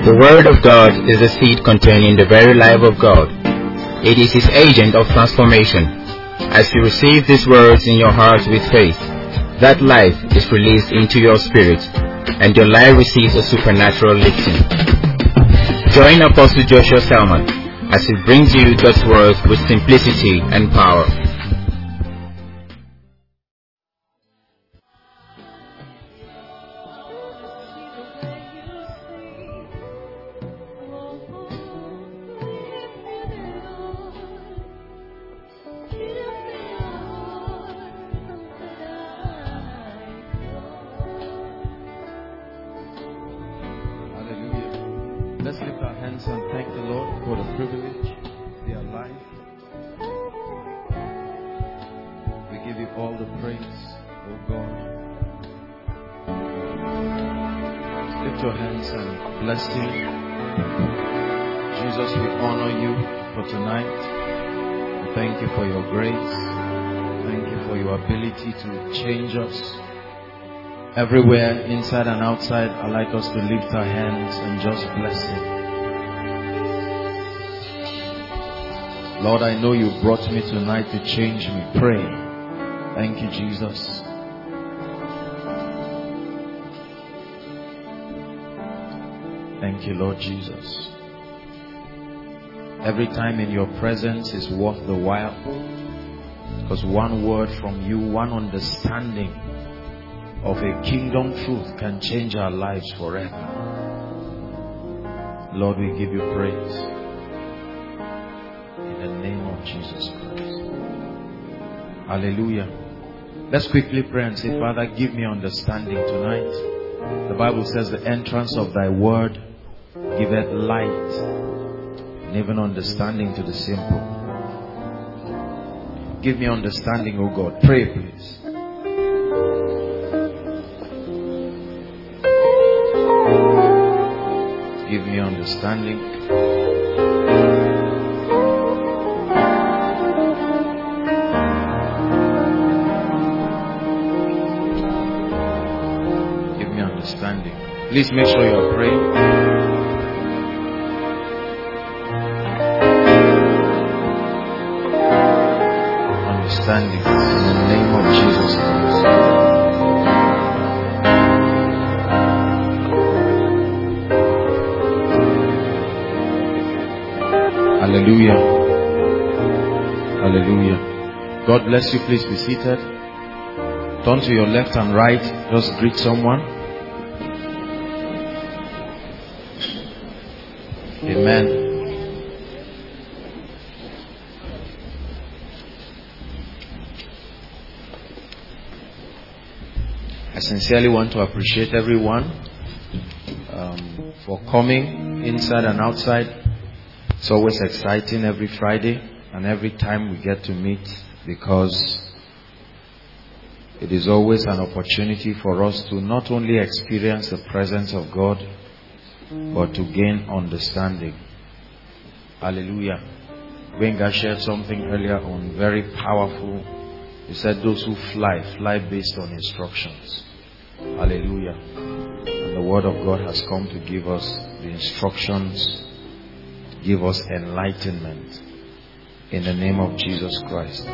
The Word of God is the seed containing the very life of God. It is His agent of transformation. As you receive these words in your heart with faith, that life is released into your spirit, and your life receives a supernatural lifting. Join Apostle Joshua Selman as he brings you God's Word with simplicity and power. Let's lift our hands and thank the Lord for the privilege to be alive. We give you all the praise, oh God. Lift your hands and bless Him. Jesus, we honor you for tonight. We thank you for your grace. Thank you for your ability to change us. Everywhere, inside and outside, I'd like us to lift our hands and just bless Him. Lord, I know you brought me tonight to change me. Pray. Thank you, Jesus. Thank you, Lord Jesus. Every time in your presence is worth the while, because one word from you, one understanding of a kingdom truth can change our lives forever. Lord, we give you praise in the name of Jesus Christ. Hallelujah. Let's quickly pray and say, Father, give me understanding tonight. The Bible says the entrance of thy word giveth light and even understanding to the simple. Give me understanding, O God. Pray, please. Give me understanding. Give me understanding. Please make sure you are praying. Understanding in the name of Jesus Christ. Hallelujah. Hallelujah. God bless you. Please be seated. Turn to your left and right. Just greet someone. Amen. I sincerely want to appreciate everyone for coming inside and outside. It's always exciting every Friday and every time we get to meet, because it is always an opportunity for us to not only experience the presence of God, but to gain understanding. Hallelujah. Wenga shared something earlier on, very powerful. He said those who fly based on instructions. Hallelujah. And the word of God has come to give us the instructions, give us enlightenment in the name of Jesus Christ.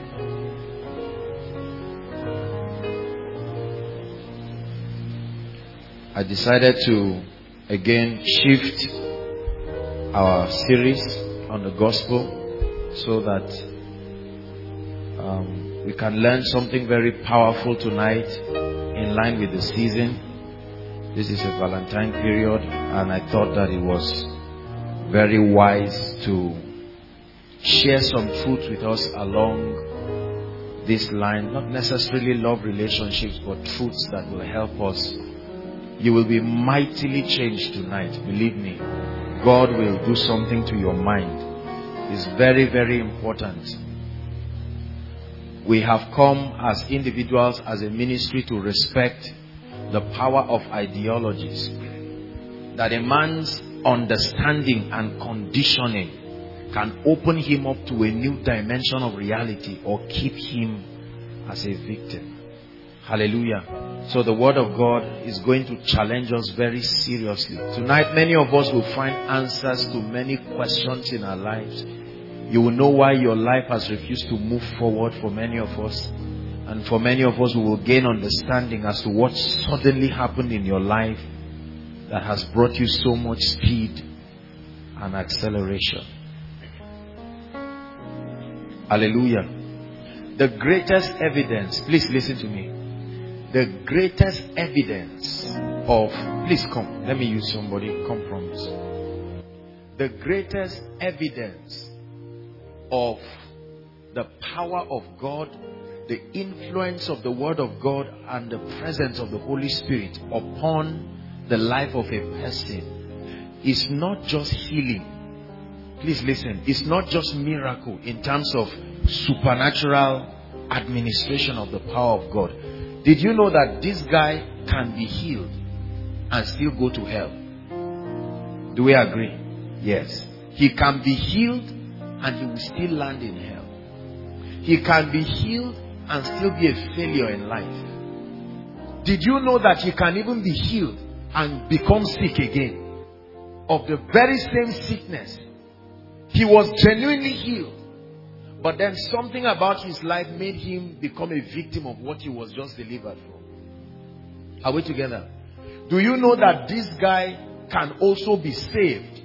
I decided to again shift our series on the gospel so that we can learn something very powerful tonight in line with the season. This is a Valentine period, and I thought that it was very wise to share some truth with us along this line. Not necessarily love relationships, but truths that will help us. You will be mightily changed tonight. Believe me. God will do something to your mind. It's very, very important. We have come as individuals, as a ministry, to respect the power of ideologies. That a man's understanding and conditioning can open him up to a new dimension of reality or keep him as a victim. Hallelujah. So the word of God is going to challenge us very seriously. Tonight, many of us will find answers to many questions in our lives. You will know why your life has refused to move forward for many of us. And for many of us, we will gain understanding as to what suddenly happened in your life that has brought you so much speed and acceleration. Hallelujah. The greatest evidence, please listen to me. The greatest evidence of, please come, let me use somebody, come from this. The greatest evidence of the power of God, the influence of the word of God, and the presence of the Holy Spirit upon the life of a person is not just healing. Please listen. It's not just miracle in terms of supernatural administration of the power of God. Did you know that this guy can be healed and still go to hell? Do we agree? Yes. He can be healed and he will still land in hell. He can be healed and still be a failure in life. Did you know that he can even be healed and become sick again? Of the very same sickness. He was genuinely healed. But then something about his life made him become a victim of what he was just delivered from. Are we together? Do you know that this guy can also be saved?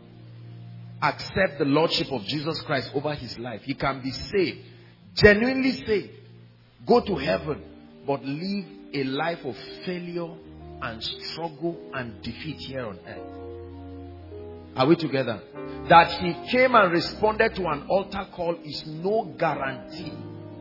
Accept the Lordship of Jesus Christ over his life. He can be saved. Genuinely saved. Go to heaven. But live a life of failure and struggle and defeat here on earth. Are we together? That he came and responded to an altar call is no guarantee.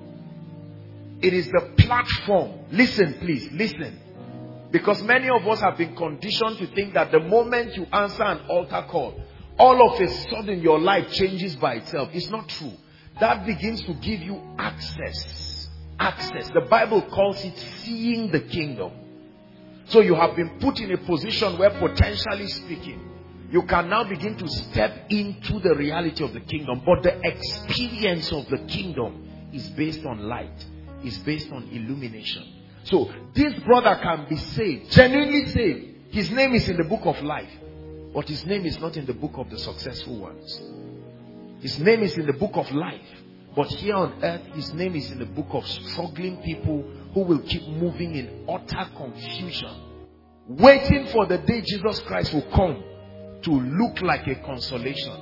It is the platform. Listen, please, listen. Because many of us have been conditioned to think that the moment you answer an altar call, all of a sudden your life changes by itself. It's not true. That begins to give you access. Access. The Bible calls it seeing the kingdom. So you have been put in a position where, potentially speaking, you can now begin to step into the reality of the kingdom. But the experience of the kingdom is based on light. Is based on illumination. So this brother can be saved. Genuinely saved. His name is in the book of life. But his name is not in the book of the successful ones. His name is in the book of life. But here on earth, his name is in the book of struggling people who will keep moving in utter confusion. Waiting for the day Jesus Christ will come to look like a consolation.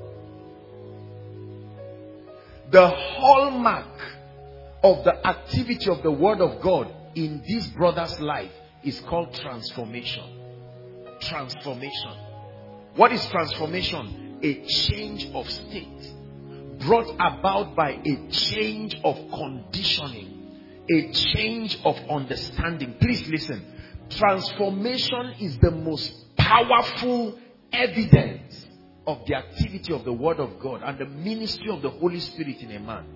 The hallmark of the activity of the word of God in this brother's life is called transformation. Transformation. What is transformation? A change of state brought about by a change of conditioning, a change of understanding. Please listen. Transformation is the most powerful evidence of the activity of the word of God and the ministry of the Holy Spirit in a man.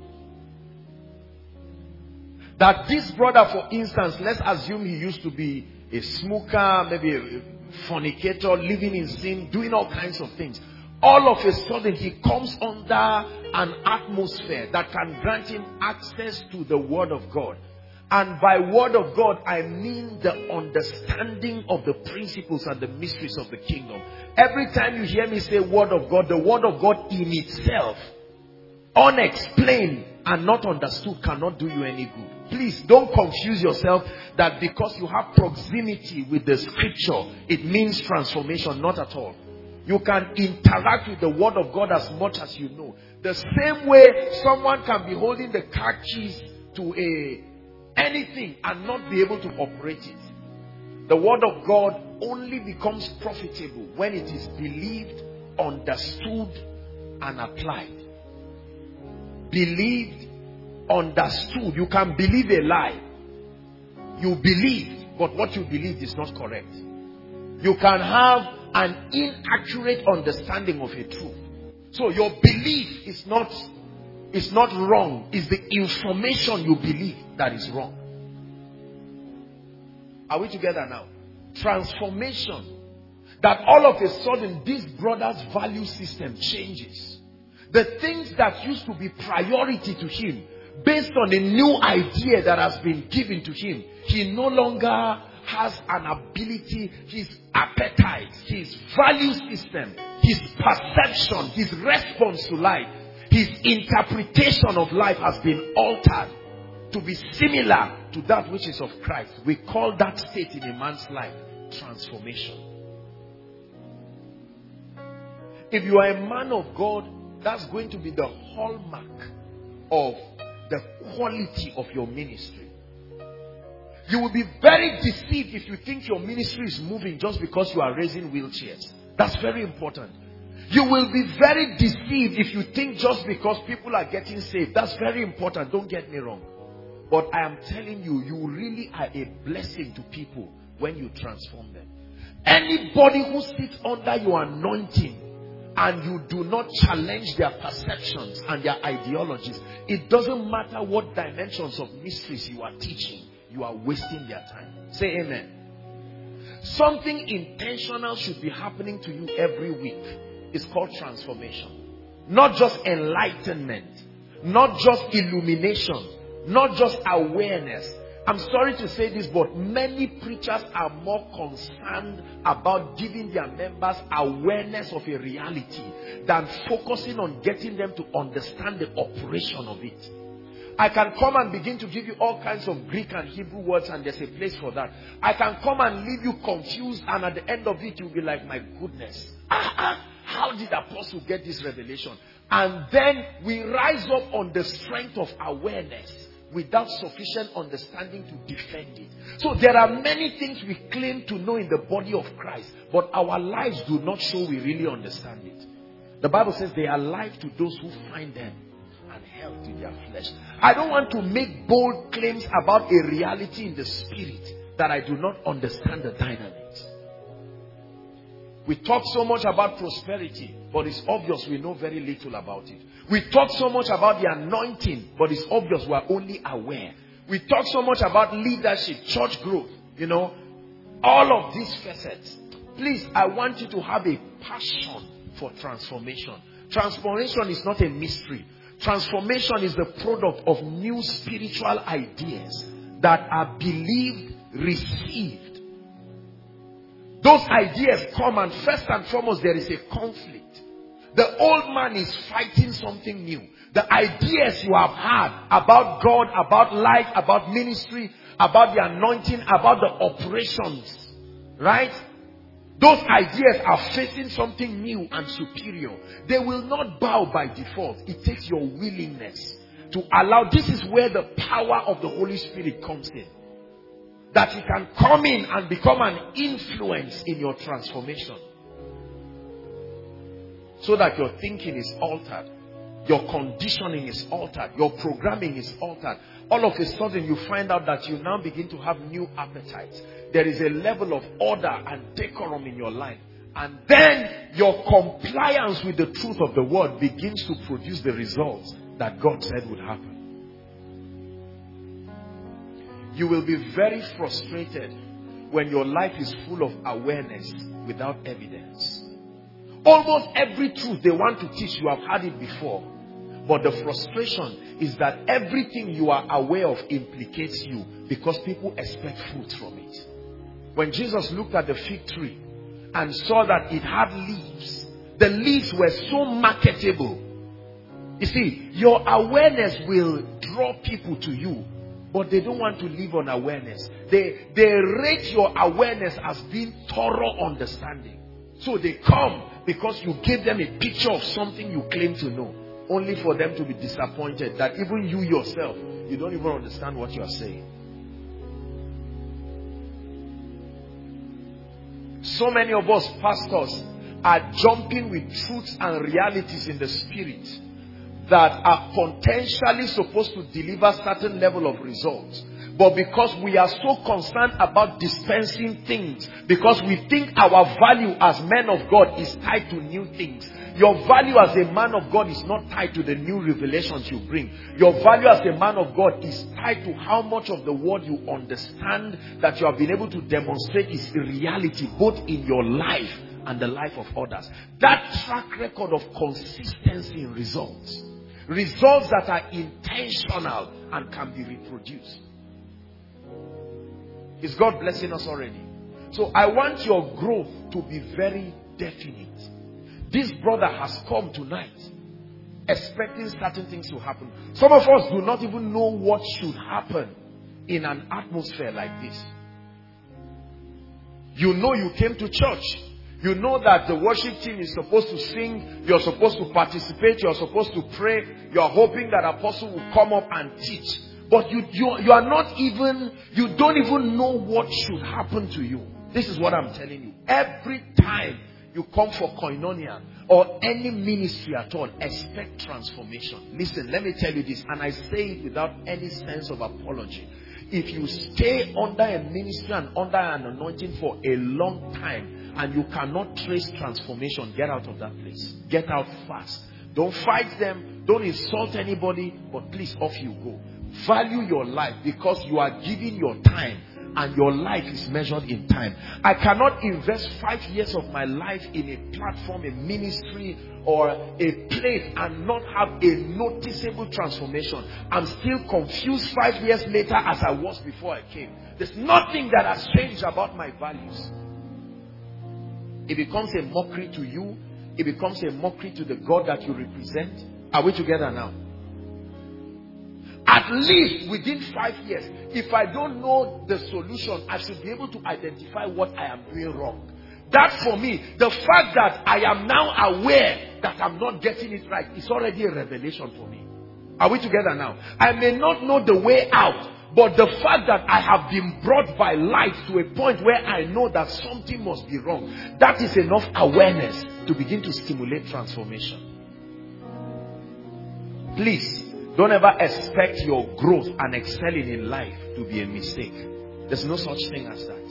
That this brother, for instance, let's assume he used to be a smoker, maybe a fornicator, living in sin, doing all kinds of things. All of a sudden he comes under an atmosphere that can grant him access to the word of God. And by word of God, I mean the understanding of the principles and the mysteries of the kingdom. Every time you hear me say word of God, the word of God in itself, unexplained and not understood, cannot do you any good. Please don't confuse yourself that because you have proximity with the scripture, it means transformation. Not at all. You can interact with the word of God as much as you know. The same way someone can be holding the car keys to anything and not be able to operate it. The word of God only becomes profitable when it is believed, understood, and applied. Believed, understood. You can believe a lie. You believe, but what you believe is not correct. You can have an inaccurate understanding of a truth. So your belief is not wrong. It's the information you believe that is wrong. Are we together now? Transformation. That all of a sudden this brother's value system changes. The things that used to be priority to him based on a new idea that has been given to him. He no longer has an ability, his appetite, his value system, his perception, his response to life, his interpretation of life has been altered to be similar to that which is of Christ. We call that state in a man's life transformation. If you are a man of God, that's going to be the hallmark of the quality of your ministry. You will be very deceived if you think your ministry is moving just because you are raising wheelchairs. That's very important. You will be very deceived if you think just because people are getting saved. That's very important. Don't get me wrong. But I am telling you, you really are a blessing to people when you transform them. Anybody who sits under your anointing and you do not challenge their perceptions and their ideologies, it doesn't matter what dimensions of mysteries you are teaching, you are wasting their time. Say amen. Something intentional should be happening to you every week. It's called transformation. Not just enlightenment, not just illumination, not just awareness. I'm sorry to say this, but many preachers are more concerned about giving their members awareness of a reality than focusing on getting them to understand the operation of it. I can come and begin to give you all kinds of Greek and Hebrew words, and there's a place for that. I can come and leave you confused, and at the end of it, you'll be like, my goodness, how did the apostle get this revelation? And then we rise up on the strength of awareness without sufficient understanding to defend it. So there are many things we claim to know in the body of Christ, but our lives do not show we really understand it. The Bible says they are life to those who find them and health to their flesh. I don't want to make bold claims about a reality in the spirit that I do not understand the dynamics. We talk so much about prosperity, but it's obvious we know very little about it. We talk so much about the anointing, but it's obvious we are only aware. We talk so much about leadership, church growth, all of these facets. Please, I want you to have a passion for transformation. Transformation is not a mystery. Transformation is the product of new spiritual ideas that are believed, received. Those ideas come, and first and foremost there is a conflict. The old man is fighting something new. The ideas you have had about God, about life, about ministry, about the anointing, about the operations, right? Those ideas are facing something new and superior. They will not bow by default. It takes your willingness to allow. This is where the power of the Holy Spirit comes in. That He can come in and become an influence in your transformation. So that your thinking is altered. Your conditioning is altered. Your programming is altered. All of a sudden you find out that you now begin to have new appetites. There is a level of order and decorum in your life. And then your compliance with the truth of the word begins to produce the results that God said would happen. You will be very frustrated when your life is full of awareness without evidence. Almost every truth they want to teach, you have had it before. But the frustration is that everything you are aware of implicates you because people expect fruit from it. When Jesus looked at the fig tree and saw that it had leaves, the leaves were so marketable. You see, your awareness will draw people to you, but they don't want to live on awareness. They rate your awareness as being thorough understanding. So they come because you gave them a picture of something you claim to know, only for them to be disappointed that even you yourself, you don't even understand what you are saying. So many of us pastors are jumping with truths and realities in the spirit that are potentially supposed to deliver certain level of results. But because we are so concerned about dispensing things, because we think our value as men of God is tied to new things. Your value as a man of God is not tied to the new revelations you bring. Your value as a man of God is tied to how much of the word you understand that you have been able to demonstrate is a reality both in your life and the life of others. That track record of consistency in results. Results that are intentional and can be reproduced. Is God blessing us already? So I want your growth to be very definite. This brother has come tonight expecting certain things to happen. Some of us do not even know what should happen in an atmosphere like this. You know you came to church. You know that the worship team is supposed to sing. You're supposed to participate. You're supposed to pray. You're hoping that apostle will come up and teach. But you are not even, you don't even know what should happen to you. This is what I'm telling you. Every time you come for koinonia or any ministry at all, expect transformation. Listen, let me tell you this, and I say it without any sense of apology. If you stay under a ministry and under an anointing for a long time and you cannot trace transformation, get out of that place. Get out fast. Don't fight them. Don't insult anybody. But please, off you go. Value your life, because you are giving your time and your life is measured in time. I cannot invest 5 years of my life in a platform, a ministry, or a place and not have a noticeable transformation. I'm still confused 5 years later as I was before I came. There's nothing that has changed about my values. It becomes a mockery to you. It becomes a mockery to the God that you represent. Are we together now? At least within 5 years, if I don't know the solution, I should be able to identify what I am doing wrong. That for me, the fact that I am now aware that I'm not getting it right is already a revelation for me. Are we together now? I may not know the way out, but the fact that I have been brought by light to a point where I know that something must be wrong, that is enough awareness to begin to stimulate transformation. Please, don't ever expect your growth and excelling in life to be a mistake. There's no such thing as that.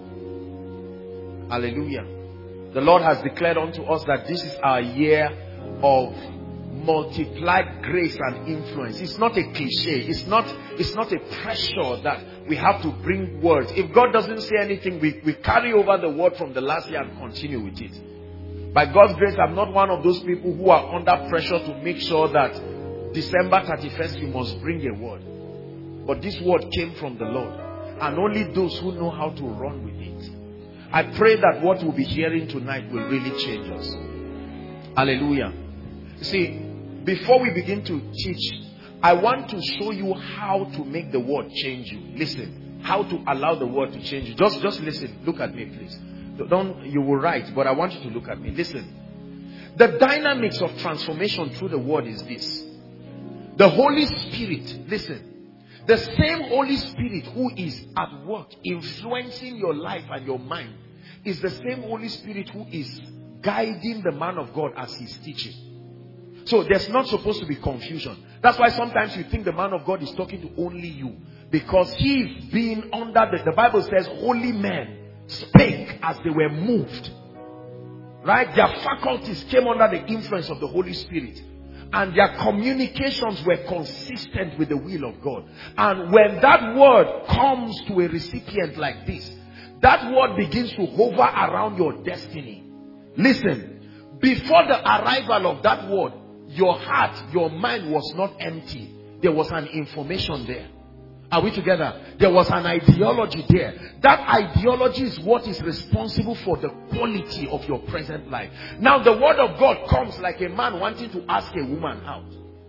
Hallelujah. The Lord has declared unto us that this is our year of multiplied grace and influence. It's not a cliche. It's not a pressure that we have to bring words. If God doesn't say anything, we carry over the word from the last year and continue with it. By God's grace, I'm not one of those people who are under pressure to make sure that December 31st, you must bring a word. But this word came from the Lord. And only those who know how to run with it. I pray that what we'll be hearing tonight will really change us. Hallelujah. See, before we begin to teach, I want to show you how to make the word change you. Listen, how to allow the word to change you. Just listen. Look at me, please. You will write, but I want you to look at me. Listen. The dynamics of transformation through the word is this. The Holy Spirit, listen, the same Holy Spirit who is at work influencing your life and your mind is the same Holy Spirit who is guiding the man of God as he's teaching. So there's not supposed to be confusion. That's why sometimes you think the man of God is talking to only you, because he's being under the Bible says holy men spake as they were moved. Right? Their faculties came under the influence of the Holy Spirit. And their communications were consistent with the will of God. And when that word comes to a recipient like this, that word begins to hover around your destiny. Listen, before the arrival of that word, your heart, your mind was not empty. There was an information there. Are we together? There was an ideology there. That ideology is what is responsible for the quality of your present life. Now the word of God comes like a man wanting to ask a woman out.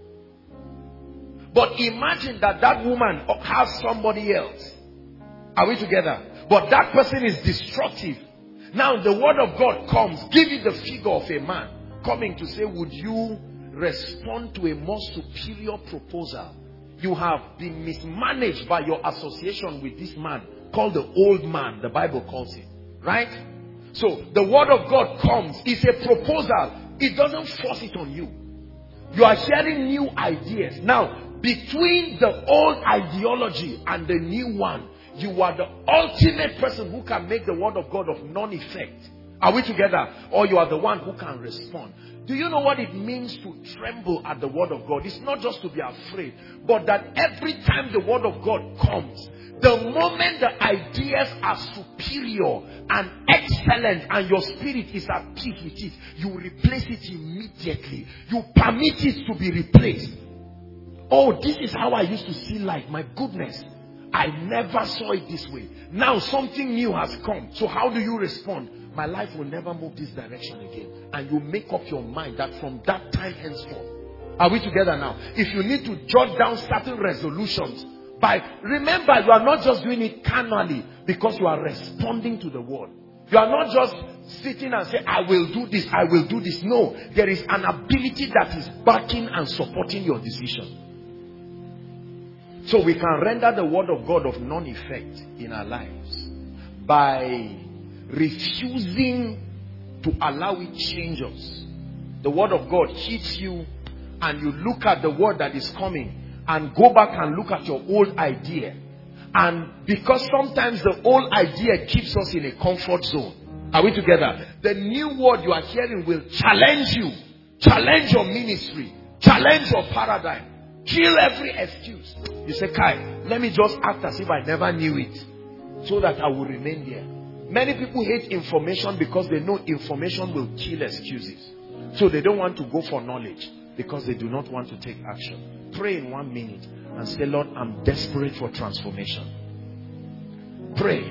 But imagine that woman has somebody else. Are we together? But that person is destructive. Now the word of God comes, give you the figure of a man coming to say, would you respond to a more superior proposal? You have been mismanaged by your association with this man called the old man, the Bible calls it. Right? So the word of God comes. It's a proposal. It doesn't force it on you. You are sharing new ideas. Now, between the old ideology and the new one, you are the ultimate person who can make the word of God of non-effect. Are we together? Or you are the one who can respond. Do you know what it means to tremble at the word of God? It's not just to be afraid, but that every time the word of God comes, The moment the ideas are superior and excellent and your spirit is at peace with it, you replace it immediately. You permit it to be replaced. Oh, this is how I used to see life. My goodness, I never saw it this way. Now something new has come. So how do you respond? My life will never move this direction again. And you make up your mind that from that time henceforth. Are we together now? If you need to jot down certain resolutions, remember, you are not just doing it carnally because you are responding to the word. You are not just sitting and saying, I will do this, I will do this. No, there is an ability that is backing and supporting your decision. So we can render the word of God of non-effect in our lives by refusing to allow it change us. The word of God hits you and you look at the word that is coming and go back and look at your old idea. And because sometimes the old idea keeps us in a comfort zone. Are we together? The new word you are hearing will challenge you. Challenge your ministry. Challenge your paradigm. Kill every excuse. You say, Kai, let me just act as if I never knew it, so that I will remain there. Many people hate information because they know information will kill excuses. So they don't want to go for knowledge because they do not want to take action. Pray in 1 minute and say, Lord, I'm desperate for transformation. Pray.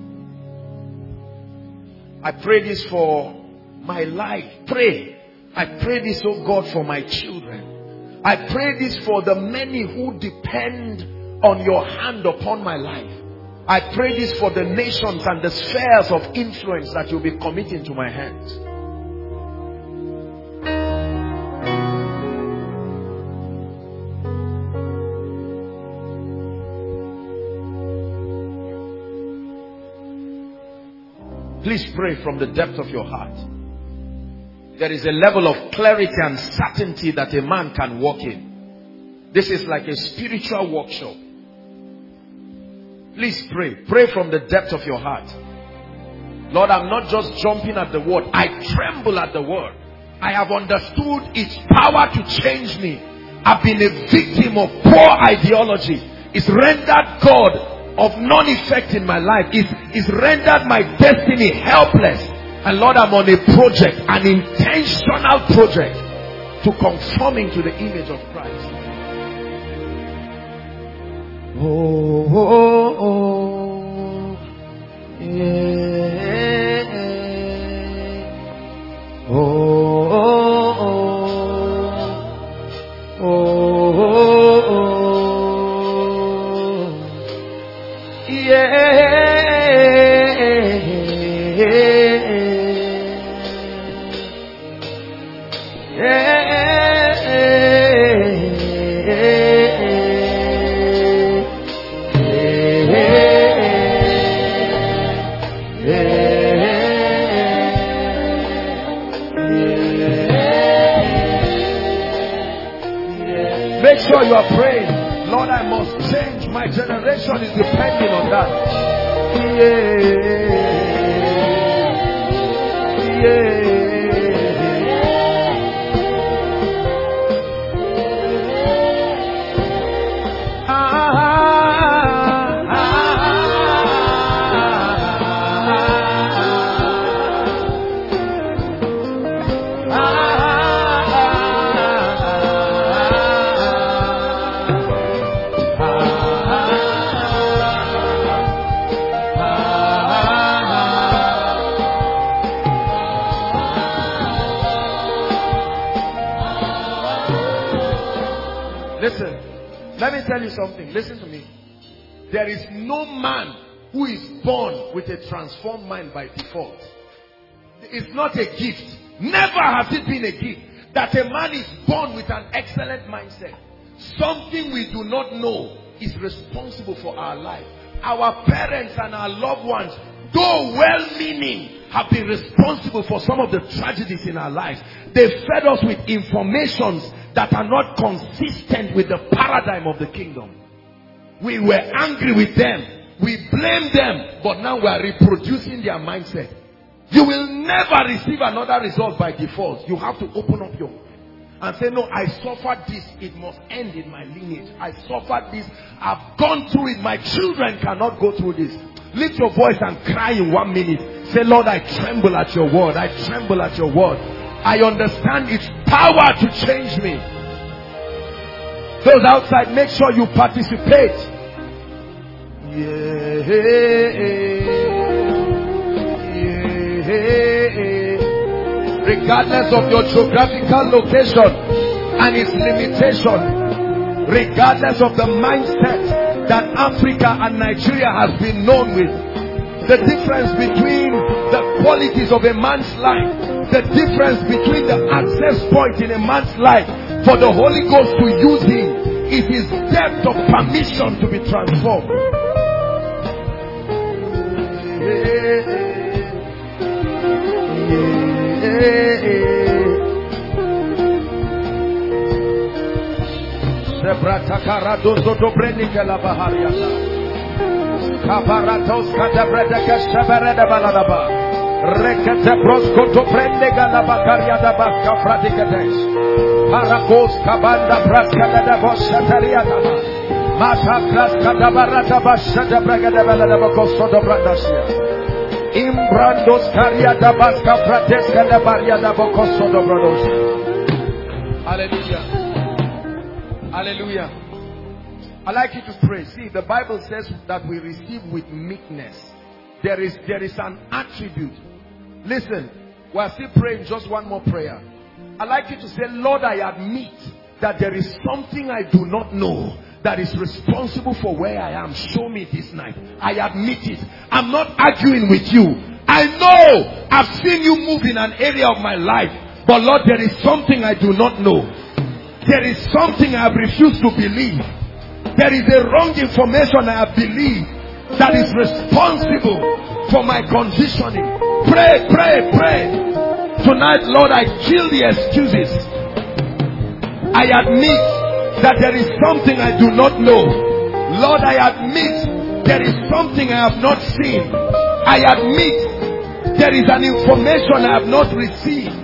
I pray this for my life. Pray. I pray this, oh God, for my children. I pray this for the many who depend on your hand upon my life. I pray this for the nations and the spheres of influence that you'll be committing to my hands. Please pray from the depth of your heart. There is a level of clarity and certainty that a man can walk in. This is like a spiritual workshop. Please pray. Pray from the depth of your heart. Lord, I'm not just jumping at the word. I tremble at the word. I have understood its power to change me. I've been a victim of poor ideology. It's rendered God of non-effect in my life. It's rendered my destiny helpless. And Lord, I'm on a project, an intentional project to conforming to the image of Christ. Oh, oh, oh, yeah. Oh, oh, oh, oh, oh, yeah. Make sure you are praying. Lord, I must change. My generation is depending on that. Listen, let me tell you something. Listen to me. There is no man who is born with a transformed mind by default. It's not a gift. Never has it been a gift that a man is born with an excellent mindset. Something we do not know is responsible for our life. Our parents and our loved ones, though well-meaning, have been responsible for some of the tragedies in our lives. They fed us with informations that are not consistent with the paradigm of the kingdom. We were angry with them. We blame them. But now we are reproducing their mindset. You will never receive another result by default. You have to open up your mind and say, no, I suffered this, it must end in my lineage. I suffered this, I've gone through it, my children cannot go through this. Lift your voice and cry in 1 minute. Say, Lord, I tremble at your word. I tremble at your word. I understand its power to change me. Those outside, make sure you participate. Yeah. Regardless of your geographical location and its limitation, regardless of the mindset that Africa and Nigeria has been known with, the difference between the qualities of a man's life, the difference between the access point in a man's life for the Holy Ghost to use him is his depth of permission to be transformed. Kabaratos kadabreda kashabareda baladaba. Rekete proskoto prende galabakaria da baska pratiketes. Parakos kabanda praskada da boshataria. Mata praskada barata bashada bragada balada bakoso do bradasia. Imbrandos karia da baska prateska da baria da bakoso do bradosia. Hallelujah. Hallelujah. I'd like you to pray. See, the Bible says that we receive with meekness. There is an attribute. Listen, we're still praying, just one more prayer. I'd like you to say, Lord, I admit that there is something I do not know that is responsible for where I am. Show me this night. I admit it. I'm not arguing with you. I know I've seen you move in an area of my life. But Lord, there is something I do not know. There is something I have refused to believe. There is a wrong information I have believed that is responsible for my conditioning. Pray, pray, pray. Tonight, Lord, I kill the excuses. I admit that there is something I do not know. Lord, I admit there is something I have not seen. I admit there is an information I have not received.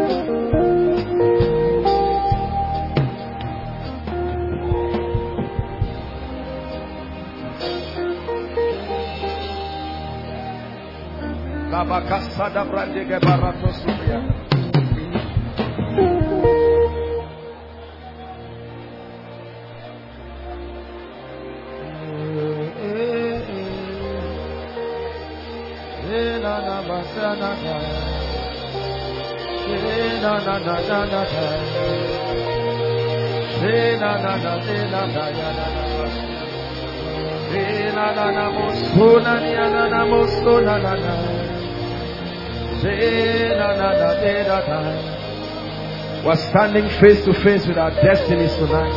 We're standing face to face with our destinies tonight.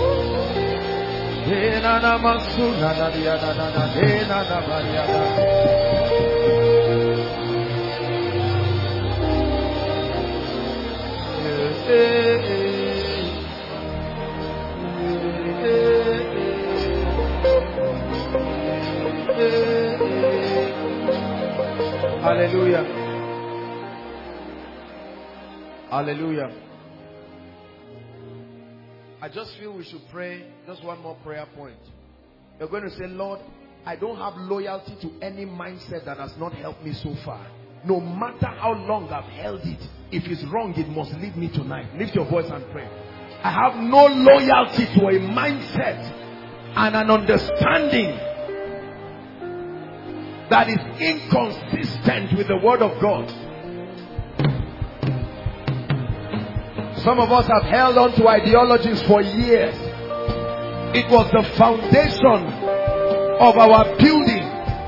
Hallelujah. Hallelujah. I just feel we should pray just one more prayer point. You're going to say, Lord, I don't have loyalty to any mindset that has not helped me so far. No matter how long I've held it, if it's wrong, it must leave me tonight. Lift your voice and pray. I have no loyalty to a mindset and an understanding that is inconsistent with the word of God. Some of us have held on to ideologies for years. It was the foundation of our building.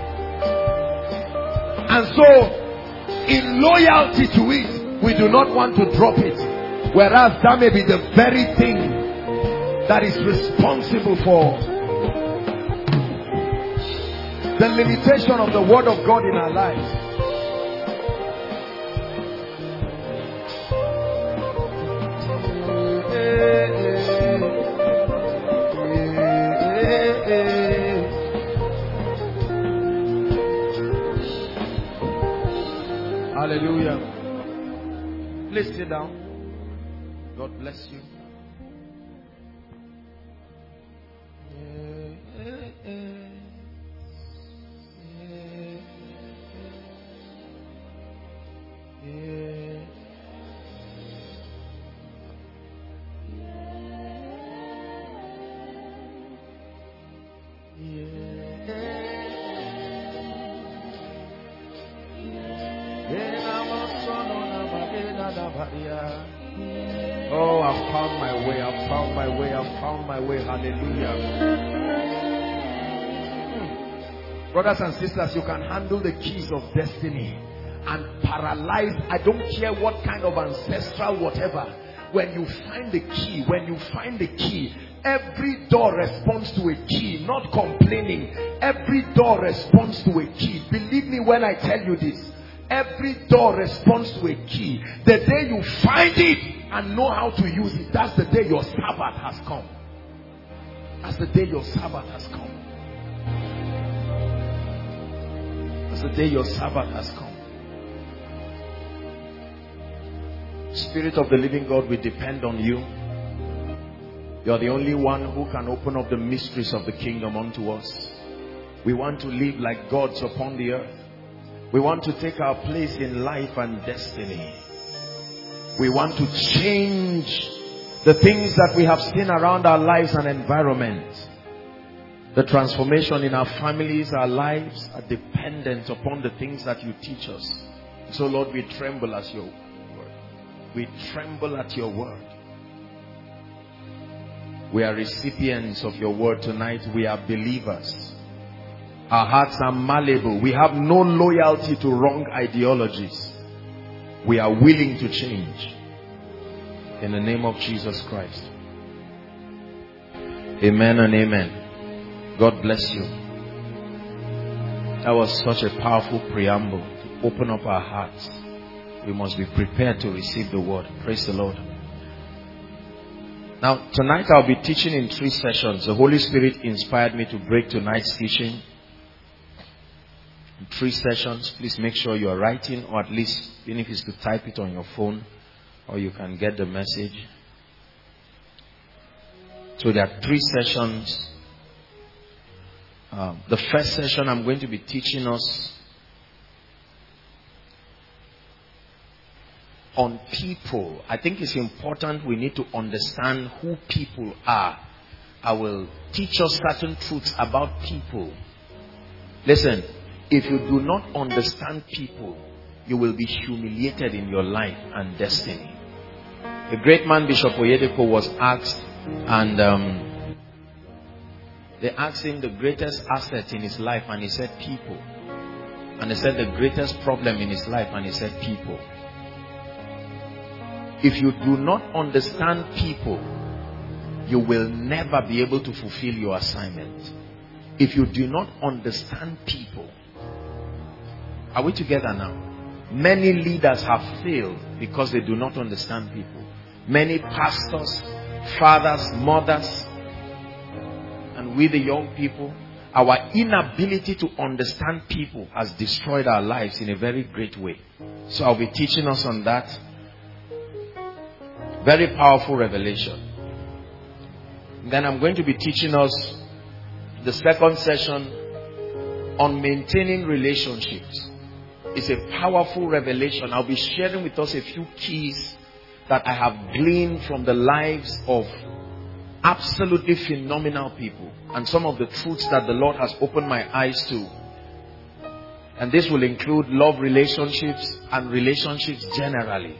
And so, in loyalty to it, we do not want to drop it. Whereas that may be the very thing that is responsible for the limitation of the word of God in our lives. Hallelujah. Please sit down. God bless you. Oh, I've found my way. I've found my way. I've found my way. Hallelujah. Brothers and sisters, you can handle the keys of destiny and paralyze. I don't care what kind of ancestral whatever. When you find the key, every door responds to a key, not complaining. Every door responds to a key. Believe me when I tell you this. Every door responds to a key. The day you find it and know how to use it, that's the day your Sabbath has come. That's the day your Sabbath has come. That's the day your Sabbath has come. Spirit of the living God, we depend on you. You're the only one who can open up the mysteries of the kingdom unto us. We want to live like gods upon the earth. We want to take our place in life and destiny. We want to change the things that we have seen around our lives and environment. The transformation in our families, our lives are dependent upon the things that you teach us. So Lord, we tremble at your word. We tremble at your word. We are recipients of your word tonight. We are believers. Our hearts are malleable. We have no loyalty to wrong ideologies. We are willing to change. In the name of Jesus Christ. Amen and amen. God bless you. That was such a powerful preamble to open up our hearts. We must be prepared to receive the word. Praise the Lord. Now, tonight I'll be teaching in 3 sessions. The Holy Spirit inspired me to break tonight's teaching in 3 sessions. Please make sure you are writing, or at least, even if it's to type it on your phone, or you can get the message. So there are 3 sessions. The first session, I'm going to be teaching us on people. I think it's important we need to understand who people are. I will teach us certain truths about people. Listen, if you do not understand people, you will be humiliated in your life and destiny. The great man Bishop Oyedepo was asked, and they asked him the greatest asset in his life, and he said people. And they said the greatest problem in his life, and he said people. If you do not understand people, you will never be able to fulfill your assignment. If you do not understand people. Are we together now? Many leaders have failed because they do not understand people. Many pastors, fathers, mothers, and we the young people, our inability to understand people has destroyed our lives in a very great way. So I'll be teaching us on that. Very powerful revelation. Then I'm going to be teaching us the second session on maintaining relationships. It's a powerful revelation. I'll be sharing with us a few keys that I have gleaned from the lives of absolutely phenomenal people, and some of the truths that the Lord has opened my eyes to. And this will include love relationships and relationships generally.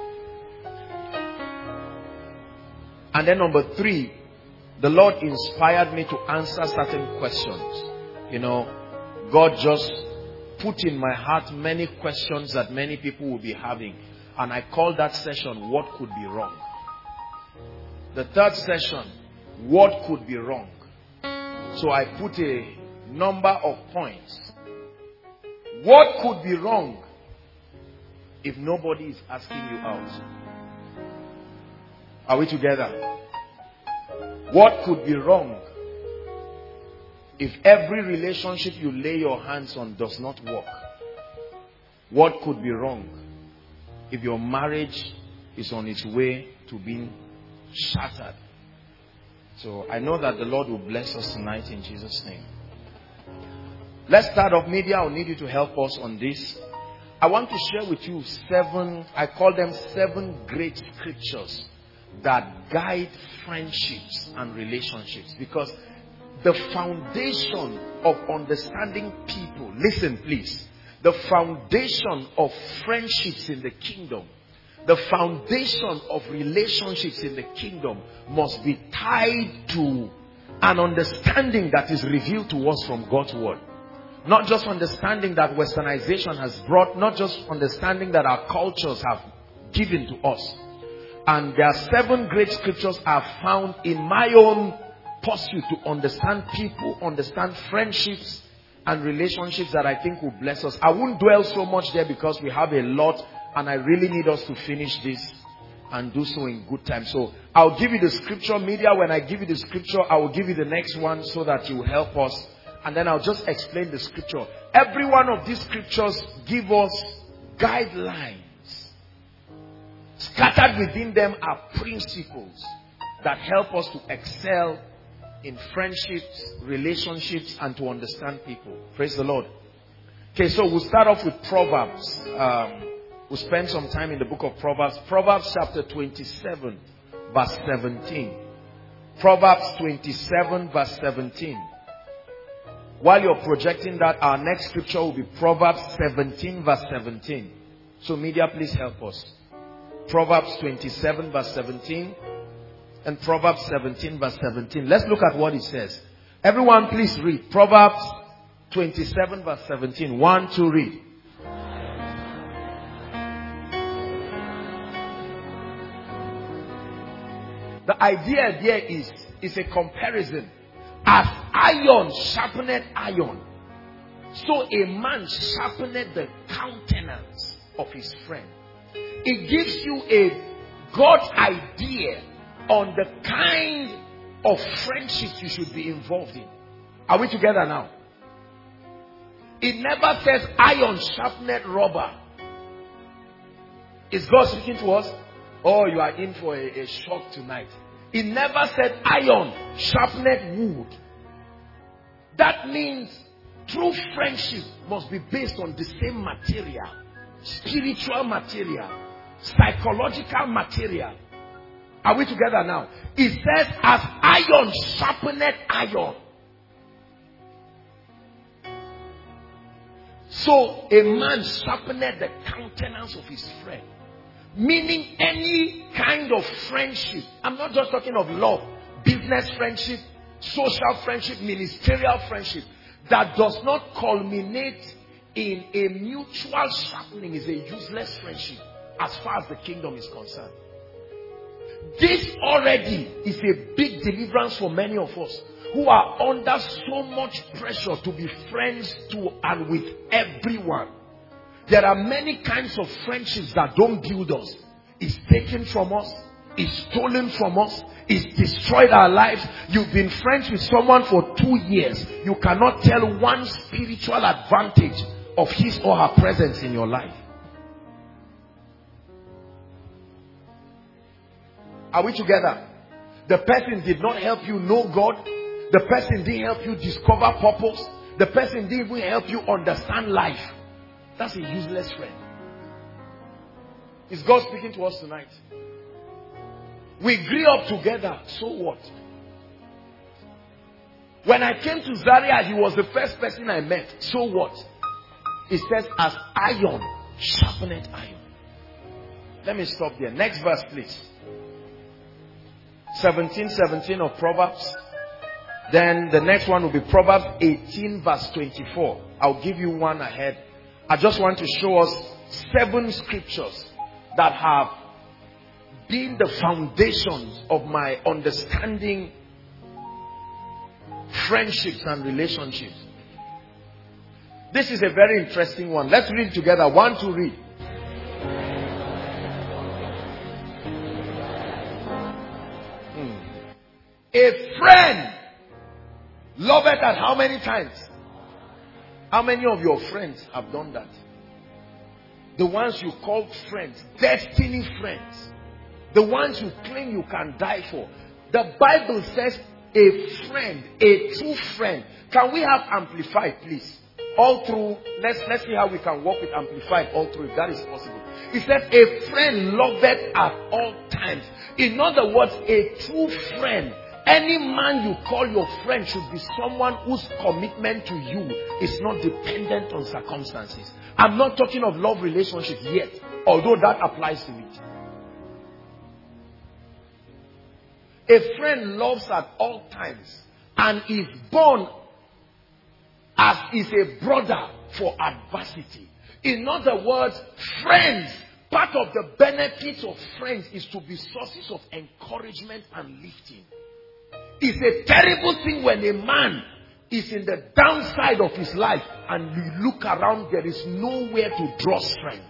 And then number 3, the Lord inspired me to answer certain questions. You know, God just put in my heart many questions that many people will be having. And I call that session, what could be wrong? The third session, what could be wrong? So I put a number of points. What could be wrong if nobody is asking you out? Are we together? What could be wrong if every relationship you lay your hands on does not work? What could be wrong if your marriage is on its way to being shattered? So I know that the Lord will bless us tonight in Jesus' name. Let's start off. Maybe I'll need you to help us on this. I want to share with you 7, I call them 7 great scriptures that guide friendships and relationships. Because the foundation of understanding people, listen please, the foundation of friendships in the kingdom, The foundation of relationships in the kingdom must be tied to an understanding that is revealed to us from God's word. Not just understanding that westernization has brought, not just understanding that our cultures have given to us. And there are 7 great scriptures I've found in my own pursuit to understand people, understand friendships and relationships that I think will bless us. I won't dwell so much there because we have a lot and I really need us to finish this and do so in good time. So I'll give you the scripture media. When I give you the scripture, I will give you the next one so that you will help us. And then I'll just explain the scripture. Every one of these scriptures give us guidelines. Scattered within them are principles that help us to excel in friendships, relationships, and to understand people. Praise the Lord. Okay, so we'll start off with Proverbs. We'll spend some time in the book of Proverbs. Proverbs chapter 27, verse 17. Proverbs 27, verse 17. While you're projecting that, our next scripture will be Proverbs 17, verse 17. So media, please help us. Proverbs 27, verse 17. And Proverbs 17, verse 17. Let's look at what it says. Everyone, please read. Proverbs 27, verse 17. 1, 2, read. The idea here is a comparison. As iron sharpened iron, so a man sharpened the countenance of his friend. It gives you a God's idea on the kind of friendships you should be involved in. Are we together now? It never says iron sharpened rubber. Is God speaking to us? Oh, you are in for a shock tonight. It never said iron sharpened wood. That means true friendship must be based on the same material. Spiritual material. Psychological material. Are we together now? It says as iron sharpened iron. So a man sharpened the countenance of his friend. Meaning any kind of friendship. I'm not just talking of love. Business friendship, social friendship, ministerial friendship. That does not culminate in a mutual sharpening is a useless friendship as far as the kingdom is concerned. This already is a big deliverance for many of us who are under so much pressure to be friends to and with everyone. There are many kinds of friendships that don't build us. It's taken from us. It's stolen from us. It's destroyed our lives. You've been friends with someone for 2 years. You cannot tell one spiritual advantage of his or her presence in your life. Are we together? The person did not help you know God. The person didn't help you discover purpose. The person didn't even help you understand life. That's a useless friend. Is God speaking to us tonight? We grew up together. So what? When I came to Zaria, he was the first person I met. So what? It says as iron sharpened iron. Let me stop there. Next verse, please. 17 of Proverbs. Then the next one will be Proverbs 18 verse 24. I'll give you one ahead. I just want to show us 7 scriptures that have been the foundations of my understanding friendships and relationships. This is a very interesting one. Let's read together. 1, 2, read. A friend loved at how many times? How many of your friends have done that? The ones you call friends, destiny friends. The ones you claim you can die for. The Bible says a friend, a true friend. Can we have amplified, please? All through, let's see how we can work with amplified all through, if that is possible. It says a friend loved at all times. In other words, a true friend. Any man you call your friend should be someone whose commitment to you is not dependent on circumstances. I'm not talking of love relationships yet. Although that applies to it. A friend loves at all times and is born as is a brother for adversity. In other words, friends, part of the benefits of friends is to be sources of encouragement and lifting. It's a terrible thing when a man is in the downside of his life and you look around, there is nowhere to draw strength.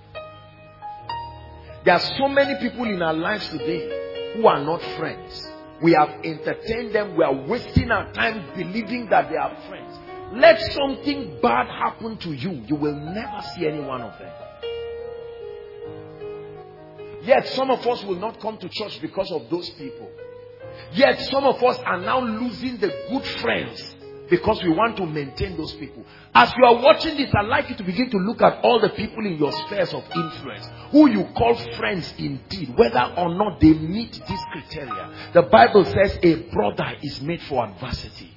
There are so many people in our lives today who are not friends. We have entertained them. We are wasting our time believing that they are friends. Let something bad happen to you, you will never see any one of them. Yet some of us will not come to church because of those people. Yet some of us are now losing the good friends because we want to maintain those people. As you are watching this, I'd like you to begin to look at all the people in your spheres of influence who you call friends indeed, whether or not they meet this criteria. The Bible says a brother is made for adversity.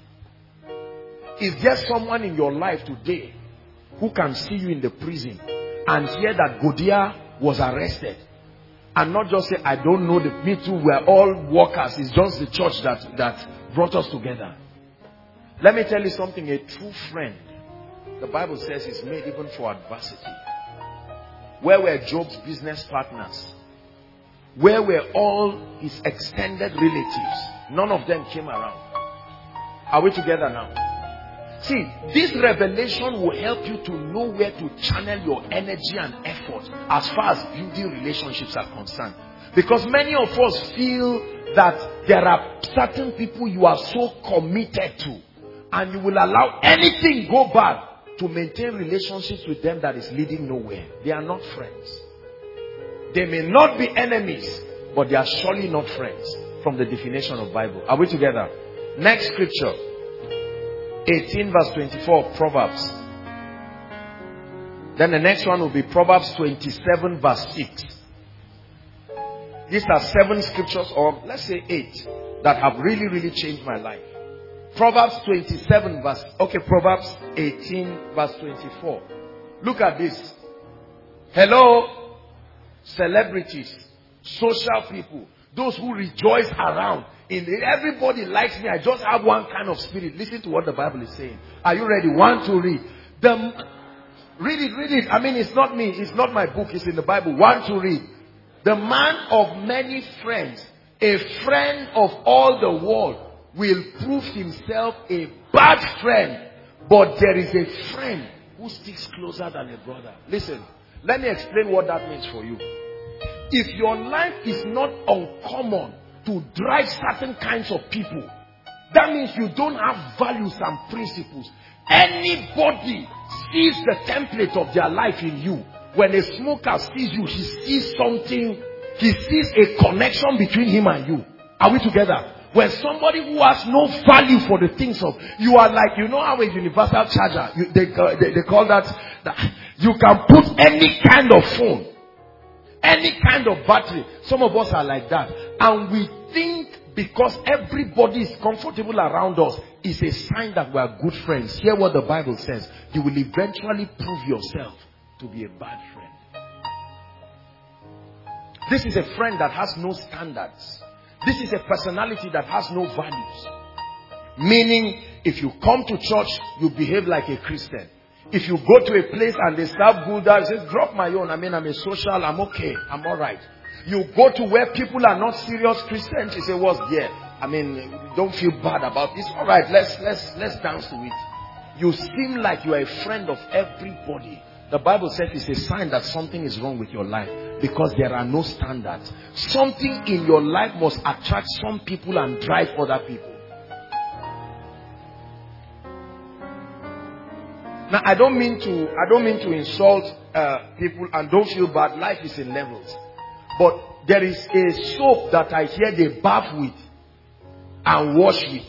Is there someone in your life today who can see you in the prison and hear that Godia was arrested and not just say, I don't know, me too, we're all workers, it's just the church that brought us together? Let me tell you something, a true friend, the Bible says, is made even for adversity. Where were Job's business partners? Where were all his extended relatives? None of them came around. Are we together now? See, this revelation will help you to know where to channel your energy and effort as far as building relationships are concerned. Because many of us feel that there are certain people you are so committed to, and you will allow anything go bad to maintain relationships with them that is leading nowhere. They are not friends. They may not be enemies, but they are surely not friends from the definition of Bible. Are we together? Next scripture. 18 verse 24, Proverbs. Then the next one will be Proverbs 27 verse 6. These are 7 scriptures, or let's say 8, that have really changed my life. Proverbs 27 verse, Proverbs 18 verse 24. Look at this. Hello, celebrities, social people, those who rejoice around. Everybody likes me. I just have one kind of spirit. Listen to what the Bible is saying. Are you ready? 1 to read. Read it. I mean, it's not me. It's not my book. It's in the Bible. 1 to read. The man of many friends, a friend of all the world, will prove himself a bad friend. But there is a friend who sticks closer than a brother. Listen, let me explain what that means for you. If your life is not uncommon to drive certain kinds of people, that means you don't have values and principles. Anybody sees the template of their life in you. When a smoker sees you, he sees something, he sees a connection between him and you. Are we together? When somebody who has no value for the things of, you are like, you know how a universal charger, they call that you can put any kind of phone, any kind of battery. Some of us are like that. And we think because everybody is comfortable around us is a sign that we are good friends. Hear what the Bible says. You will eventually prove yourself to be a bad friend. This is a friend that has no standards. This is a personality that has no values. Meaning, if you come to church, you behave like a Christian. If you go to a place and they serve Buddha, you say, drop my own. I mean, I'm a social, I'm okay, I'm alright. You go to where people are not serious Christians, you say, what's there? I mean, don't feel bad about this. Alright, let's dance to it. You seem like you are a friend of everybody. The Bible says it's a sign that something is wrong with your life, because there are no standards. Something in your life must attract some people and drive other people. Now, I don't mean to insult people, and don't feel bad. Life is in levels. But there is a soap that I hear they bath with and wash with.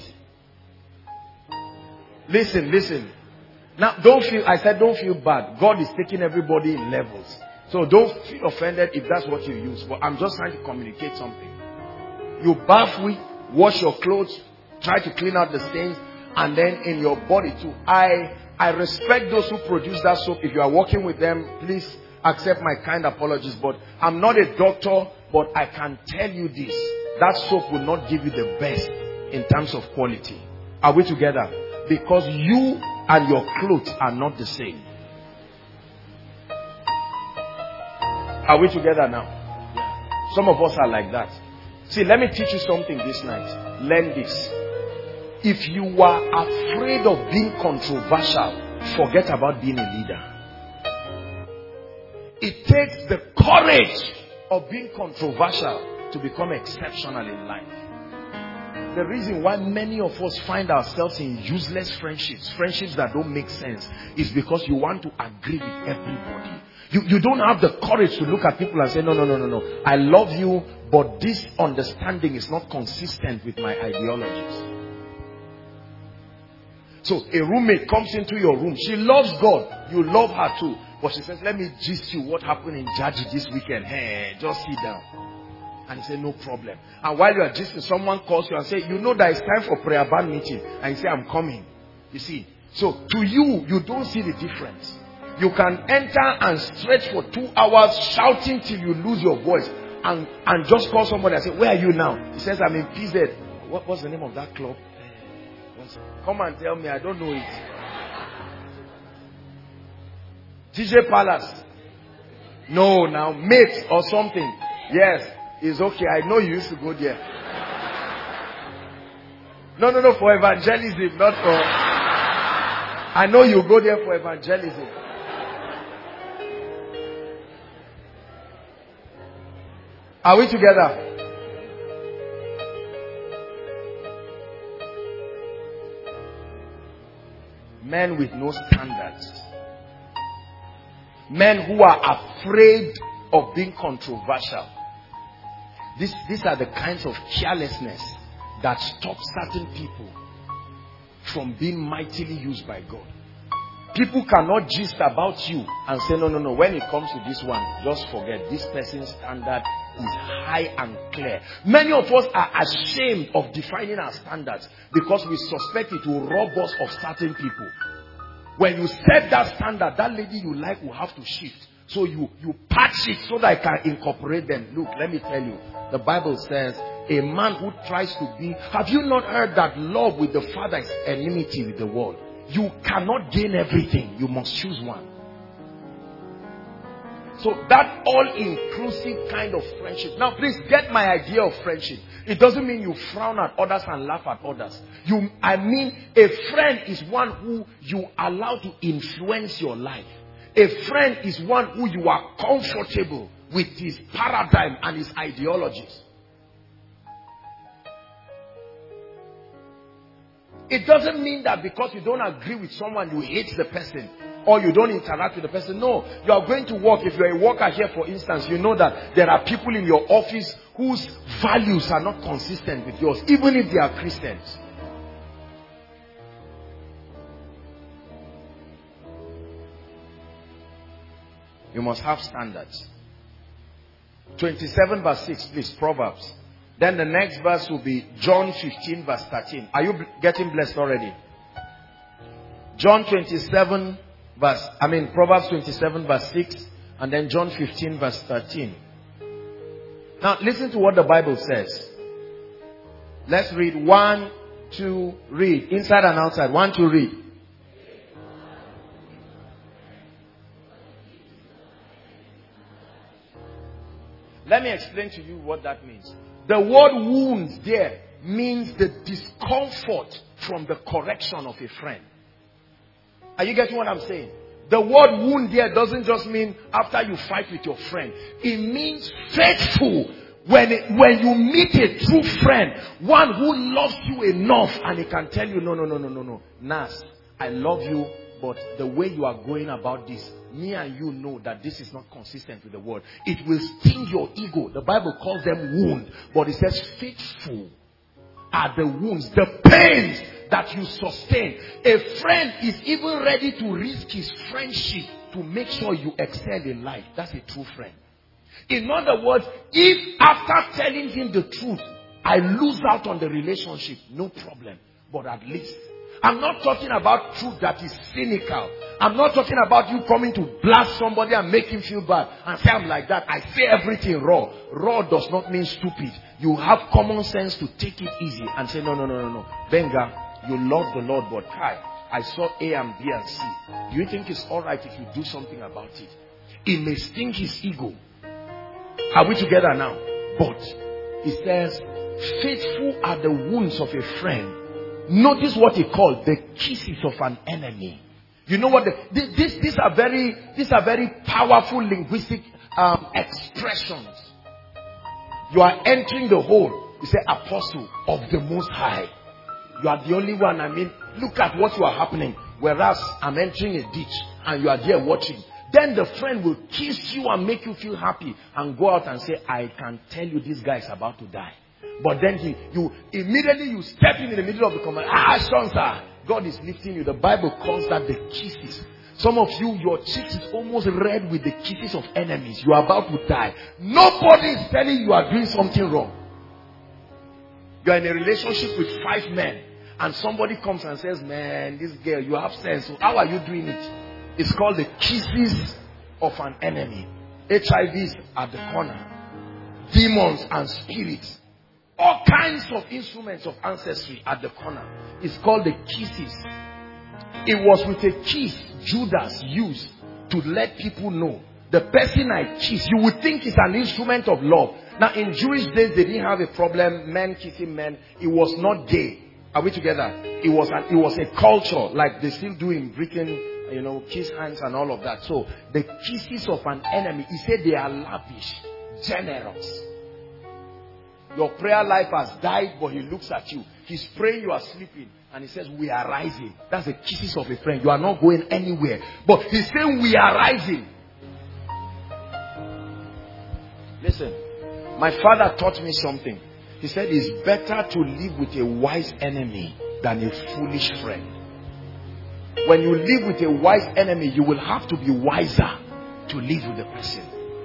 Listen. Now, don't feel bad. God is taking everybody in levels. So don't feel offended if that's what you use. But I'm just trying to communicate something. You bath with, wash your clothes, try to clean out the stains, and then in your body too. I respect those who produce that soap. If you are working with them, please, accept my kind apologies, but I'm not a doctor, but I can tell you this. That soap will not give you the best in terms of quality. Are we together? Because you and your clothes are not the same. Are we together now? Yeah. Some of us are like that. See, let me teach you something this night. Learn this. If you are afraid of being controversial, forget about being a leader. It takes the courage of being controversial to become exceptional in life. The reason why many of us find ourselves in useless friendships that don't make sense, is because you want to agree with everybody. You don't have the courage to look at people and say, no. I love you, but this understanding is not consistent with my ideologies. So a roommate comes into your room. She loves God. You love her too. But she says, let me gist you what happened in Jaji this weekend. Hey, just sit down. And he said, no problem. And while you are gisting, someone calls you and say, you know that it's time for prayer band meeting. And you say, I'm coming. You see. So to you, you don't see the difference. You can enter and stretch for 2 hours shouting till you lose your voice. And just call somebody and say, where are you now? He says, I'm in PZ. What's the name of that club? Come and tell me, I don't know it. TJ Palace. No, now mate or something. Yes, it's okay. I know you used to go there. No, for evangelism, not for... I know you go there for evangelism. Are we together? Men with no standards. Men who are afraid of being controversial. These are the kinds of carelessness that stop certain people from being mightily used by God. People cannot gist about you and say, no. When it comes to this one, just forget. This person's standard is high and clear. Many of us are ashamed of defining our standards because we suspect it will rob us of certain people. When you set that standard, that lady you like will have to shift. So you patch it so that I can incorporate them. Look, let me tell you. The Bible says, a man who tries to be... Have you not heard that love with the Father is enmity with the world? You cannot gain everything. You must choose one. So that all-inclusive kind of friendship. Now please get my idea of friendship. It doesn't mean you frown at others and laugh at others. I mean a friend is one who you allow to influence your life. A friend is one who you are comfortable with his paradigm and his ideologies. It doesn't mean that because you don't agree with someone, you hate the person or you don't interact with the person. No, you are going to work. If you're a worker here, for instance, you know that there are people in your office whose values are not consistent with yours, even if they are Christians. You must have standards. 27 verse 6, please, Proverbs. Then the next verse will be John 15 verse 13. Are you getting blessed already? Proverbs 27 verse 6 and then John 15 verse 13. Now listen to what the Bible says. Let's read. 1, 2, read. Inside and outside. 1, 2, read. Let me explain to you what that means. The word wounds there means the discomfort from the correction of a friend. Are you getting what I'm saying? The word wound there doesn't just mean after you fight with your friend. It means faithful. When you meet a true friend, one who loves you enough and he can tell you, no. Nas, I love you, but the way you are going about this, me and you know that this is not consistent with the word. It will sting your ego. The Bible calls them wound, but it says faithful are the wounds, the pains that you sustain. A friend is even ready to risk his friendship to make sure you excel in life. That's a true friend. In other words, if after telling him the truth, I lose out on the relationship, no problem. But at least, I'm not talking about truth that is cynical. I'm not talking about you coming to blast somebody and make him feel bad and say I'm like that. I say everything raw. Raw does not mean stupid. You have common sense to take it easy and say, no. Benga, you love the Lord, but Kai, I saw A and B and C. Do you think it's alright if you do something about it? It may sting his ego. Are we together now? But he says, faithful are the wounds of a friend. Notice what he called the kisses of an enemy. You know what? These are very powerful linguistic expressions. You are entering the hole. You say, apostle of the Most High. You are the only one. I mean, look at what you are happening. Whereas I'm entering a ditch and you are there watching. Then the friend will kiss you and make you feel happy and go out and say, I can tell you this guy is about to die. But then you immediately step in the middle of the conversation. Sir, God is lifting you. The Bible calls that the kisses. Some of you, your cheeks is almost red with the kisses of enemies. You are about to die. Nobody is telling you are doing something wrong. You are in a relationship with 5 men. And somebody comes and says, man, this girl, you have sense. So how are you doing it? It's called the kisses of an enemy. HIVs at the corner. Demons and spirits. All kinds of instruments of ancestry at the corner. It's called the kisses. It was with a kiss Judas used to let people know the person I kiss. You would think it's an instrument of love. Now in Jewish days they didn't have a problem. Men kissing men. It was not gay. Are we together? It was a culture like they still do in Britain. You know, kiss hands and all of that. So the kisses of an enemy, he said they are lavish, generous. Your prayer life has died, but he looks at you. He's praying, you are sleeping. And he says, we are rising. That's the kisses of a friend. You are not going anywhere. But he's saying, we are rising. Listen, my father taught me something. He said, it's better to live with a wise enemy than a foolish friend. When you live with a wise enemy, you will have to be wiser to live with the person.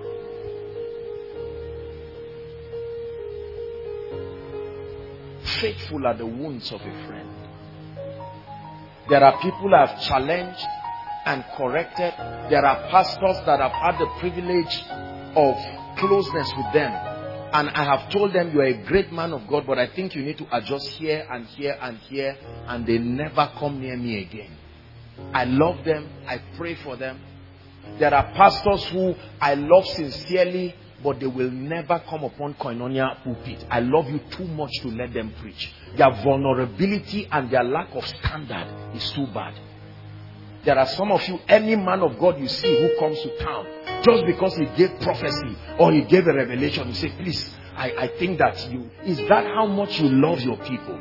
Faithful are the wounds of a friend. There are people I have challenged and corrected. There are pastors that have had the privilege of closeness with them. And I have told them, you are a great man of God, but I think you need to adjust here and here and here. And they never come near me again. I love them. I pray for them. There are pastors who I love sincerely, but they will never come upon Koinonia pulpit. I love you too much to let them preach. Their vulnerability and their lack of standard is too bad. There are some of you, any man of God you see who comes to town, just because he gave prophecy or he gave a revelation, you say, please, I think that is that how much you love your people?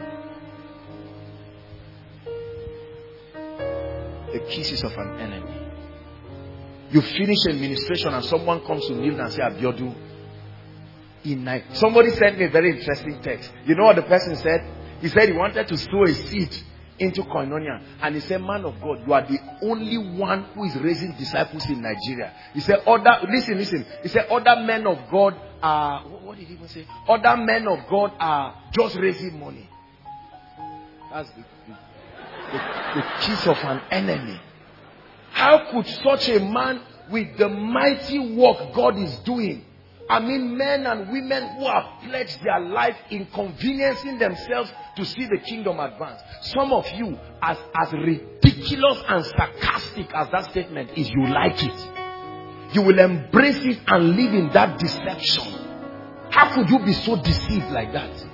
The kisses of an enemy. You finish a ministration and someone comes to kneel and say, Abiodun, somebody sent me a very interesting text. You know what the person said? He said he wanted to sow a seed into Koinonia. And he said, man of God, you are the only one who is raising disciples in Nigeria. He said, listen. He said, other men of God are, what did he even say? Other men of God are just raising money. That's the kiss of an enemy. How could such a man with the mighty work God is doing, I mean men and women who have pledged their life inconveniencing themselves to see the kingdom advance. Some of you, as ridiculous and sarcastic as that statement is, you like it. You will embrace it and live in that deception. How could you be so deceived like that?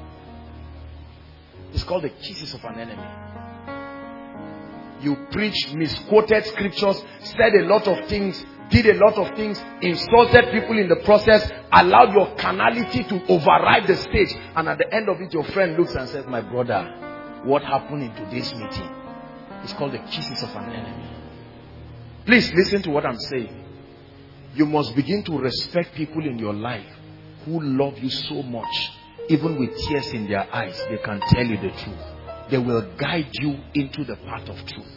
It's called the kisses of an enemy. You preached, misquoted scriptures, said a lot of things, did a lot of things, insulted people in the process, allowed your carnality to override the stage, and at the end of it your friend looks and says, my brother, what happened in today's meeting? It's called the kisses of an enemy. Please listen to what I'm saying. You must begin to respect people in your life who love you so much. Even with tears in their eyes, they can tell you the truth. They will guide you into the path of truth.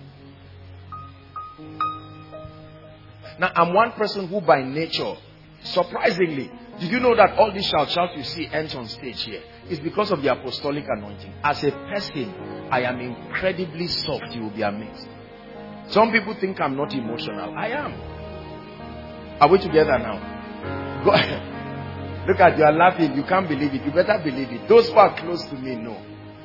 Now, I'm one person who by nature, surprisingly, did you know that all this shout you see ends on stage here? It's because of the apostolic anointing. As a person, I am incredibly soft. You will be amazed. Some people think I'm not emotional. I am. Are we together now? Go ahead. Look at you, are laughing. You can't believe it. You better believe it. Those who are close to me know.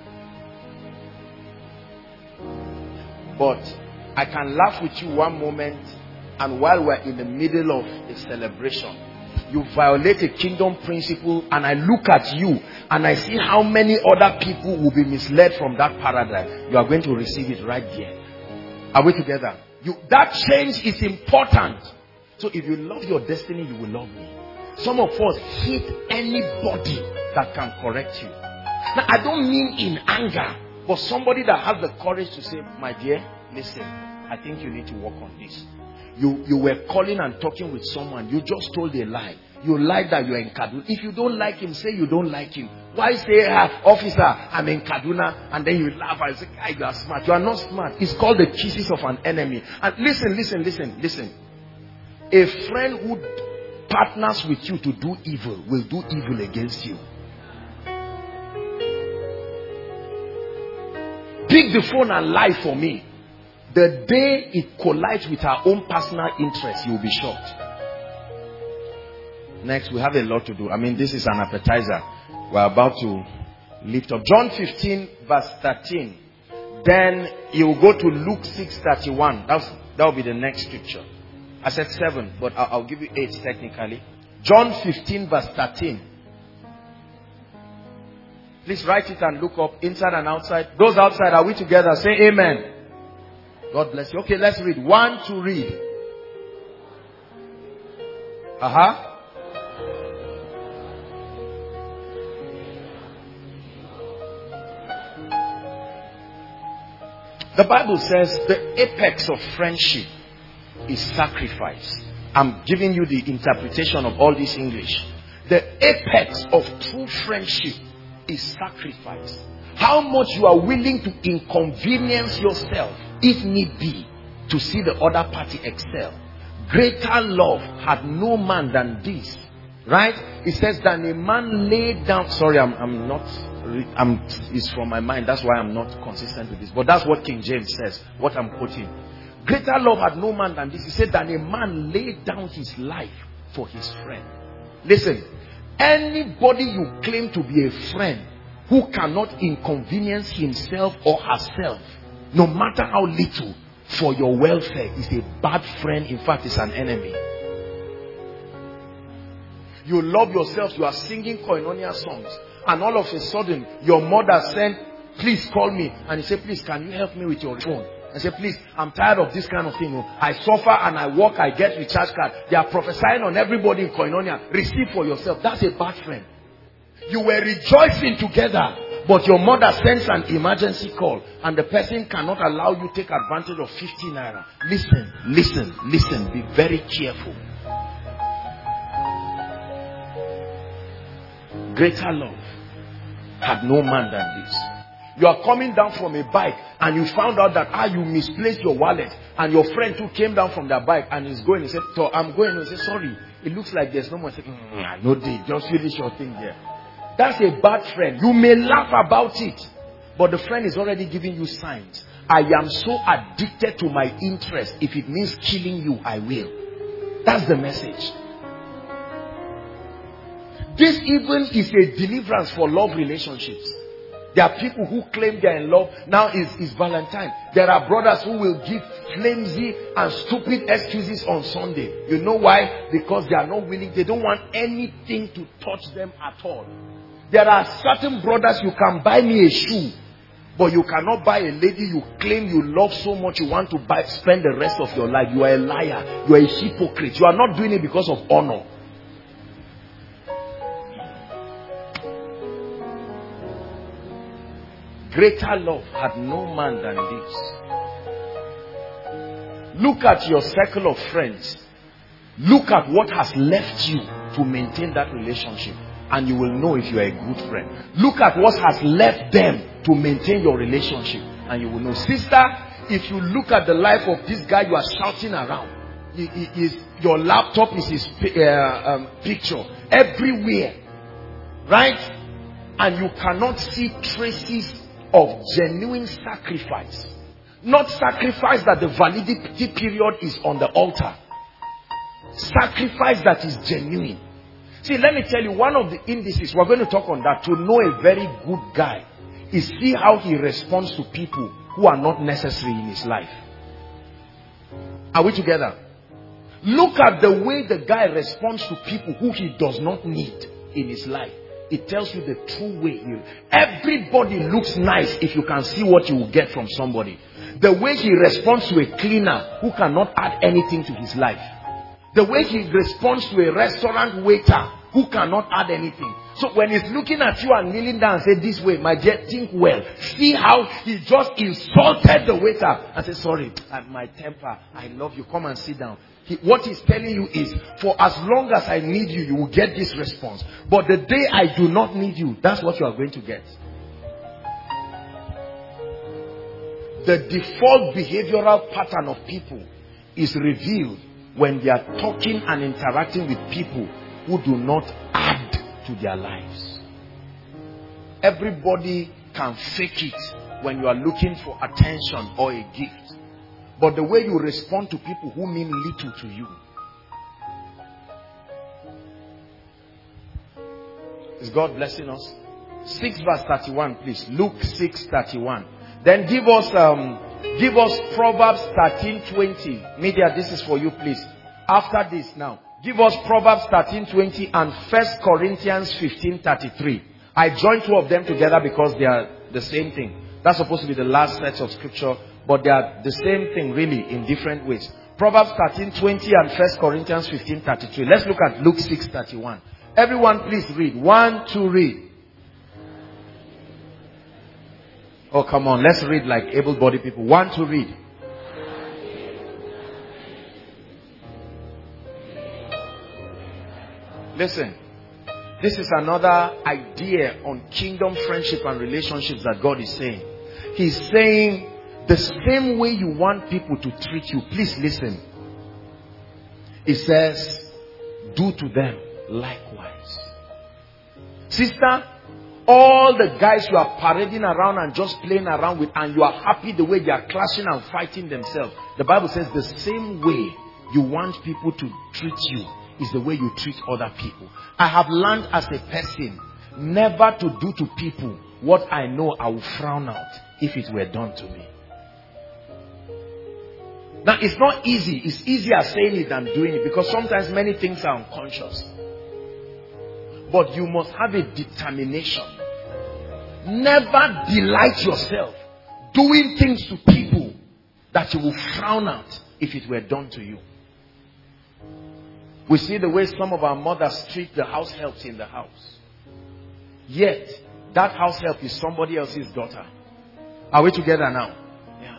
But I can laugh with you one moment, and while we're in the middle of a celebration, you violate a kingdom principle, and I look at you and I see how many other people will be misled from that paradigm. You are going to receive it right there. Are we together? That change is important. So if you love your destiny, you will love me. Some of us hate anybody that can correct you. Now, I don't mean in anger, but somebody that has the courage to say, my dear, listen, I think you need to work on this. You were calling and talking with someone. You just told a lie. You lied that you are in Kaduna. If you don't like him, say you don't like him. Why say, officer, I'm in Kaduna, and then you laugh and say, you are smart. You are not smart. It's called the kisses of an enemy. And listen. A friend who partners with you to do evil will do evil against you. Pick the phone and lie for me. The day it collides with our own personal interest, you'll be shocked. Next, we have a lot to do. I mean, this is an appetizer. We're about to lift up. John 15 verse 13. Then you go to Luke 6:31. That will be the next scripture. I said 7, but I'll give you 8 technically. John 15 verse 13. Please write it and look up inside and outside. Those outside, are we together? Say amen. God bless you. Okay, let's read. 1 to read. The Bible says the apex of friendship is sacrifice. I'm giving you the interpretation of all this English. The apex of true friendship is sacrifice. How much you are willing to inconvenience yourself, if need be, to see the other party excel. Greater love had no man than this. Right? It says that a man laid down. Sorry, it's from my mind. That's why I'm not consistent with this. But that's what King James says. What I'm quoting. Greater love had no man than this. He said that a man laid down his life for his friend. Listen, anybody you claim to be a friend who cannot inconvenience himself or herself, no matter how little, for your welfare is a bad friend. In fact, it's an enemy. You love yourself. You are singing koinonia songs, and all of a sudden your mother sent, please call me, and he said, please, can you help me with your phone? I say, please, I'm tired of this kind of thing. I suffer and I work, I get recharge card. They are prophesying on everybody in koinonia. Receive for yourself. That's a bad friend. You were rejoicing together, but your mother sends an emergency call, and the person cannot allow you to take advantage of 50 naira. Listen. Be very careful. Greater love had no man than this. You are coming down from a bike and you found out that you misplaced your wallet, and your friend too came down from that bike and is going. He said, so I'm going. He said, sorry, it looks like there's no more. He said, no day, just finish your thing there. That's a bad friend. You may laugh about it, but the friend is already giving you signs. I am so addicted to my interest. If it means killing you, I will. That's the message. This even is a deliverance for love relationships. There are people who claim they are in love. Now is Valentine. There are brothers who will give flimsy and stupid excuses on Sunday. You know why? Because they are not willing. They don't want anything to touch them at all. There are certain brothers, you can buy me a shoe, but you cannot buy a lady you claim you love so much you want to spend the rest of your life. You are a liar. You are a hypocrite. You are not doing it because of honor. Greater love had no man than this. Look at your circle of friends. Look at what has left you to maintain that relationship, and you will know if you are a good friend. Look at what has left them to maintain your relationship, and you will know. Sister, if you look at the life of this guy you are shouting around, your laptop is his picture everywhere, right? And you cannot see traces of genuine sacrifice. Not sacrifice that the validity period is on the altar. Sacrifice that is genuine. See, let me tell you, one of the indices, we're going to talk on that, to know a very good guy is see how he responds to people who are not necessary in his life. Are we together? Look at the way the guy responds to people who he does not need in his life. It tells you the true way. Everybody looks nice if you can see what you will get from somebody. The way he responds to a cleaner who cannot add anything to his life. The way he responds to a restaurant waiter who cannot add anything. So when he's looking at you and kneeling down and say, this way, my dear, think well. See how he just insulted the waiter and say, sorry, my temper, I love you, come and sit down. What he's telling you is, for as long as I need you, you will get this response. But the day I do not need you, that's what you are going to get. The default behavioral pattern of people is revealed when they are talking and interacting with people who do not add to their lives. Everybody can fake it when you are looking for attention or a gift. But the way you respond to people who mean little to you. Is God blessing us? 6 verse 31, please. Luke 6:31. Then give us Proverbs 13:20. Media, this is for you, please. After this now, give us Proverbs 13:20 and 1 Corinthians 15:33. I joined two of them together because they are the same thing. That's supposed to be the last set of scripture, but they are the same thing really in different ways. Proverbs 13:20 and 1 Corinthians 15:33. Let's look at Luke 6:31. Everyone please read. 1, 2, read. Oh, come on. Let's read like able-bodied people. 1, 2, read. Listen. This is another idea on kingdom friendship and relationships that God is saying. He's saying the same way you want people to treat you. Please listen. He says, do to them likewise. Sister, all the guys you are parading around and just playing around with, and you are happy the way they are clashing and fighting themselves. The Bible says the same way you want people to treat you is the way you treat other people. I have learned as a person never to do to people what I know I will frown out if it were done to me. Now it's not easy. It's easier saying it than doing it, because sometimes many things are unconscious. But you must have a determination. Never delight yourself doing things to people that you will frown at if it were done to you. We see the way some of our mothers treat the house helps in the house. Yet, that house help is somebody else's daughter. Are we together now? Yeah.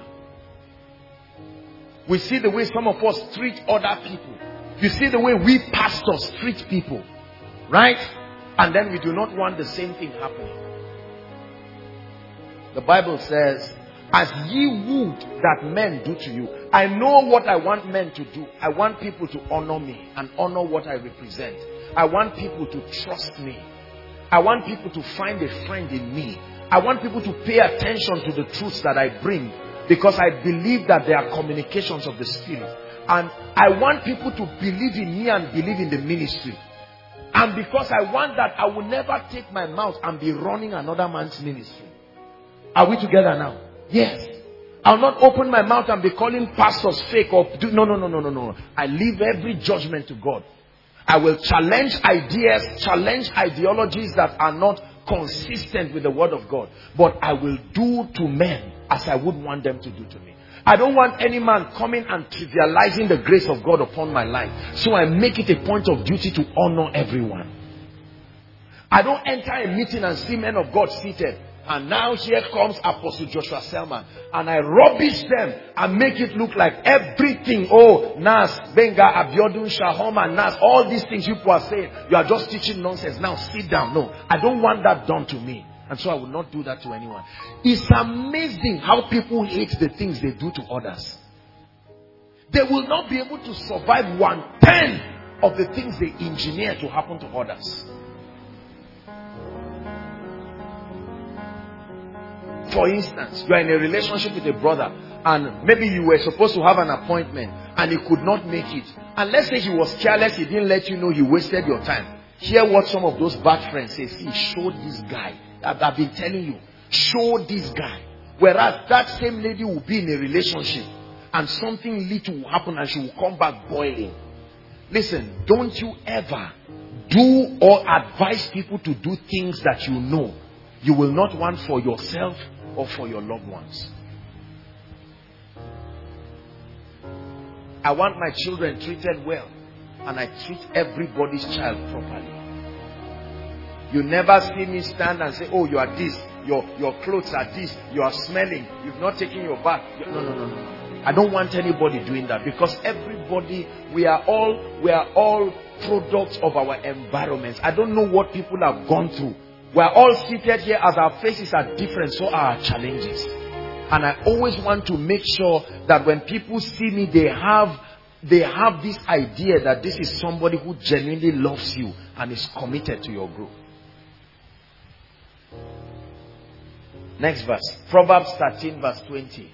We see the way some of us treat other people. You see the way we pastors treat people. Right? And then we do not want the same thing happening. The Bible says, as ye would that men do to you. I know what I want men to do. I want people to honor me and honor what I represent. I want people to trust me. I want people to find a friend in me. I want people to pay attention to the truths that I bring, because I believe that they are communications of the Spirit. And I want people to believe in me and believe in the ministry. And because I want that, I will never take my mouth and be running another man's ministry. Are we together now? Yes. I'll not open my mouth and be calling pastors fake or do. No. I leave every judgment to God. I will challenge ideas, challenge ideologies that are not consistent with the word of God. But I will do to men as I would want them to do to me. I don't want any man coming and trivializing the grace of God upon my life. So I make it a point of duty to honor everyone. I don't enter a meeting and see men of God seated. And now here comes Apostle Joshua Selman. And I rubbish them and make it look like everything. Oh, Nas, Benga, Abiodun, Shahoma, Nas, all these things you people are saying. You are just teaching nonsense. Now sit down. No, I don't want that done to me. And so I will not do that to anyone. It's amazing how people hate the things they do to others. They will not be able to survive 1/10 of the things they engineer to happen to others. For instance, you are in a relationship with a brother and maybe you were supposed to have an appointment and he could not make it, and let's say he was careless, he didn't let you know, he wasted your time. Hear what some of those bad friends say. See, show this guy. I've been telling you, show this guy. Whereas that same lady will be in a relationship and something little will happen and she will come back boiling. Listen, don't you ever do or advise people to do things that you know you will not want for yourself or for your loved ones. I want my children treated well, and I treat everybody's child properly. You never see me stand and say, oh, you are this, your clothes are this, you are smelling, you've not taken your bath. No. I don't want anybody doing that, because everybody, we are all products of our environments. I don't know what people have gone through. We are all seated here, as our faces are different, so are our challenges. And I always want to make sure that when people see me, they have this idea that this is somebody who genuinely loves you and is committed to your group. Next verse, Proverbs 13 verse 20.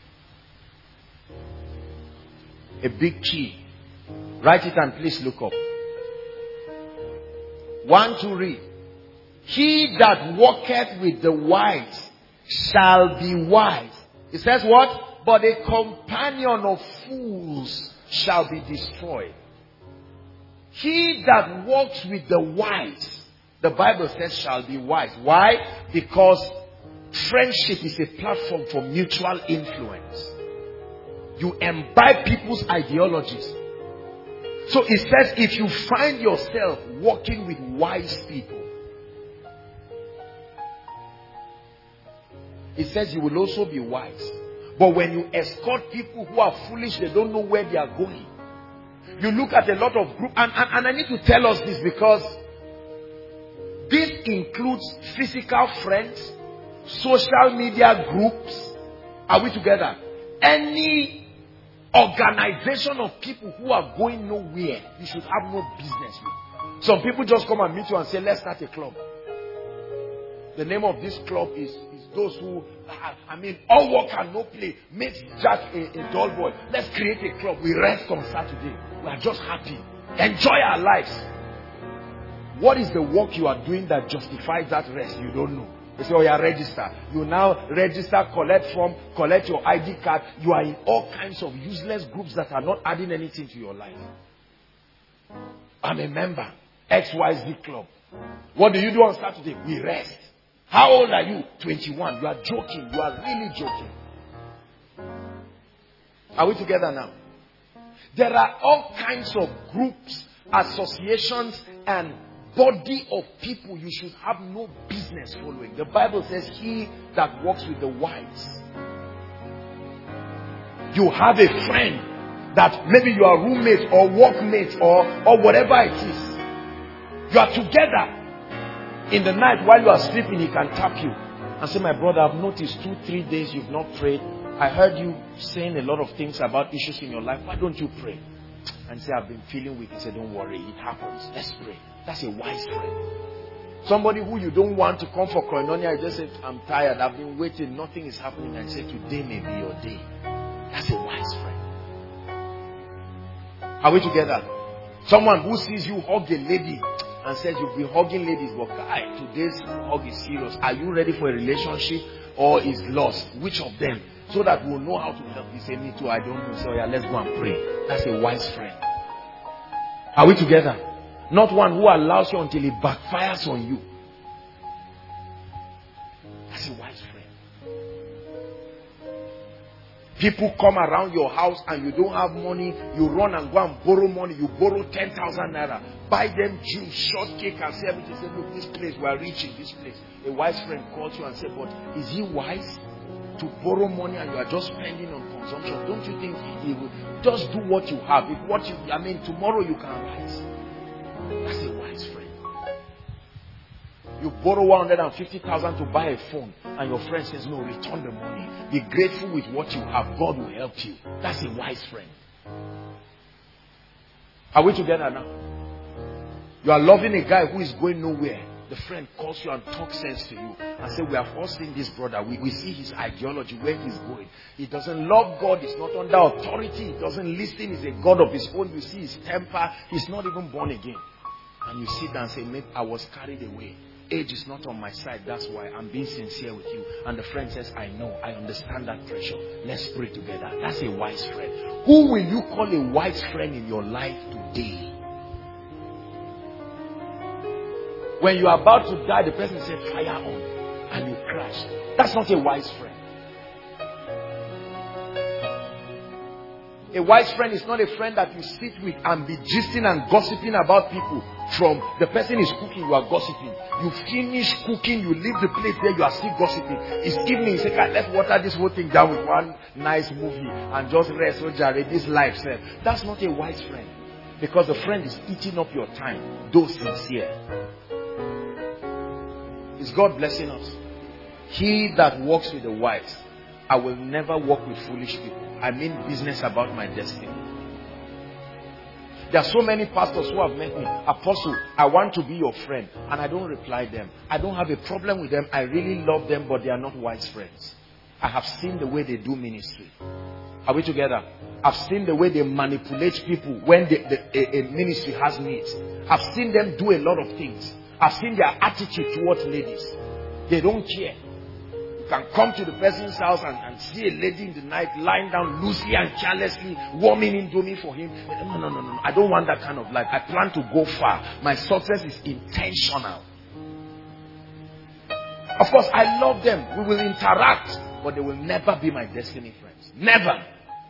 A big key. Write it and please look up. 1 to read. He that walketh with the wise shall be wise. It says what? But a companion of fools shall be destroyed. He that walks with the wise, the Bible says, shall be wise. Why? Because friendship is a platform for mutual influence. You imbibe people's ideologies. So it says, if you find yourself walking with wise people, it says you will also be wise. But when you escort people who are foolish, they don't know where they are going. You look at a lot of groups, and I need to tell us this, because this includes physical friends, social media groups. Are we together? Any organization of people who are going nowhere, you should have no business with. Some people just come and meet you and say, let's start a club. The name of this club is those who, all work and no play. Make Jack a dull boy. Let's create a club. We rest on Saturday. We are just happy. Enjoy our lives. What is the work you are doing that justifies that rest? You don't know. They say, oh, you are registered. You now register, collect form, collect your ID card. You are in all kinds of useless groups that are not adding anything to your life. I'm a member. XYZ club. What do you do on Saturday? We rest. How old are you? 21. You are joking. You are really joking. Are we together now? There are all kinds of groups, associations, and body of people you should have no business following. The Bible says, he that walks with the wise. You have a friend that maybe you are roommates or workmates or whatever it is. You are together. In the night while you are sleeping, he can tap you and say, my brother, I've noticed 2-3 days you've not prayed. I heard you saying a lot of things about issues in your life. Why don't you pray? And say, I've been feeling weak. He said, don't worry, it happens. Let's pray. That's a wise friend. Somebody who you don't want to come for koinonia, you just say, I'm tired, I've been waiting, nothing is happening. And say, today may be your day. That's a wise friend. Are we together? Someone who sees you hug a lady and says, you've been hugging ladies, but today's hug is serious. Are you ready for a relationship or is lost? Which of them? So that we'll know how to help you. Say, me too, I don't know. So yeah, let's go and pray. That's a wise friend. Are we together? Not one who allows you until it backfires on you. That's a wise friend. People come around your house and you don't have money. You run and go and borrow money. You borrow 10,000 naira. Buy them juice, shortcake, and say everything. Say, look, this place, we are reaching this place. A wise friend calls you and says, but is he wise to borrow money and you are just spending on consumption? Don't you think he will just do what you have? If what you, tomorrow you can rise. That's a wise friend. You borrow 150,000 to buy a phone and your friend says, no, return the money. Be grateful with what you have. God will help you. That's a wise friend. Are we together now? You are loving a guy who is going nowhere the friend calls you and talks sense to you and say, we have all seen this brother. We see his ideology, where he's going. He doesn't love God. He's not under authority. He doesn't listen. He's a God of his own. You see his temper. He's not even born again. And you sit down and say, maybe I was carried away. Age is not on my side. That's why I'm being sincere with you. And the friend says, I know. I understand that pressure. Let's pray together. That's a wise friend. Who will you call a wise friend in your life today? When you are about to die, the person said, fire on. And you crash. That's not a wise friend. A wise friend is not a friend that you sit with and be gisting and gossiping about people. From the person is cooking, you are gossiping. You finish cooking, you leave the place there, you are still gossiping. It's evening, you say, let's water this whole thing down with one nice movie and just rest. This life, sir. That's not a wise friend. Because the friend is eating up your time, though sincere. Is God blessing us? He that walks with the wise, I will never walk with foolish people. I mean business about my destiny. There are so many pastors who have met me. Apostle, I want to be your friend. And I don't reply them. I don't have a problem with them. I really love them, but they are not wise friends. I have seen the way they do ministry. Are we together? I've seen the way they manipulate people when a ministry has needs. I've seen them do a lot of things. I've seen their attitude towards ladies. They don't care. You can come to the person's house and see a lady in the night lying down loosely and carelessly, warming Indomie for him. No. I don't want that kind of life. I plan to go far. My success is intentional. Of course, I love them. We will interact, but they will never be my destiny friends. Never.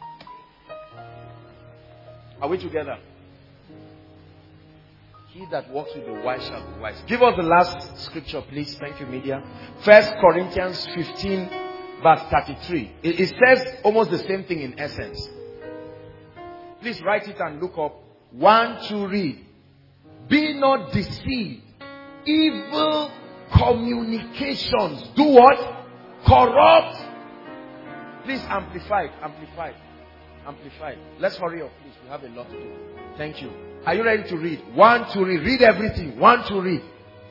Are we together? He that walks with the wise shall be wise. Give us the last scripture, please. Thank you, media. 1 Corinthians 15, verse 33. It says almost the same thing in essence. Please write it and look up. 1, 2, read. Be not deceived. Evil communications do what? Corrupt. Please amplify it. Amplify it. Amplify it. Let's hurry up, please. We have a lot to do. Thank you. Are you ready to read? 1, 2, read. Read everything. 1, 2, read.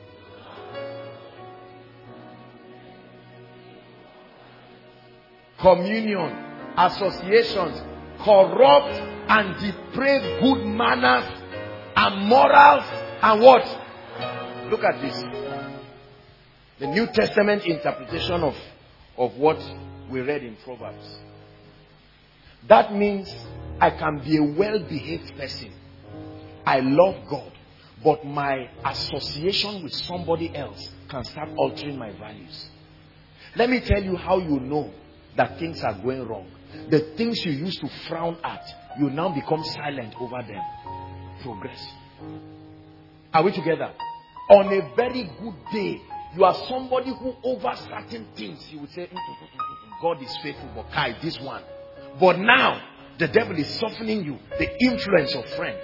Communion, associations, corrupt and depraved good manners and morals and what? Look at this. The New Testament interpretation of what we read in Proverbs. That means I can be a well-behaved person. I love God, but my association with somebody else can start altering my values. Let me tell you how you know that things are going wrong. The things you used to frown at, you now become silent over them. Progress. Are we together? On a very good day, you are somebody who over certain things, you would say, God is faithful, but Kai, this one. But now, the devil is softening you. The influence of friends.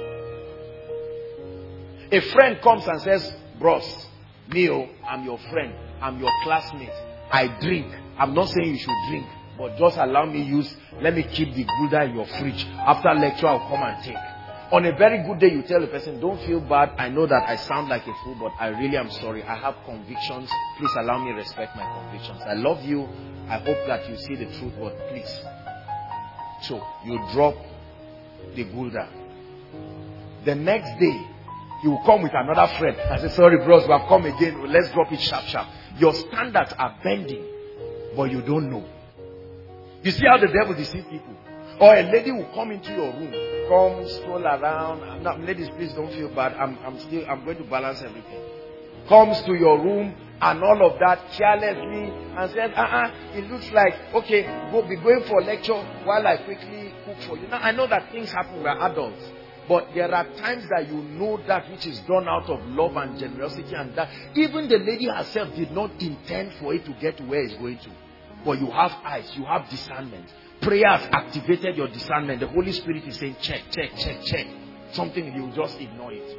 A friend comes and says, bros, Neo, I'm your friend. I'm your classmate. I drink. I'm not saying you should drink, but just allow me let me keep the Gouda in your fridge. After lecture, I'll come and take. On a very good day, you tell the person, don't feel bad. I know that I sound like a fool, but I really am sorry. I have convictions. Please allow me to respect my convictions. I love you. I hope that you see the truth, but please. So, you drop the Gouda. The next day, he will come with another friend and say, sorry bros, we have come again. Let's drop it sharp. Your standards are bending, but you don't know. You see how the devil deceives people? Or a lady will come into your room, come stroll around. Now, ladies, please don't feel bad. I'm going to balance everything. Comes to your room and all of that carelessly and said, it looks like, okay, be going for a lecture while I quickly cook for you. Now, I know that things happen. We're adults. But there are times that you know that which is done out of love and generosity, and that even the lady herself did not intend for it to get to where it's going to. But you have eyes, you have discernment. Prayer has activated your discernment. The Holy Spirit is saying, check. Something, you just ignore it.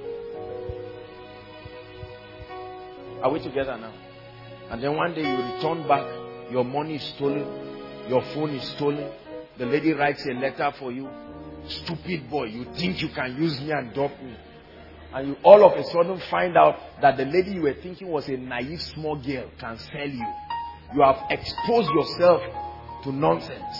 Are we together now? And then one day you return back, your money is stolen, your phone is stolen, the lady writes a letter for you. Stupid boy, you think you can use me and dope me. And you all of a sudden find out that the lady you were thinking was a naive small girl can sell you. You have exposed yourself to nonsense.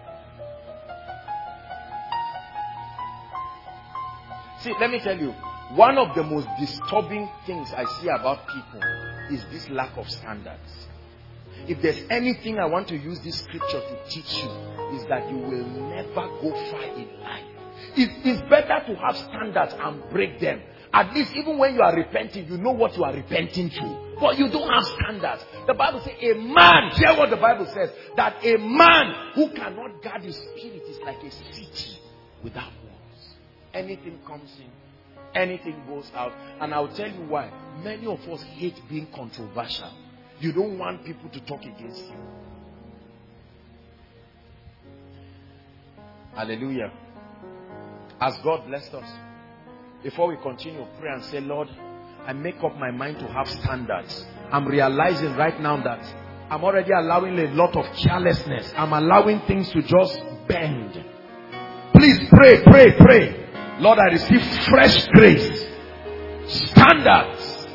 See, let me tell you, one of the most disturbing things I see about people is this lack of standards. If there's anything I want to use this scripture to teach you, is that you will never go far in life. It's better to have standards and break them. At least even when you are repenting, you know what you are repenting to. But you don't have standards. The Bible says a man, hear what the Bible says, that a man who cannot guard his spirit is like a city without walls. Anything comes in, anything goes out. And I'll tell you why. Many of us hate being controversial. You don't want people to talk against you. Hallelujah. As God blessed us, before we continue, pray and say, Lord, I make up my mind to have standards. I'm realizing right now that I'm already allowing a lot of carelessness. I'm allowing things to just bend. Please pray, pray, pray. Lord, I receive fresh grace. Standards.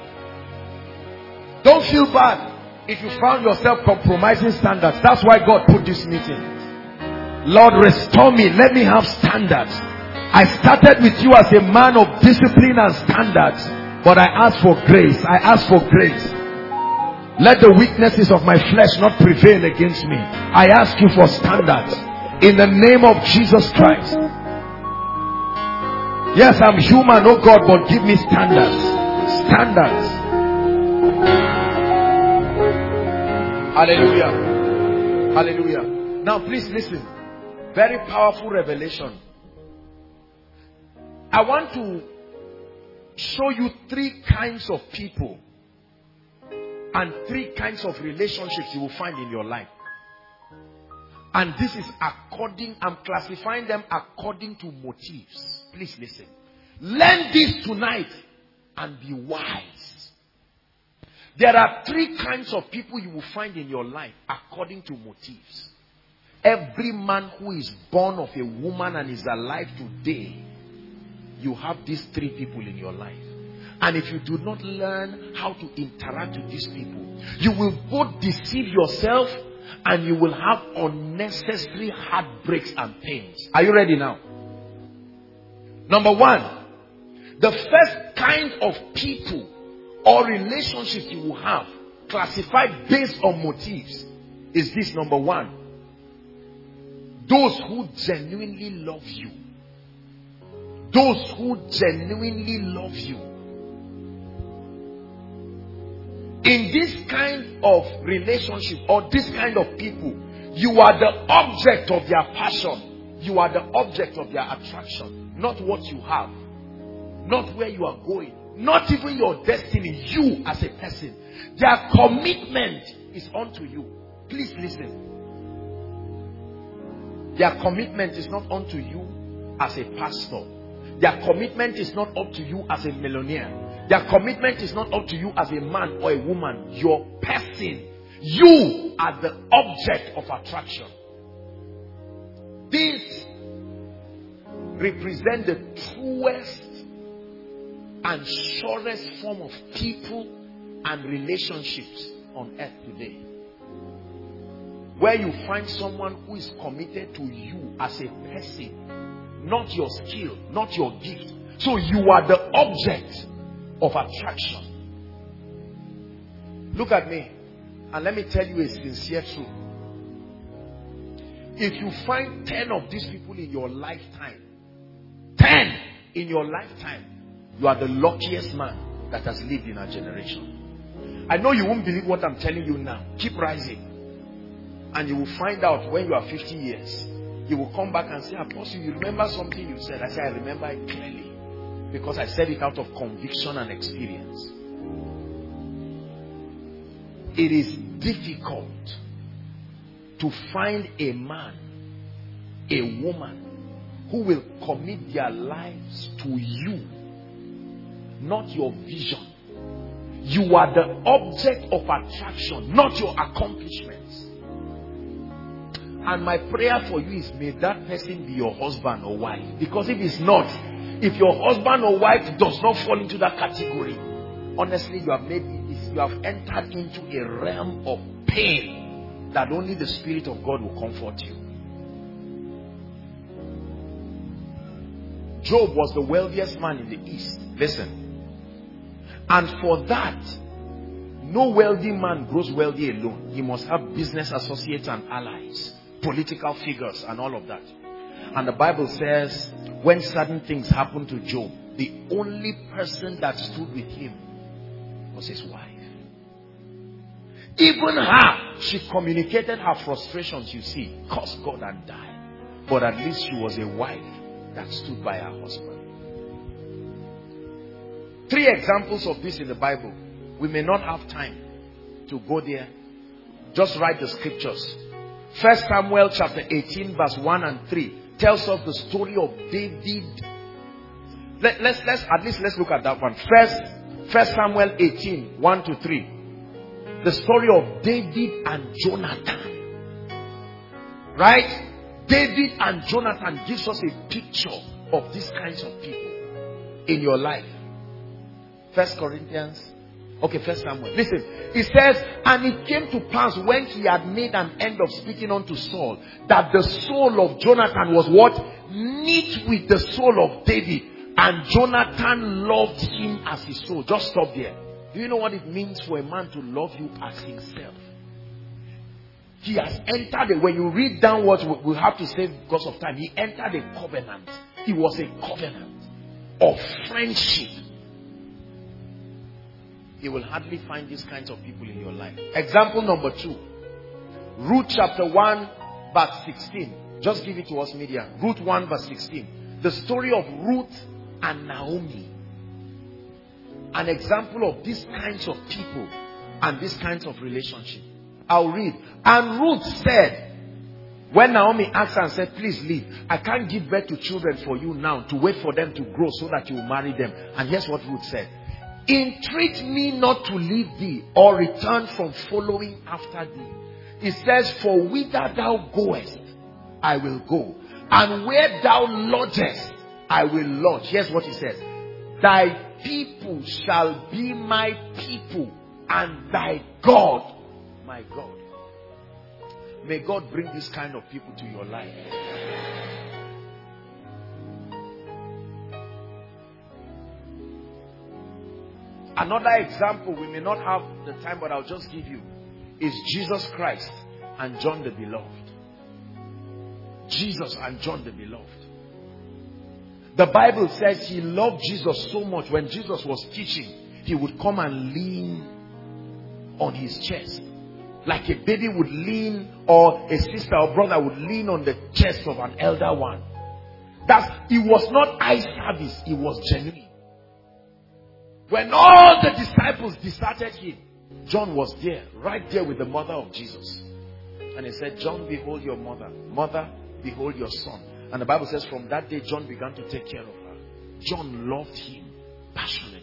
Don't feel bad if you found yourself compromising standards. That's why God put this meeting. Lord, restore me. Let me have standards. I started with you as a man of discipline and standards, but I ask for grace. I ask for grace. Let the weaknesses of my flesh not prevail against me. I ask you for standards in the name of Jesus Christ. Yes, I'm human, oh God, but give me standards. Standards. Hallelujah. Hallelujah. Now please listen. Very powerful revelation. I want to show you 3 kinds of people and 3 kinds of relationships you will find in your life. And this is according, I'm classifying them according to motives. Please listen. Learn this tonight and be wise. There are 3 kinds of people you will find in your life according to motives. Every man who is born of a woman and is alive today, you have these 3 people in your life. And if you do not learn how to interact with these people, you will both deceive yourself and you will have unnecessary heartbreaks and pains. Are you ready now? Number 1, the first kind of people or relationships you will have, classified based on motives, is this. Number 1, those who genuinely love you. Those who genuinely love you. In this kind of relationship or this kind of people, you are the object of their passion. You are the object of their attraction. Not what you have. Not where you are going. Not even your destiny. You as a person. Their commitment is unto you. Please listen. Their commitment is not unto you as a pastor. Their commitment is not up to you as a millionaire. Their commitment is not up to you as a man or a woman. Your person. You are the object of attraction. These represent the truest and surest form of people and relationships on earth today. Where you find someone who is committed to you as a person, not your skill, not your gift. So you are the object of attraction. Look at me and let me tell you a sincere truth. If you find 10 of these people in your lifetime, 10 in your lifetime, you are the luckiest man that has lived in our generation. I know you won't believe what I'm telling you now. Keep rising. And you will find out when you are 50 years. You will come back and say, Apostle, you remember something you said? I said, I remember it clearly. Because I said it out of conviction and experience. It is difficult to find a man, a woman, who will commit their lives to you, not your vision. You are the object of attraction, not your accomplishments. And my prayer for you is, may that person be your husband or wife. Because if it's not, If your husband or wife does not fall into that category, honestly, you have entered into a realm of pain that only the Spirit of God will comfort you. Job was the wealthiest man in the East. Listen. And for that, no wealthy man grows wealthy alone. He must have business associates and allies, political figures and all of that. And the Bible says, when certain things happened to Job, the only person that stood with him was his wife. Even her, she communicated her frustrations, you see, cursed God and died. But at least she was a wife that stood by her husband. 3 examples of this in the Bible. We may not have time to go there. Just write the scriptures. 1 Samuel chapter 18 verse 1 and 3 tells us the story of David. Let's look at that one. First Samuel 18 1 to 3. The story of David and Jonathan. Right? David and Jonathan gives us a picture of these kinds of people in your life. 1 Samuel. Listen, it says, and it came to pass when he had made an end of speaking unto Saul, that the soul of Jonathan was what? Knit with the soul of David. And Jonathan loved him as his soul. Just stop there. Do you know what it means for a man to love you as himself? He has entered it. When you read down what we'll have to say because of time, he entered a covenant. It was a covenant of friendship. You will hardly find these kinds of people in your life. Example number 2. Ruth chapter 1 verse 16. Just give it to us, media. Ruth 1 verse 16. The story of Ruth and Naomi. An example of these kinds of people and these kinds of relationships. I'll read. And Ruth said, when Naomi asked her and said, please leave. I can't give birth to children for you now, to wait for them to grow so that you will marry them. And here's what Ruth said. Entreat me not to leave thee or return from following after thee. It says, for whither thou goest, I will go. And where thou lodgest, I will lodge. Here's what he says. Thy people shall be my people, and thy God, my God. May God bring this kind of people to your life. Another example, we may not have the time, but I'll just give you, is Jesus Christ and John the Beloved. Jesus and John the Beloved. The Bible says he loved Jesus so much. When Jesus was teaching, he would come and lean on his chest. Like a baby would lean, or a sister or brother would lean on the chest of an elder one. It was not eye service, it was genuine. When all the disciples deserted him, John was there, right there with the mother of Jesus. And he said, John, behold your mother. Mother, behold your son. And the Bible says from that day, John began to take care of her. John loved him passionately.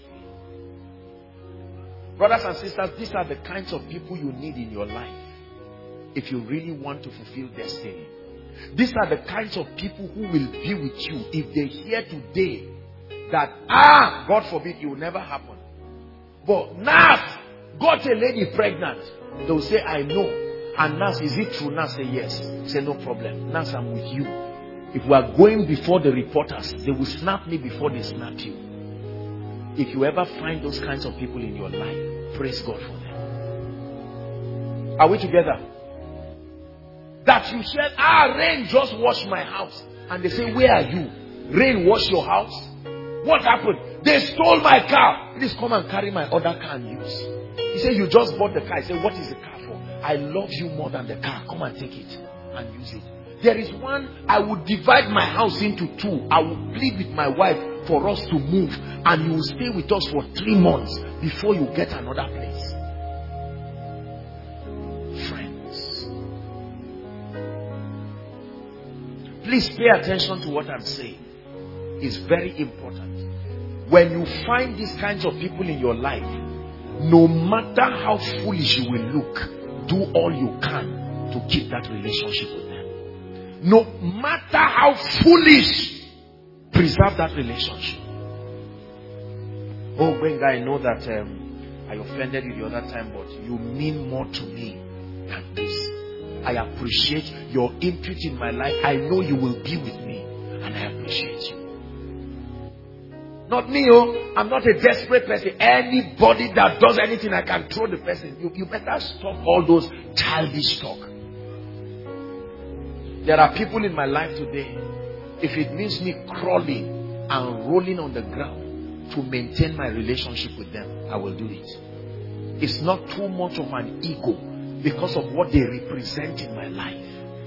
Brothers and sisters, these are the kinds of people you need in your life if you really want to fulfill destiny. These are the kinds of people who will be with you if they hear today that, God forbid, it will never happen. But Nas got a lady pregnant. They will say, I know. And Nas, is it true? Nas say yes. Say no problem. Nas, I'm with you. If we are going before the reporters, they will snap me before they snap you. If you ever find those kinds of people in your life, praise God for them. Are we together? That you said, rain just washed my house. And they say, where are you? Rain washed your house? What happened? They stole my car. Please come and carry my other car and use. He said, you just bought the car. He said, what is the car for? I love you more than the car. Come and take it and use it. There is one, I would divide my house into 2. I would plead with my wife for us to move. And you will stay with us for 3 months before you get another place. Friends. Please pay attention to what I'm saying. It's very important. When you find these kinds of people in your life, no matter how foolish you will look, do all you can to keep that relationship with them. No matter how foolish, Preserve that relationship. Oh, Benga, I know that I offended you the other time, but you mean more to me than this. I appreciate your input in my life. I know you will be with me, and I appreciate you. Not me, oh. I'm not a desperate person. Anybody that does anything, I can throw the person. You better stop all those childish talk. There are people in my life today, if it means me crawling and rolling on the ground to maintain my relationship with them, I will do it. It's not too much of an ego because of what they represent in my life.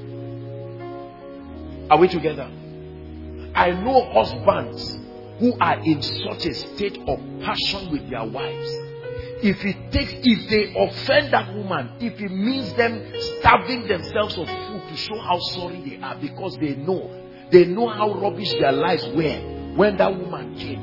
Are we together? I know husbands who are in such a state of passion with their wives. If they offend that woman, if it means them starving themselves of food to show how sorry they are, because they know how rubbish their lives were when that woman came.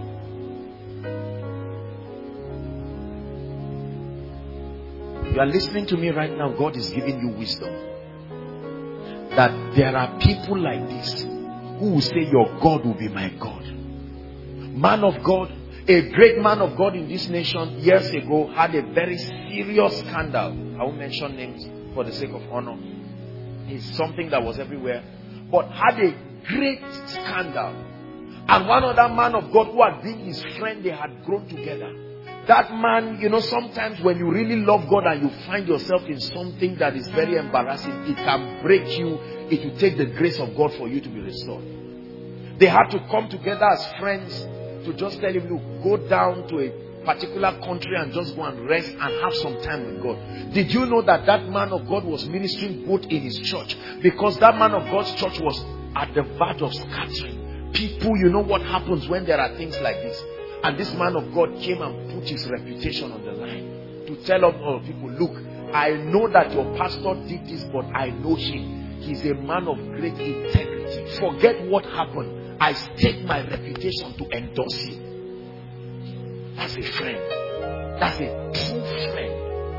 You are listening to me right now. God is giving you wisdom. That there are people like this who will say, your God will be my God. Man of God, a great man of God in this nation years ago had a very serious scandal. I won't mention names for the sake of honor. It's something that was everywhere. But had a great scandal. And one other man of God who had been his friend, they had grown together. That man, sometimes when you really love God and you find yourself in something that is very embarrassing, it can break you. It will take the grace of God for you to be restored. They had to come together as friends to just tell him, look, go down to a particular country and just go and rest and have some time with God. Did you know that that man of God was ministering both in his church? Because that man of God's church was at the verge of scattering. People, you know what happens when there are things like this. And this man of God came and put his reputation on the line to tell all people, look, I know that your pastor did this, but I know him. He's a man of great integrity. Forget what happened. I stake my reputation to endorse him. That's a friend. That's a true friend.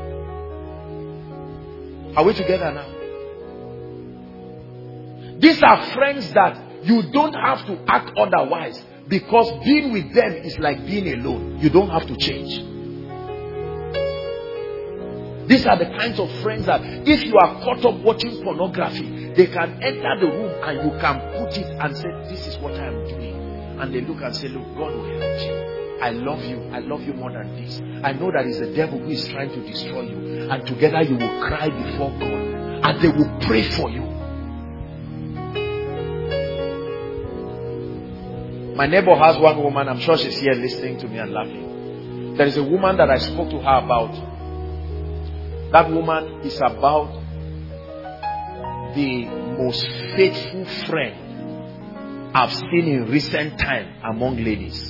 Are we together now? These are friends that you don't have to act otherwise, because being with them is like being alone. You don't have to change. These are the kinds of friends that if you are caught up watching pornography, they can enter the room and you can put it and say, this is what I am doing. And they look and say, look, God will help you. I love you. I love you more than this. I know that it's the devil who is trying to destroy you. And together you will cry before God. And they will pray for you. My neighbor has one woman. I'm sure she's here listening to me and laughing. There is a woman that I spoke to her about. That woman is about the most faithful friend I've seen in recent time among ladies.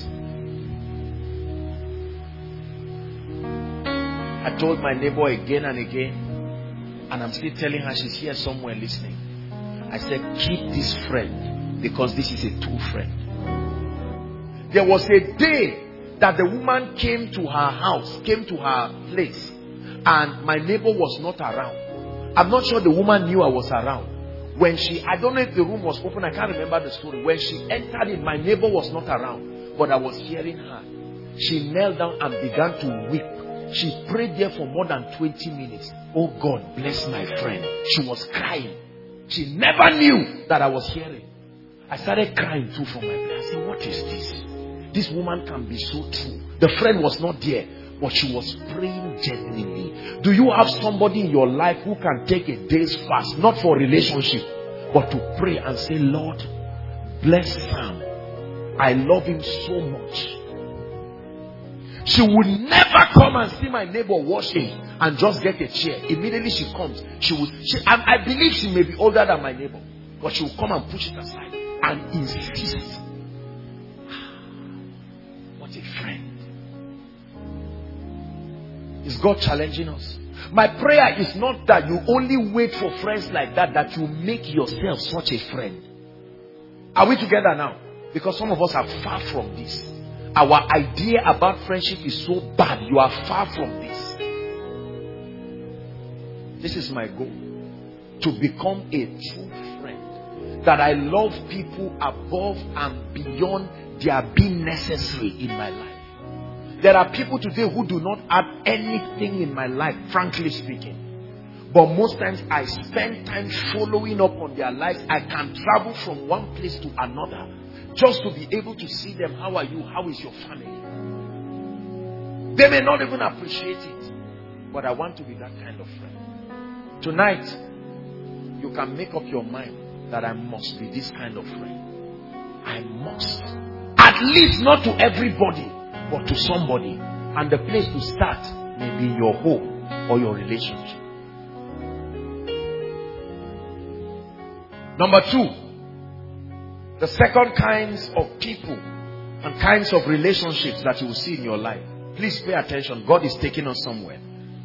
I told my neighbor again and again, and I'm still telling her, she's here somewhere listening. I said, keep this friend, because this is a true friend. There was a day that the woman came to her house, came to her place, and my neighbor was not around. I'm not sure the woman knew I was around. When I don't know if the room was open, I can't remember the story. When she entered it, my neighbor was not around, but I was hearing her. She knelt down and began to weep. She prayed there for more than 20 minutes. Oh God, bless my friend. She was crying. She never knew that I was hearing. I started crying too from my place. I said, what is this? This woman can be so true. The friend was not there, but she was praying genuinely. Do you have somebody in your life who can take a day's fast, not for relationship, but to pray and say, Lord, bless Sam. I love him so much. She would never come and see my neighbor washing and just get a chair. Immediately she comes, I believe she may be older than my neighbor, but she will come and push it aside and insist. What a friend. Is God challenging us? My prayer is not that you only wait for friends like that, that you make yourself such a friend. Are we together now? Because some of us are far from this. Our idea about friendship is so bad. You are far from this. This is my goal. To become a true friend. that I love people above and beyond their being necessary in my life. There are people today who do not add anything in my life, frankly speaking. But most times I spend time following up on their lives. I can travel from one place to another just to be able to see them. How are you? How is your family? They may not even appreciate it, but I want to be that kind of friend. Tonight, you can make up your mind that I must be this kind of friend. I must. At least not to everybody, but to somebody. And the place to start may be your home or your relationship. Number 2, the second kinds of people and kinds of relationships that you will see in your life. Please pay attention. God is taking us somewhere.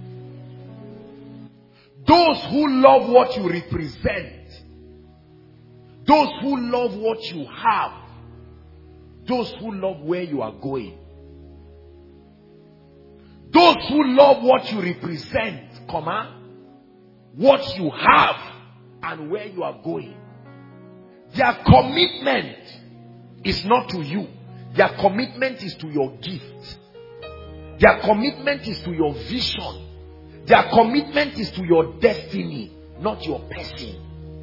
Those who love what you represent. Those who love what you have. Those who love where you are going. Those who love what you represent, what you have and where you are going. Their commitment is not to you. Their commitment is to your gift. Their commitment is to your vision. Their commitment is to your destiny, not your person.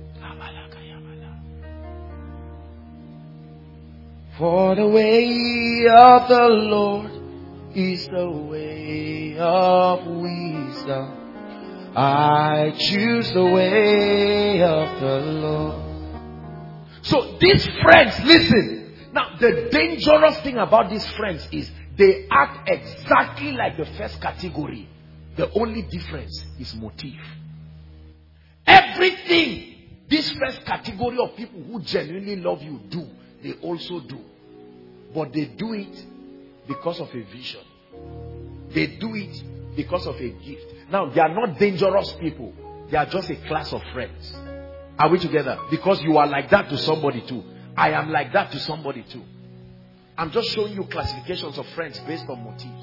For the way of the Lord is the way of wisdom. I choose the way of the Lord. So these friends, listen. Now the dangerous thing about these friends is they act exactly like the first category. The only difference is motive. Everything this first category of people who genuinely love you do, they also do. But they do it because of a vision. They do it because of a gift. Now, they are not dangerous people. They are just a class of friends. Are we together? Because you are like that to somebody too. I am like that to somebody too. I'm just showing you classifications of friends based on motives.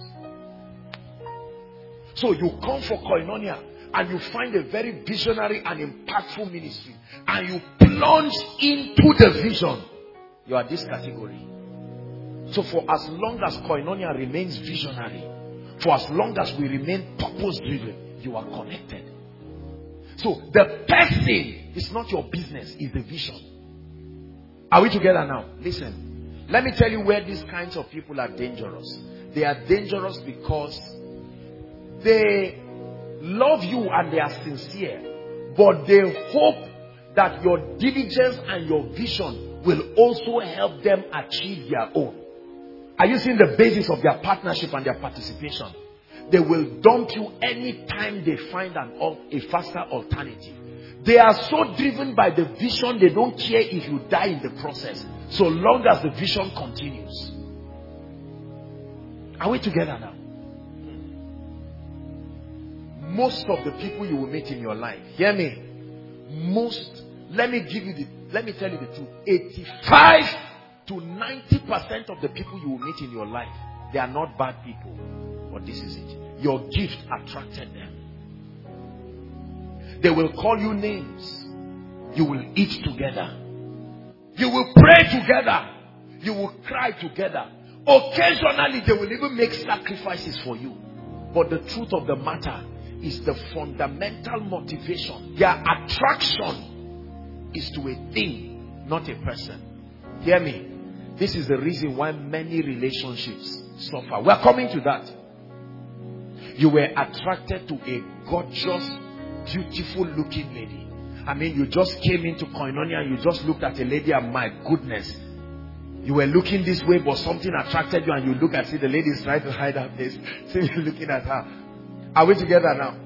So you come for Koinonia and you find a very visionary and impactful ministry and you plunge into the vision. You are this category. So for as long as Koinonia remains visionary, for as long as we remain purpose driven, you are connected. So the person is not your business, it's the vision. Are we together now? Listen. Let me tell you where these kinds of people are dangerous. They are dangerous because they love you and they are sincere, but they hope that your diligence and your vision will also help them achieve their own. Are you seeing the basis of their partnership and their participation? They will dump you anytime they find a faster alternative. They are so driven by the vision, they don't care if you die in the process, so long as the vision continues. Are we together now? Most of the people you will meet in your life, hear me, let me tell you the truth, 85 to 90% of the people you will meet in your life, they are not bad people. But this is it. Your gift attracted them. They will call you names. You will eat together. You will pray together. You will cry together. Occasionally they will even make sacrifices for you. But the truth of the matter is the fundamental motivation. Their attraction is to a thing, not a person. Hear me. This is the reason why many relationships suffer. We are coming to that. You were attracted to a gorgeous, beautiful looking lady. I mean, you just came into Koinonia and you just looked at a lady and my goodness, you were looking this way but something attracted you and you look and see the lady is trying to hide her face. So you're looking at her. Are we together now?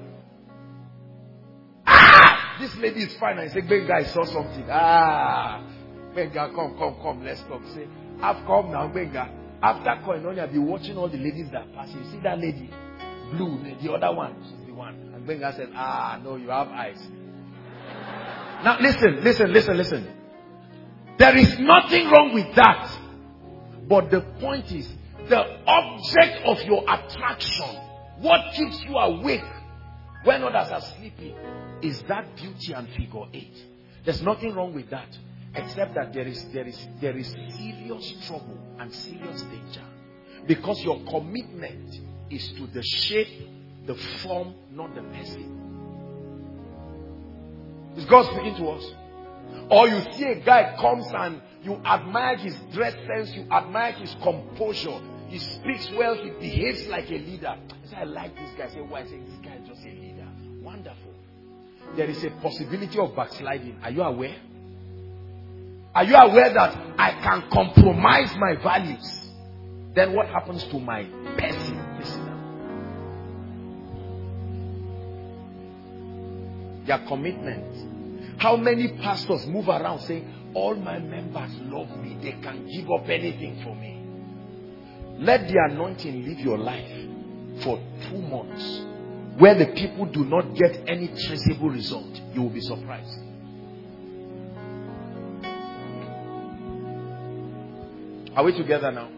This lady is fine. I say, Benga, I saw something. Benga, come, let's talk. Say, I've come now, Benga. After Koinonia, I'll be watching all the ladies that pass. You see that lady? Blue, the other one, she's the one. And Benga said, no, you have eyes. Now listen. There is nothing wrong with that. But the point is, the object of your attraction, what keeps you awake when others are sleeping, is that beauty and figure 8. There's nothing wrong with that. Except that there is serious trouble and serious danger. Because your commitment is to the shape, the form, not the person. Is God speaking to us? Or you see a guy comes and you admire his dress sense, you admire his composure. He speaks well, he behaves like a leader. I say, I like this guy. I say, why? I say, this guy is just a leader. Wonderful. There is a possibility of backsliding. Are you aware? Are you aware that I can compromise my values? Then what happens to my person? Listen now. Their commitment. How many pastors move around saying, all my members love me. They can give up anything for me. Let the anointing live your life for 2 months. Where the people do not get any traceable result. You will be surprised. Are we together now?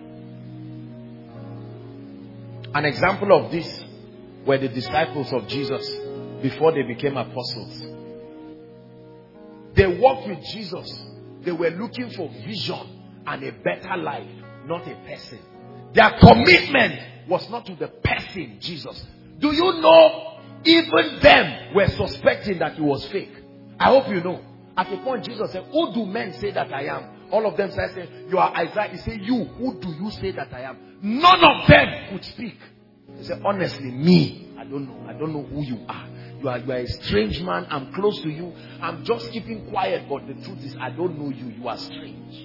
An example of this were the disciples of Jesus before they became apostles. They walked with Jesus. They were looking for vision and a better life, not a person. Their commitment was not to the person, Jesus. Do you know, even them were suspecting that he was fake. I hope you know. At a point, Jesus said, who do men say that I am? All of them started saying, you are Isaiah. He said, you, who do you say that I am? None of them could speak. He said, honestly, me, I don't know. I don't know who you are. You are a strange man. I'm close to you. I'm just keeping quiet. But the truth is, I don't know you. You are strange.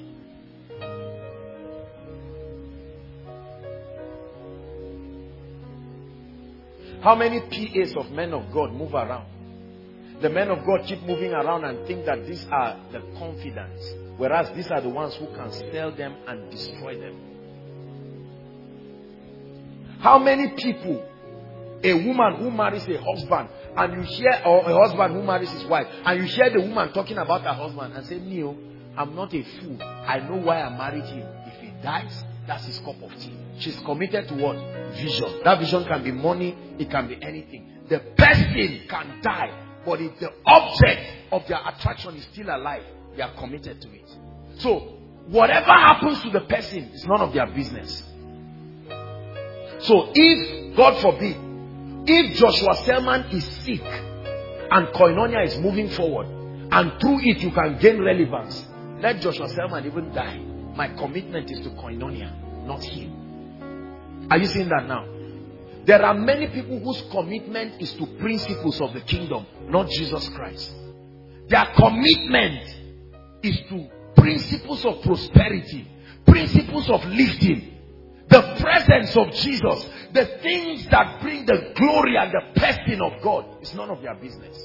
How many PAs of men of God move around? The men of God keep moving around and think that these are the confidants. Whereas these are the ones who can sell them and destroy them. How many people, a woman who marries a husband, and you hear, or a husband who marries his wife, and you hear the woman talking about her husband and say, Neo, I'm not a fool. I know why I married him. If he dies, that's his cup of tea. She's committed to what? Vision. That vision can be money, it can be anything. The person can die, but if the object of their attraction is still alive, they are committed to it. So, whatever happens to the person is none of their business. So, if, God forbid, if Joshua Selman is sick and Koinonia is moving forward, and through it you can gain relevance, let Joshua Selman even die. My commitment is to Koinonia, not him. Are you seeing that now? There are many people whose commitment is to principles of the kingdom, not Jesus Christ. Their commitment is to principles of prosperity, principles of lifting, the presence of Jesus, the things that bring the glory and the person of God. It's none of their business.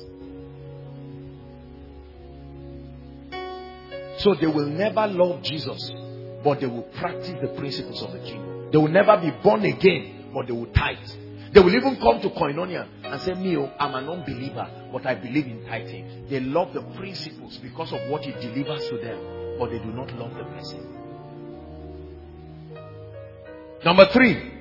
So they will never love Jesus, but they will practice the principles of the kingdom. They will never be born again, but they will tithe. They will even come to Koinonia and say, Mio, I'm an unbeliever, but I believe in tithing. They love the principles because of what it delivers to them, but they do not love the person. Number 3.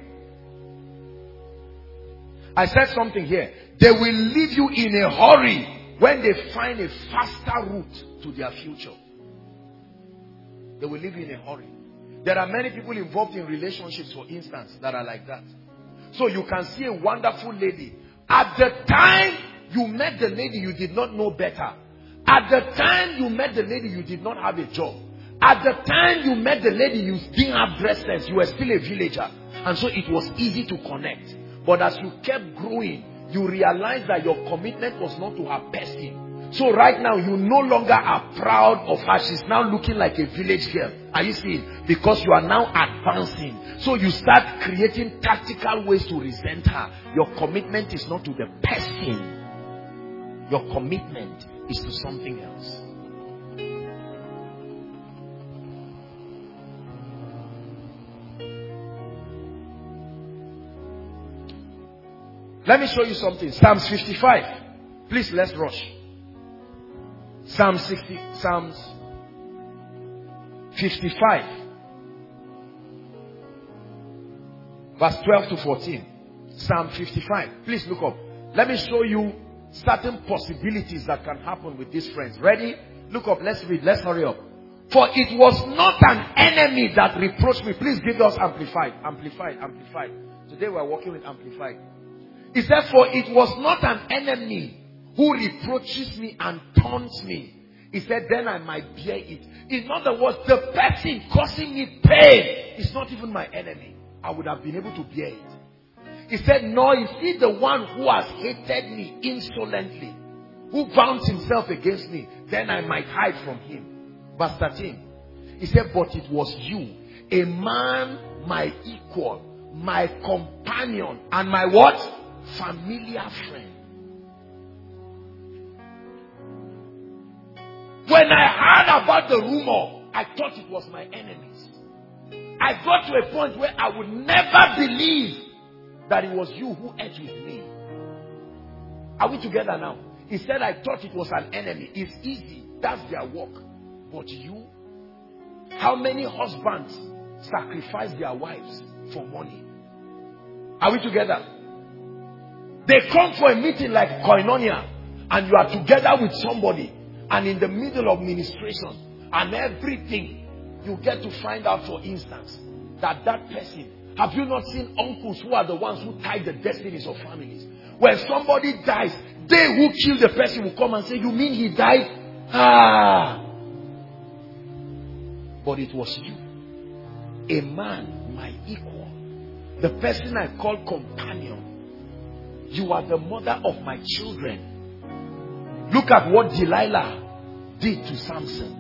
I said something here. They will leave you in a hurry when they find a faster route to their future. They will leave you in a hurry. There are many people involved in relationships, for instance, that are like that. So you can see a wonderful lady. At the time you met the lady, you did not know better. At the time you met the lady, you did not have a job. At the time you met the lady, you didn't have dress sense. You were still a villager. And so it was easy to connect. But as you kept growing, you realized that your commitment was not to her person. So right now, you no longer are proud of her. She's now looking like a village girl. Are you seeing? Because you are now advancing. So you start creating tactical ways to resent her. Your commitment is not to the person. Your commitment is to something else. Let me show you something. Psalms 55. Please, let's rush. Psalms 55. Verse 12 to 14. Psalm 55. Please look up. Let me show you certain possibilities that can happen with these friends. Ready? Look up. Let's read. Let's hurry up. For it was not an enemy that reproached me. Please give us amplified. Today we are working with amplified. He said, for it was not an enemy who reproaches me and taunts me. He said, then I might bear it. In other words, the person causing me pain is not even my enemy. I would have been able to bear it. He said, no, is he the one who has hated me insolently, who bounds himself against me, then I might hide from him. Verse 13. He said, but it was you, a man, my equal, my companion, and my what? Familiar friend. When I heard about the rumor, I thought it was my enemies. I got to a point where I would never believe that it was you who ate with me. Are we together now? He said, I thought it was an enemy. It's easy. That's their work. But you? How many husbands sacrifice their wives for money? Are we together? They come for a meeting like Koinonia, and you are together with somebody, and in the middle of ministration and everything, you get to find out, for instance, that person, have you not seen uncles who are the ones who tie the destinies of families? When somebody dies, they who kill the person will come and say, you mean he died? But it was you, a man, my equal, the person I call companion. You are the mother of my children. Look at what Delilah did to Samson.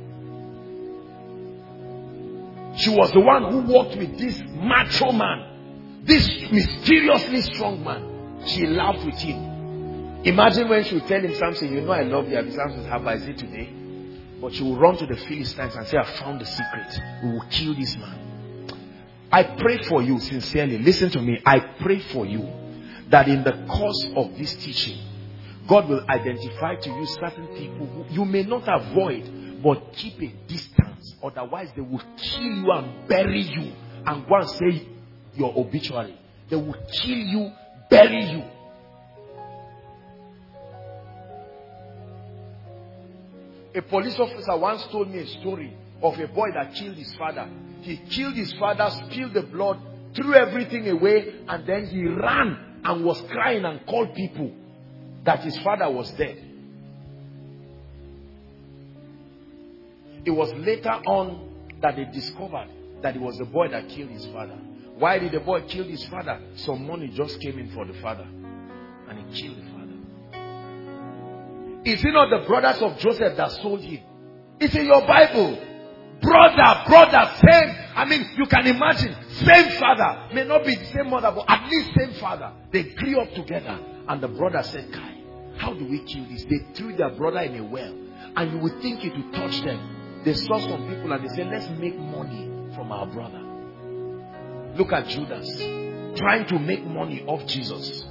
She was the one who walked with this macho man, this mysteriously strong man. She laughed with him. Imagine when she would tell him, Samson, you know I love you. Samson says, how is it today? But she will run to the Philistines and say, I found the secret. We will kill this man. I pray for you sincerely. Listen to me. I pray for you that in the course of this teaching, God will identify to you certain people who you may not avoid, but keep a distance. Otherwise, they will kill you and bury you and go and say your obituary. They will kill you, bury you. A police officer once told me a story of a boy that killed his father. He killed his father, spilled the blood, threw everything away, and then he ran and was crying and called people that his father was dead. It was later on that they discovered that it was the boy that killed his father. Why did the boy kill his father? Some money just came in for the father, and he killed the father. Is it not the brothers of Joseph that sold him? It's in your Bible. Brother, same. I mean, you can imagine, same father. May not be the same mother, but at least same father. They grew up together. And the brother said, Kai, how do we kill this? They threw their brother in a well. And you would think it would touch them. They saw some people and they said, let's make money from our brother. Look at Judas, trying to make money off Jesus.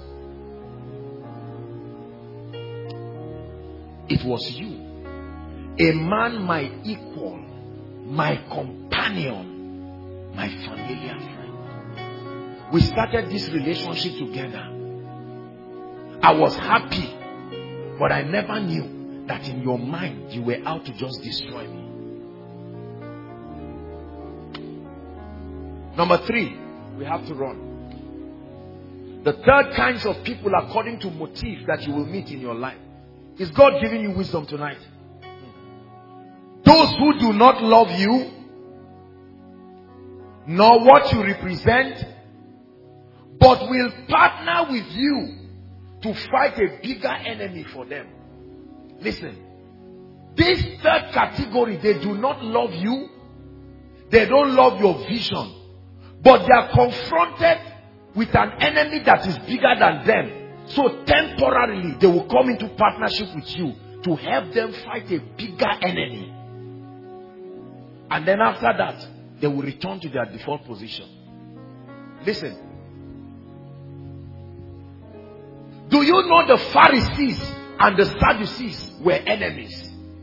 It was you, a man, my equal, my companion, my familiar friend. We started this relationship together. I was happy, but I never knew that in your mind you were out to just destroy me. Number 3, we have to run. The third kinds of people according to motive that you will meet in your life. Is God giving you wisdom tonight? Those who do not love you, nor what you represent, but will partner with you to fight a bigger enemy for them. Listen, this third category, they do not love you, they don't love your vision, but they are confronted with an enemy that is bigger than them. So temporarily, they will come into partnership with you to help them fight a bigger enemy. And then after that, they will return to their default position. Listen. Do you know the Pharisees and the Sadducees were enemies?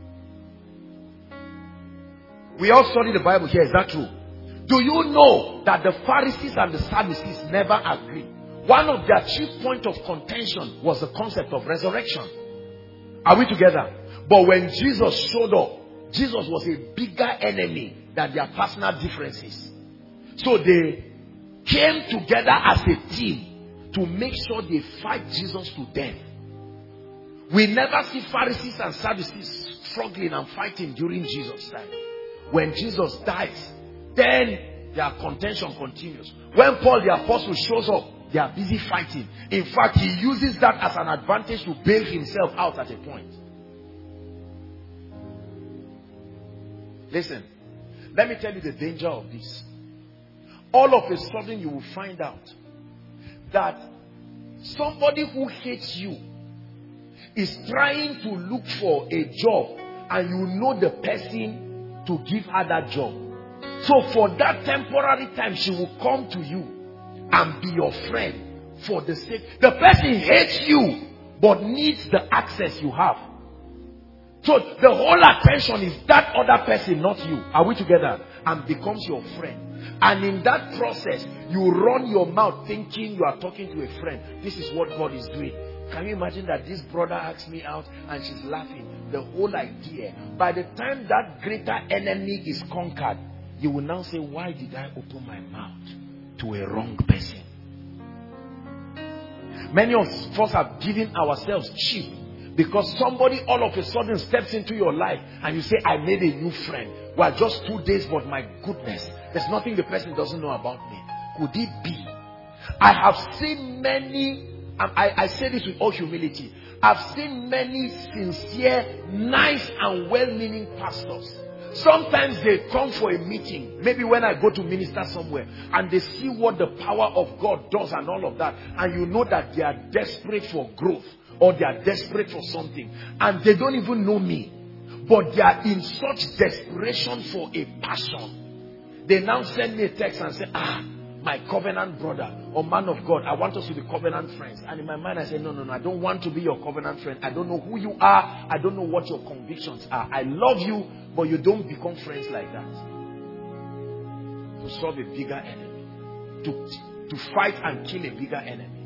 We all study the Bible here. Is that true? Do you know that the Pharisees and the Sadducees never agreed? One of their chief point of contention was the concept of resurrection. Are we together? But when Jesus showed up, Jesus was a bigger enemy than their personal differences. So they came together as a team to make sure they fight Jesus to death. We never see Pharisees and Sadducees struggling and fighting during Jesus' time. When Jesus dies, then their contention continues. When Paul the apostle shows up, they are busy fighting. In fact, he uses that as an advantage to bail himself out at a point. Listen, let me tell you the danger of this. All of a sudden you will find out that somebody who hates you is trying to look for a job, and you know the person to give her that job. So for that temporary time, she will come to you and be your friend for the sake. The person hates you but needs the access you have. So the whole attention is that other person, not you. Are we together? And becomes your friend. And in that process, you run your mouth thinking you are talking to a friend. This is what God is doing. Can you imagine that this brother asked me out and she's laughing? The whole idea. By the time that greater enemy is conquered, you will now say, why did I open my mouth to a wrong person? Many of us have given ourselves cheap because somebody all of a sudden steps into your life and you say, I made a new friend. Well, just 2 days, but my goodness, there's nothing the person doesn't know about me. Could it be? I have seen many, I say this with all humility, I've seen many sincere, nice and well-meaning pastors. Sometimes they come for a meeting, maybe when I go to minister somewhere, and they see what the power of God does and all of that, and you know that they are desperate for growth, or they are desperate for something, and they don't even know me, but they are in such desperation for a passion. They now send me a text and say, my covenant brother or man of God, I want us to be covenant friends. And in my mind I say, no, I don't want to be your covenant friend. I don't know who you are. I don't know what your convictions are. I love you, but you don't become friends like that. To solve a bigger enemy. To fight and kill a bigger enemy.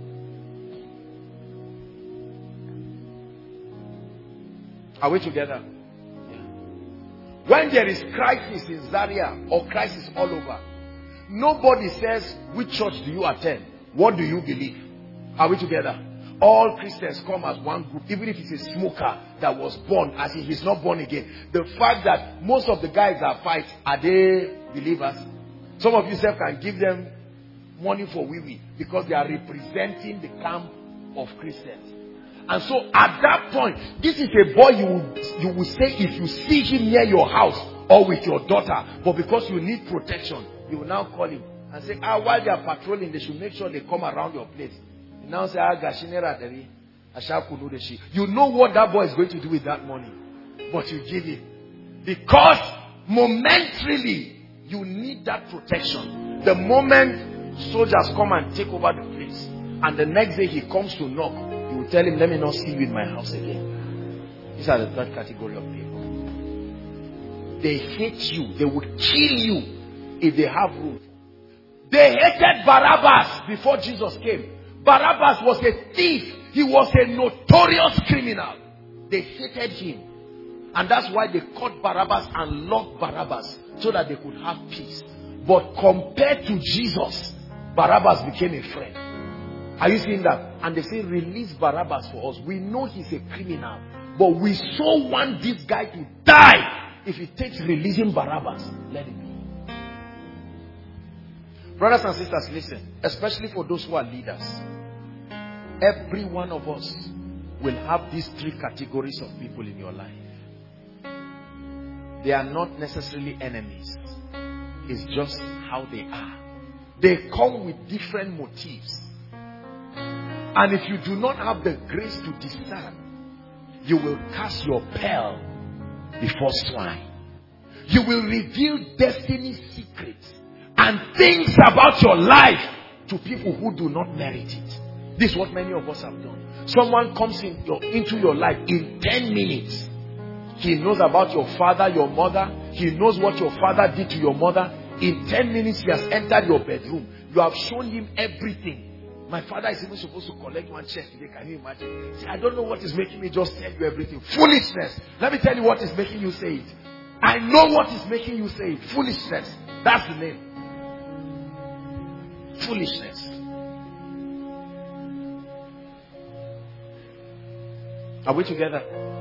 Are we together? Yeah. When there is crisis in Zaria or crisis all over, nobody says, which church do you attend? What do you believe? Are we together? All Christians come as one group, even if it's a smoker that was born as if he's not born again. The fact that most of the guys that fight, are they believers? Some of you self can give them money for wee-wee because they are representing the camp of Christians. And so at that point, this is a boy you will say if you see him near your house or with your daughter, but because you need protection, you will now call him and say, while they are patrolling, they should make sure they come around your place. You now say, you know what that boy is going to do with that money, but you give it. Because momentarily, you need that protection. The moment soldiers come and take over the place, and the next day he comes to knock, you will tell him, let me not see you in my house again. These are the third category of people. They hate you. They would kill you if they have room. They hated Barabbas before Jesus came. Barabbas was a thief. He was a notorious criminal. They hated him. And that's why they caught Barabbas and locked Barabbas so that they could have peace. But compared to Jesus, Barabbas became a friend. Are you seeing that? And they say, release Barabbas for us. We know he's a criminal, but we so want this guy to die. If it takes releasing Barabbas, let it be. Brothers and sisters, listen, especially for those who are leaders. Every one of us will have these three categories of people in your life. They are not necessarily enemies. It's just how they are. They come with different motives. And if you do not have the grace to discern, you will cast your pearl before swine. You will reveal destiny's secrets and things about your life to people who do not merit it. This is what many of us have done. Someone comes into your life in 10 minutes. He knows about your father, your mother. He knows what your father did to your mother. In 10 minutes, he has entered your bedroom. You have shown him everything. My father is even supposed to collect one check today. Can you imagine? See, I don't know what is making me just tell you everything. Foolishness. Let me tell you what is making you say it. I know what is making you say it. Foolishness. That's the name. Foolishness. Are we together?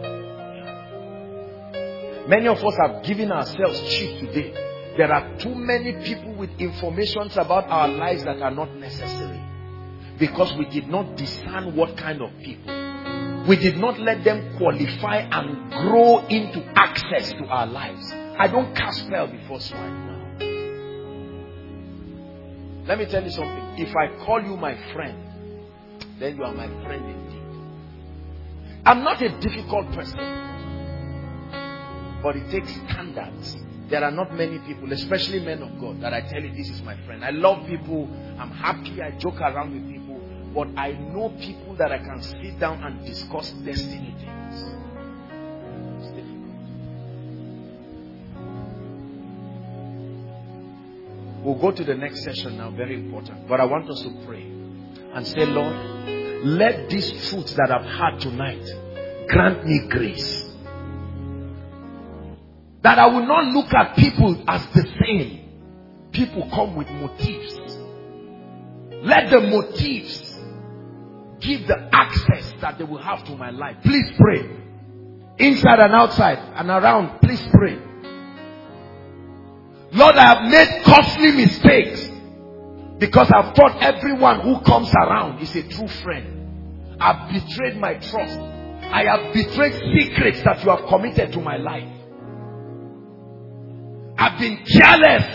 Many of us have given ourselves cheap today. There are too many people with informations about our lives that are not necessary. Because we did not discern what kind of people. We did not let them qualify and grow into access to our lives. I don't cast spell before swine now. Let me tell you something. If I call you my friend, then you are my friend indeed. I'm not a difficult person. But it takes standards. There are not many people, especially men of God, that I tell you this is my friend. I love people. I'm happy. I joke around with people. But I know people that I can sit down and discuss destiny things. It's difficult. We'll go to the next session now. Very important. But I want us to pray and say, Lord, let these truths that I've had tonight grant me grace. That I will not look at people as the same. People come with motives. Let the motives give the access that they will have to my life. Please pray. Inside and outside and around, please pray. Lord, I have made costly mistakes because I've thought everyone who comes around is a true friend. I've betrayed my trust. I have betrayed secrets that you have committed to my life. I've been careless.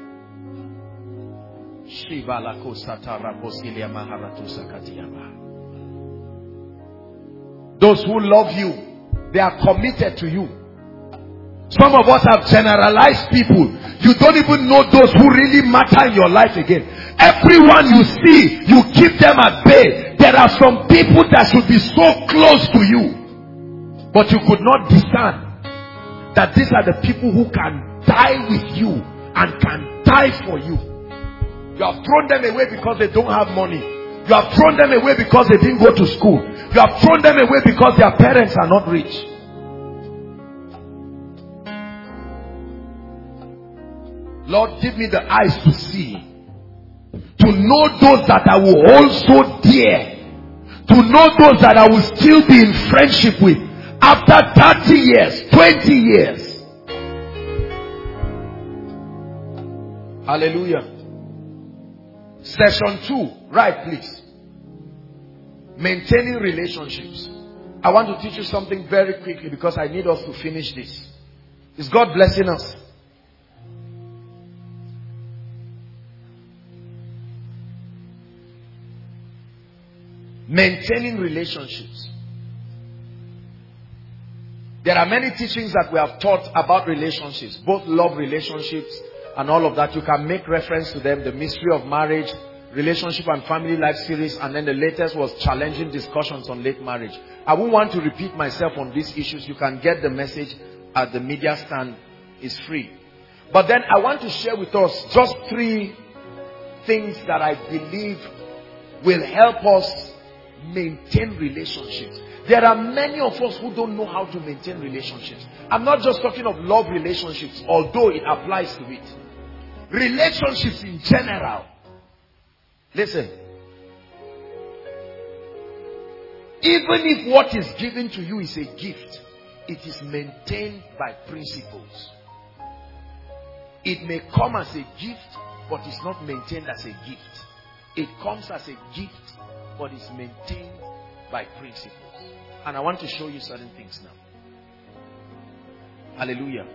Those who love you, they are committed to you. Some of us have generalized people. You don't even know those who really matter in your life again. Everyone you see, you keep them at bay. There are some people that should be so close to you, but you could not discern that these are the people who can die with you and can die for you. You have thrown them away because they don't have money. You have thrown them away because they didn't go to school. You have thrown them away because their parents are not rich. Lord, give me the eyes to see, to know those that I will hold so dear, to know those that I will still be in friendship with after 30 years, 20 years. Hallelujah. Session 2, right, please. Maintaining relationships. I want to teach you something very quickly because I need us to finish this. Is God blessing us? Maintaining relationships. There are many teachings that we have taught about relationships, both love relationships and all of that. You can make reference to them. The mystery of marriage, relationship and family life series, and then the latest was challenging discussions on late marriage. I won't want to repeat myself on these issues. You can get the message at the media stand. It's free. But then I want to share with us just 3 things that I believe will help us maintain relationships. There are many of us who don't know how to maintain relationships. I'm not just talking of love relationships, although it applies to it. Relationships in general. Listen. Even if what is given to you is a gift, it is maintained by principles. It may come as a gift, but it's not maintained as a gift. It comes as a gift, but it's maintained by principles. And I want to show you certain things now. Hallelujah.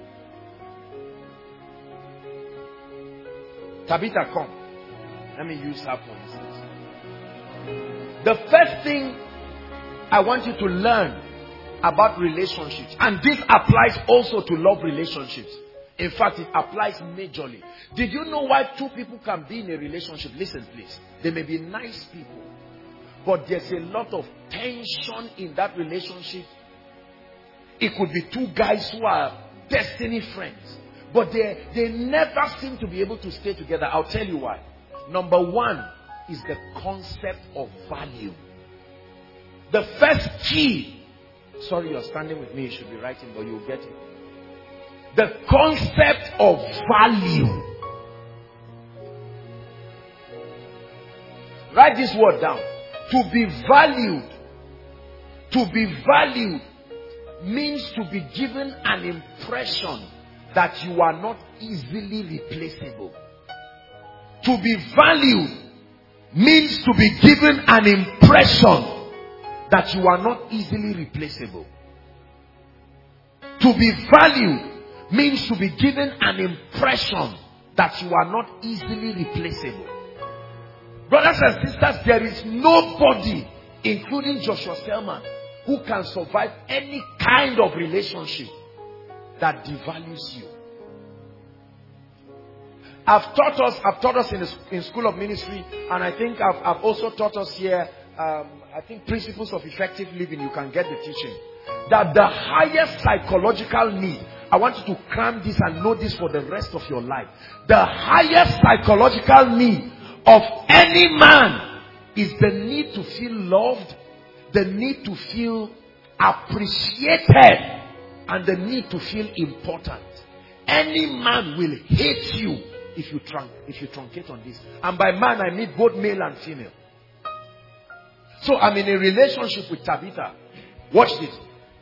Tabitha, come. Let me use her for instance. The first thing I want you to learn about relationships, and this applies also to love relationships. In fact, it applies majorly. Did you know why 2 people can be in a relationship? Listen, please. They may be nice people, but there's a lot of tension in that relationship. It could be 2 guys who are destiny friends, but they never seem to be able to stay together. I'll tell you why. Number 1 is the concept of value. The first key. Sorry, you're standing with me. You should be writing, but you'll get it. The concept of value. Write this word down. To be valued. To be valued means to be given an impression that you are not easily replaceable. To be valued means to be given an impression that you are not easily replaceable. To be valued means to be given an impression that you are not easily replaceable. Brothers and sisters, there is nobody, including Joshua Selman, who can survive any kind of relationship that devalues you. I've taught us in School of Ministry, and I think I've also taught us here, I think Principles of Effective Living. You can get the teaching. That the highest psychological need, I want you to cram this and know this for the rest of your life. The highest psychological need of any man is the need to feel loved, the need to feel appreciated, and the need to feel important. Any man will hate you if you truncate on this. And by man, I mean both male and female. So I'm in a relationship with Tabitha. Watch this.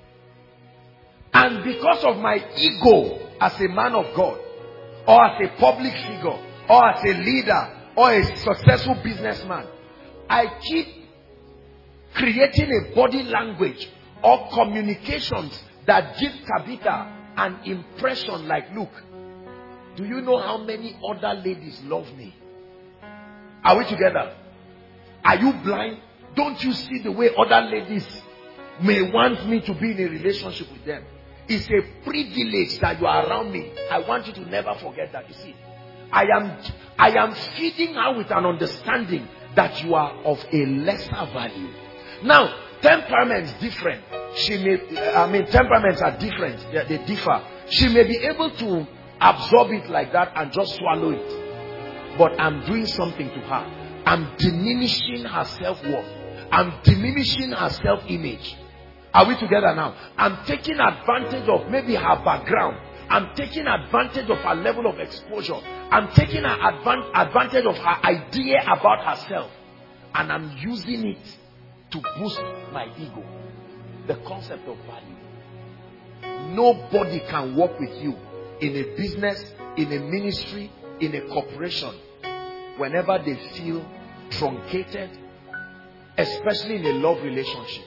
And because of my ego as a man of God, or as a public figure, or as a leader, or a successful businessman, I keep creating a body language or communications that give Tabitha an impression like, look, do you know how many other ladies love me? Are we together? Are you blind? Don't you see the way other ladies may want me to be in a relationship with them? It's a privilege that you are around me. I want you to never forget that. You see, I am feeding her with an understanding that you are of a lesser value. Now, temperaments different. Temperaments are different. They differ. She may be able to absorb it like that and just swallow it. But I'm doing something to her. I'm diminishing her self-worth. I'm diminishing her self-image. Are we together now? I'm taking advantage of maybe her background. I'm taking advantage of her level of exposure. I'm taking advantage of her idea about herself. And I'm using it to boost my ego. The concept of value. Nobody can work with you in a business, in a ministry, in a corporation whenever they feel truncated, especially in a love relationship.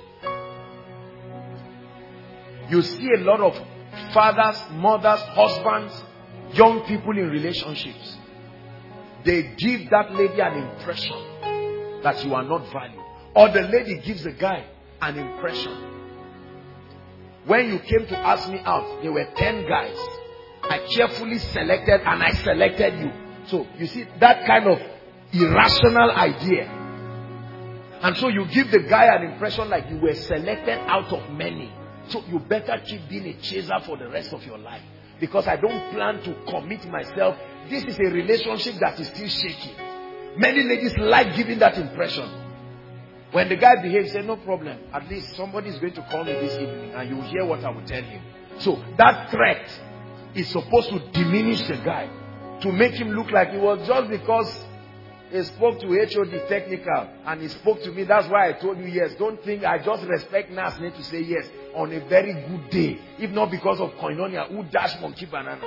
You see a lot of fathers, mothers, husbands, young people in relationships. They give that lady an impression that you are not valued. Or the lady gives the guy an impression. When you came to ask me out, there were 10 guys. I carefully selected and I selected you. So you see that kind of irrational idea. And so you give the guy an impression like you were selected out of many. So you better keep being a chaser for the rest of your life. Because I don't plan to commit myself. This is a relationship that is still shaky. Many ladies like giving that impression. When the guy behaves, say no problem. At least somebody is going to call me this evening and you will hear what I will tell him. So that threat is supposed to diminish the guy. To make him look like it was just because he spoke to HOD technical and he spoke to me. That's why I told you yes. Don't think I just respect Nas need to say yes on a very good day. If not because of koinonia, who dash monkey banana.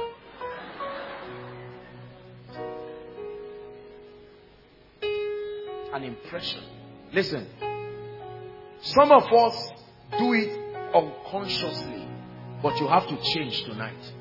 An impression. Listen. Some of us do it unconsciously. But you have to change tonight.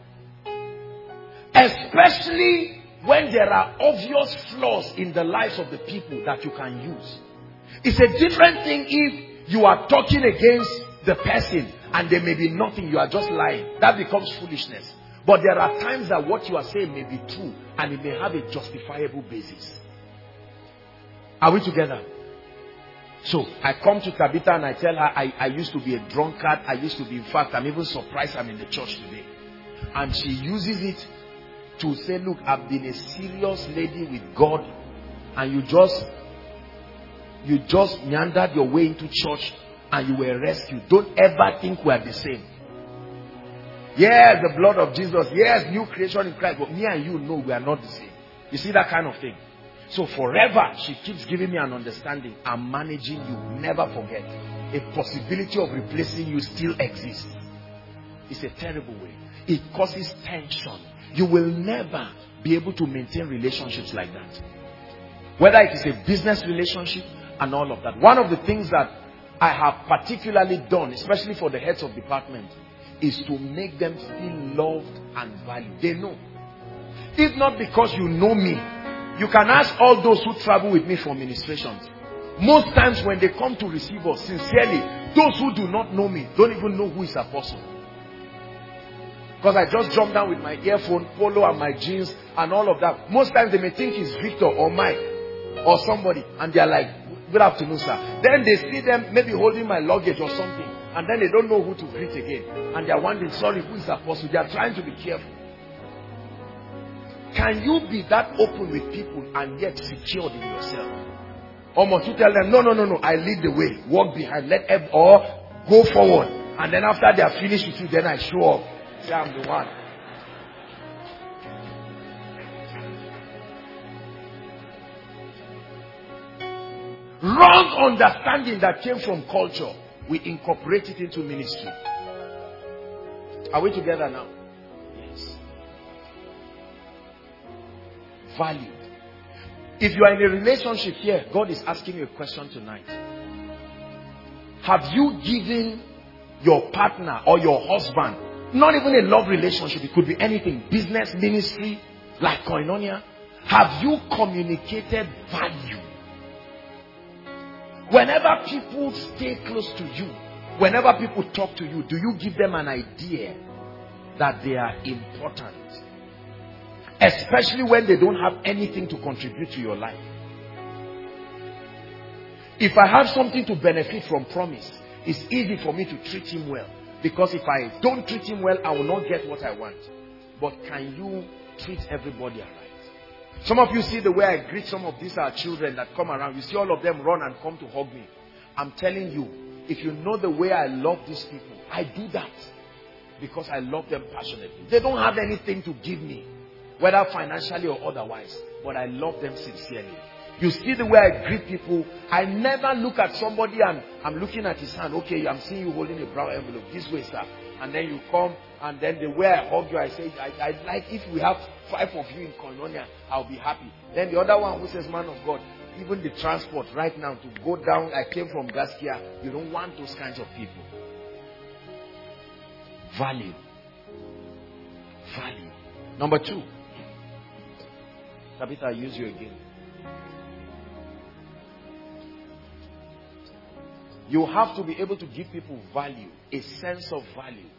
Especially when there are obvious flaws in the lives of the people that you can use. It's a different thing if you are talking against the person and there may be nothing, you are just lying. That becomes foolishness. But there are times that what you are saying may be true and it may have a justifiable basis. Are we together? So I come to Tabitha and I tell her I used to be a drunkard. In fact, I'm even surprised I'm in the church today. And she uses it to say, look, I've been a serious lady with God and you just meandered your way into church and you were rescued. Don't ever think we are the same. Yes, the blood of Jesus. Yes, new creation in Christ. But me and you know we are not the same. You see that kind of thing? So forever, she keeps giving me an understanding. I'm managing you. Never forget. A possibility of replacing you still exists. It's a terrible way. It causes tension. You will never be able to maintain relationships like that. Whether it is a business relationship and all of that. One of the things that I have particularly done, especially for the heads of department, is to make them feel loved and valued. They know. If not because you know me, you can ask all those who travel with me for ministrations. Most times when they come to receive us, sincerely, those who do not know me don't even know who is Apostle. Because I just jump down with my earphone, polo and my jeans and all of that. Most times they may think it's Victor or Mike or somebody, and they are like, good afternoon, sir. Then they see them maybe holding my luggage or something, and then they don't know who to greet again. And they are wondering, sorry, who is Apostle? They are trying to be careful. Can you be that open with people and yet secured in yourself? Or must you tell them, no, I lead the way. Walk behind. Or go forward. And then after they are finished with you, then I show up. Say I'm the one. Wrong understanding that came from culture. We incorporate it into ministry. Are we together now? Yes. Value. If you are in a relationship here, God is asking you a question tonight. Have you given your partner or your husband, not even a love relationship, it could be anything, business, ministry, like Koinonia, have you communicated value? Whenever people stay close to you, whenever people talk to you, do you give them an idea that they are important? Especially when they don't have anything to contribute to your life. If I have something to benefit from Promise, it's easy for me to treat him well. Because if I don't treat him well, I will not get what I want. But can you treat everybody alright? Some of you see the way I greet some of these children that come around. You see all of them run and come to hug me. I'm telling you, if you know the way I love these people, I do that because I love them passionately. They don't have anything to give me, whether financially or otherwise, but I love them sincerely. You see the way I greet people. I never look at somebody and I'm looking at his hand. Okay, I'm seeing you holding a brown envelope. This way, sir. And then you come, and then the way I hug you, I say, I like if we have 5 of you in Koinonia, I'll be happy. Then the other one who says, man of God, even the transport right now to go down, I came from Gaskia, you don't want those kinds of people. Value. Value. Number 2. Tabitha, I'll use you again. You have to be able to give people value, a sense of value.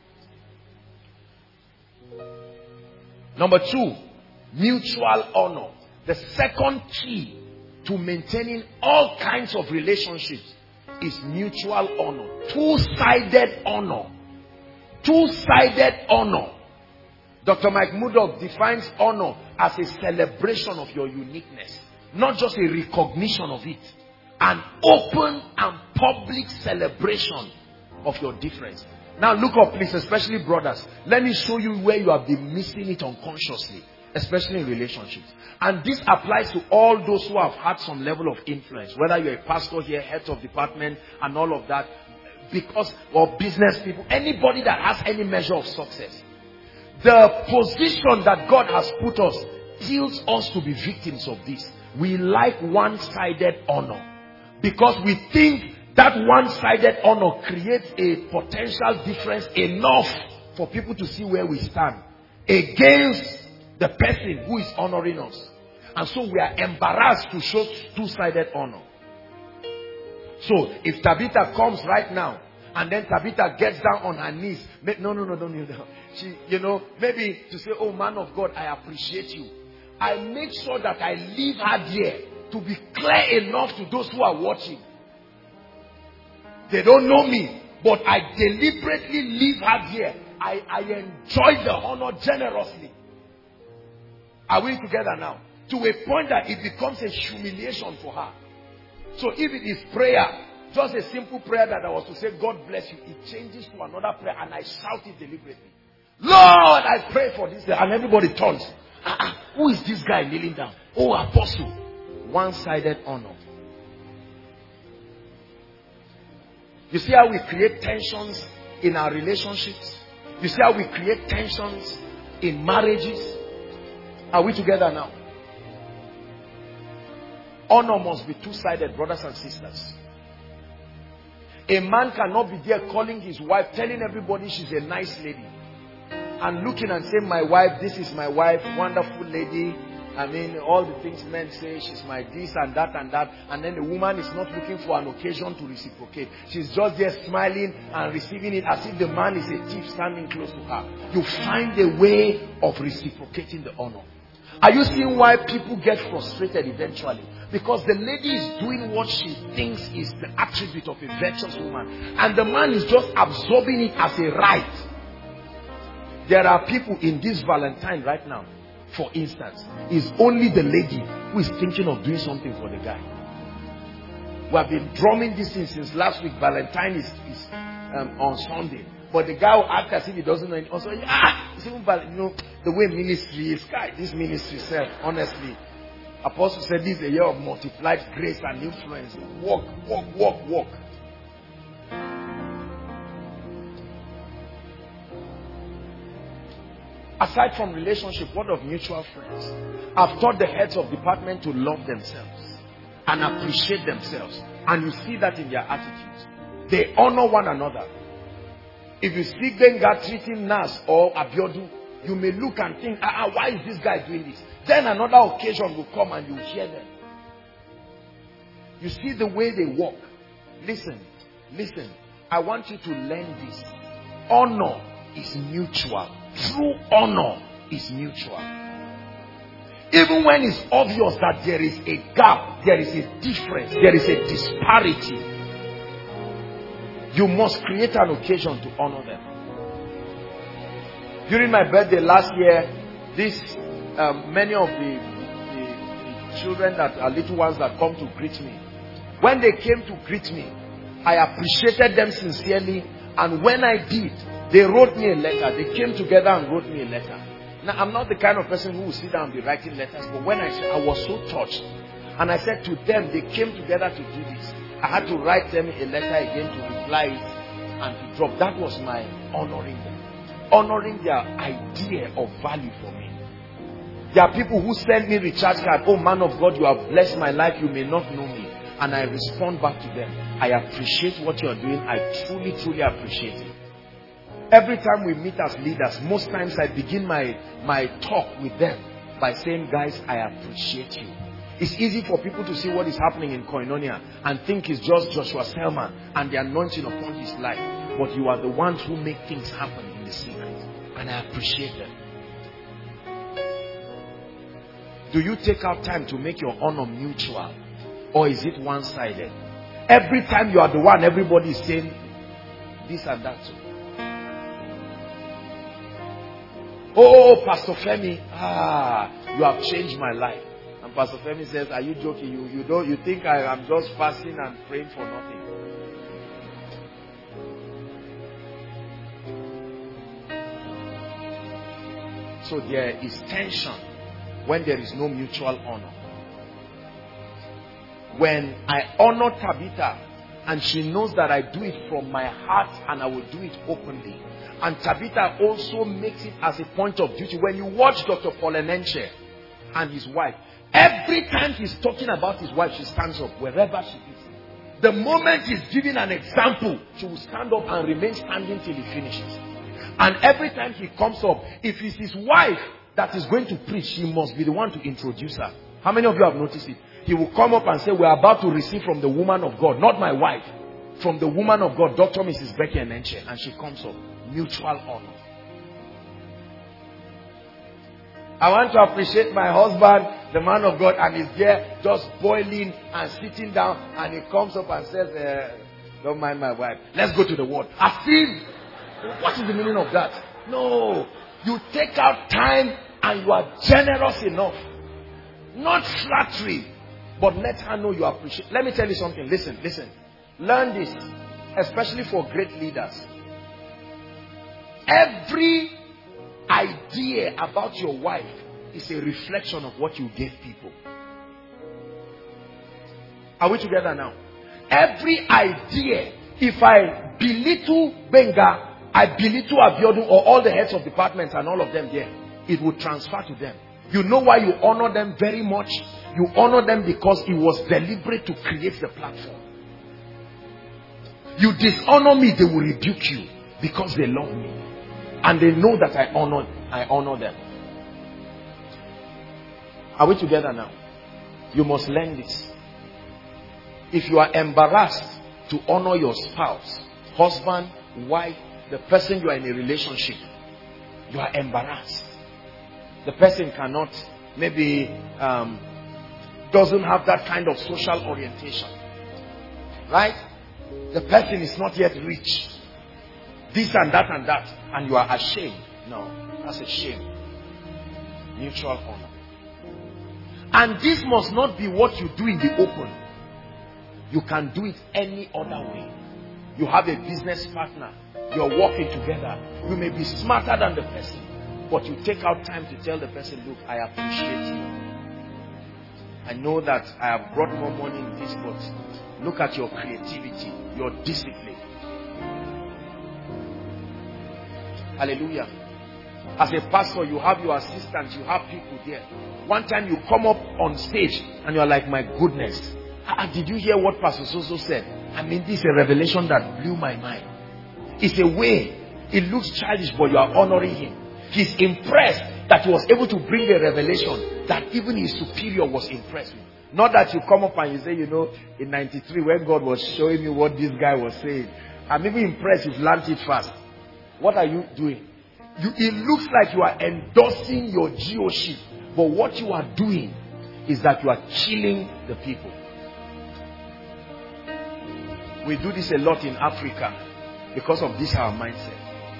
Number 2, mutual honor. The second key to maintaining all kinds of relationships is mutual honor. Two-sided honor. Two-sided honor. Dr. Mike Murdock defines honor as a celebration of your uniqueness, not just a recognition of it. An open and public celebration of your difference. Now look up please, especially brothers. Let me show you where you have been missing it unconsciously, especially in relationships. And this applies to all those who have had some level of influence, whether you're a pastor here, head of department and all of that, because, or business people, anybody that has any measure of success. The position that God has put us tilts us to be victims of this. We like one-sided honor. Because we think that one-sided honor creates a potential difference enough for people to see where we stand against the person who is honoring us. And so we are embarrassed to show two-sided honor. So if Tabitha comes right now and then Tabitha gets down on her knees, no. She, maybe to say, oh man of God, I appreciate you. I make sure that I leave her there to be clear enough to those who are watching. They don't know me, but I deliberately leave her there. I enjoy the honor generously. Are we together now? To a point that it becomes a humiliation for her. So if it is prayer, just a simple prayer that I was to say, God bless you, it changes to another prayer and I shout it deliberately. Lord, I pray for this. And everybody turns. Who is this guy kneeling down? Oh, apostle. One-sided honor. You see how we create tensions in our relationships? You see how we create tensions in marriages? Are we together now? Honor must be two-sided, brothers and sisters. A man cannot be there calling his wife, telling everybody she's a nice lady, and looking and saying, my wife, this is my wife, wonderful lady. I mean, all the things men say, she's my this and that and that. And then the woman is not looking for an occasion to reciprocate. She's just there smiling and receiving it as if the man is a thief standing close to her. You find a way of reciprocating the honor. Are you seeing why people get frustrated eventually? Because the lady is doing what she thinks is the attribute of a virtuous woman. And the man is just absorbing it as a right. There are people in this Valentine right now, for instance, is only the lady who is thinking of doing something for the guy. We have been drumming this in since last week. Valentine is on Sunday. But the guy will act as if he doesn't know anything. Also, you know, the way ministry is, this ministry said, honestly, Apostle said this is a year of multiplied grace and influence. Walk, walk, walk, walk. Aside from relationship, what of mutual friends? I've taught the heads of department to love themselves and appreciate themselves. And you see that in their attitudes. They honor one another. If you see Benga treating Nas or Abiodun, you may look and think, why is this guy doing this? Then another occasion will come and you hear them. You see the way they walk. Listen, listen. I want you to learn this. Honor is mutual. True honor is mutual. Even when it's obvious that there is a gap, there is a difference, there is a disparity, you must create an occasion to honor them. During my birthday last year, many of the children that are little ones that come to greet me, when they came to greet me, I appreciated them sincerely. And when I did, they wrote me a letter. They came together and wrote me a letter. Now, I'm not the kind of person who will sit down and be writing letters, but when I was so touched, and I said to them, they came together to do this. I had to write them a letter again to reply it and to drop. That was my honoring them. Honoring their idea of value for me. There are people who send me recharge card. Oh, man of God, you have blessed my life. You may not know me. And I respond back to them. I appreciate what you are doing. I truly, truly appreciate it. Every time we meet as leaders, most times I begin my talk with them by saying, guys, I appreciate you. It's easy for people to see what is happening in Koinonia and think it's just Joshua Selman and the anointing upon his life. But you are the ones who make things happen in the secret. And I appreciate them. Do you take out time to make your honor mutual? Or is it one-sided? Every time you are the one, everybody is saying this and that too. Oh, Pastor Femi, you have changed my life. And Pastor Femi says, are you joking? You think I am just fasting and praying for nothing? So there is tension when there is no mutual honor. When I honor Tabitha and she knows that I do it from my heart and I will do it openly. And Tabitha also makes it as a point of duty. When you watch Dr. Paul Enenche and his wife, every time he's talking about his wife, she stands up wherever she is. The moment he's giving an example, she will stand up and remain standing till he finishes. And every time he comes up, if it's his wife that is going to preach, he must be the one to introduce her. How many of you have noticed it? He will come up and say, we are about to receive from the woman of God, not my wife, from the woman of God, Dr. Mrs. Becky Enenche. And she comes up. Mutual honor. I want to appreciate my husband, the man of God, and he's there just boiling and sitting down, and he comes up and says, don't mind my wife. Let's go to the word. As if, what is the meaning of that? No. You take out time and you are generous enough. Not flattery, but let her know you appreciate. Let me tell you something. Listen. Learn this, especially for great leaders. Every idea about your wife is a reflection of what you gave people. Are we together now? Every idea, if I belittle Benga, I belittle Abiodun or all the heads of departments and all of them there, it will transfer to them. You know why you honor them very much? You honor them because it was deliberate to create the platform. You dishonor me, they will rebuke you because they love me. And they know that I honor them. Are we together now? You must learn this. If you are embarrassed to honor your spouse, husband, wife, the person you are in a relationship, you are embarrassed. The person cannot, maybe doesn't have that kind of social orientation. Right? The person is not yet rich. This and that and that. And you are ashamed. No, that's a shame. Mutual honor. And this must not be what you do in the open. You can do it any other way. You have a business partner. You're working together. You may be smarter than the person. But you take out time to tell the person, look, I appreciate you. I know that I have brought more money in this, but look at your creativity, your discipline. Hallelujah. As a pastor, you have your assistants, you have people there. One time you come up on stage and you're like, my goodness, did you hear what Pastor Soso said? I mean, this is a revelation that blew my mind. It's a way, it looks childish, but you are honoring him. He's impressed that he was able to bring a revelation that even his superior was impressed with. Not that you come up and you say, you know, in 93 when God was showing me what this guy was saying, I'm even impressed you've learned it fast. What are you doing? It looks like you are endorsing your GO-ship, but what you are doing is that you are killing the people. We do this a lot in Africa because of this our mindset.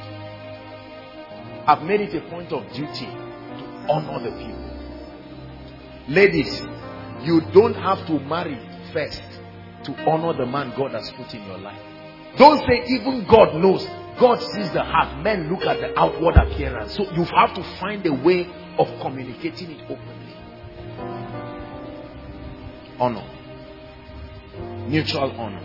I've made it a point of duty to honor the people. Ladies, you don't have to marry first to honor the man God has put in your life. Don't say even God knows. God sees the heart. Men look at the outward appearance. So you have to find a way of communicating it openly. Honor. Mutual honor.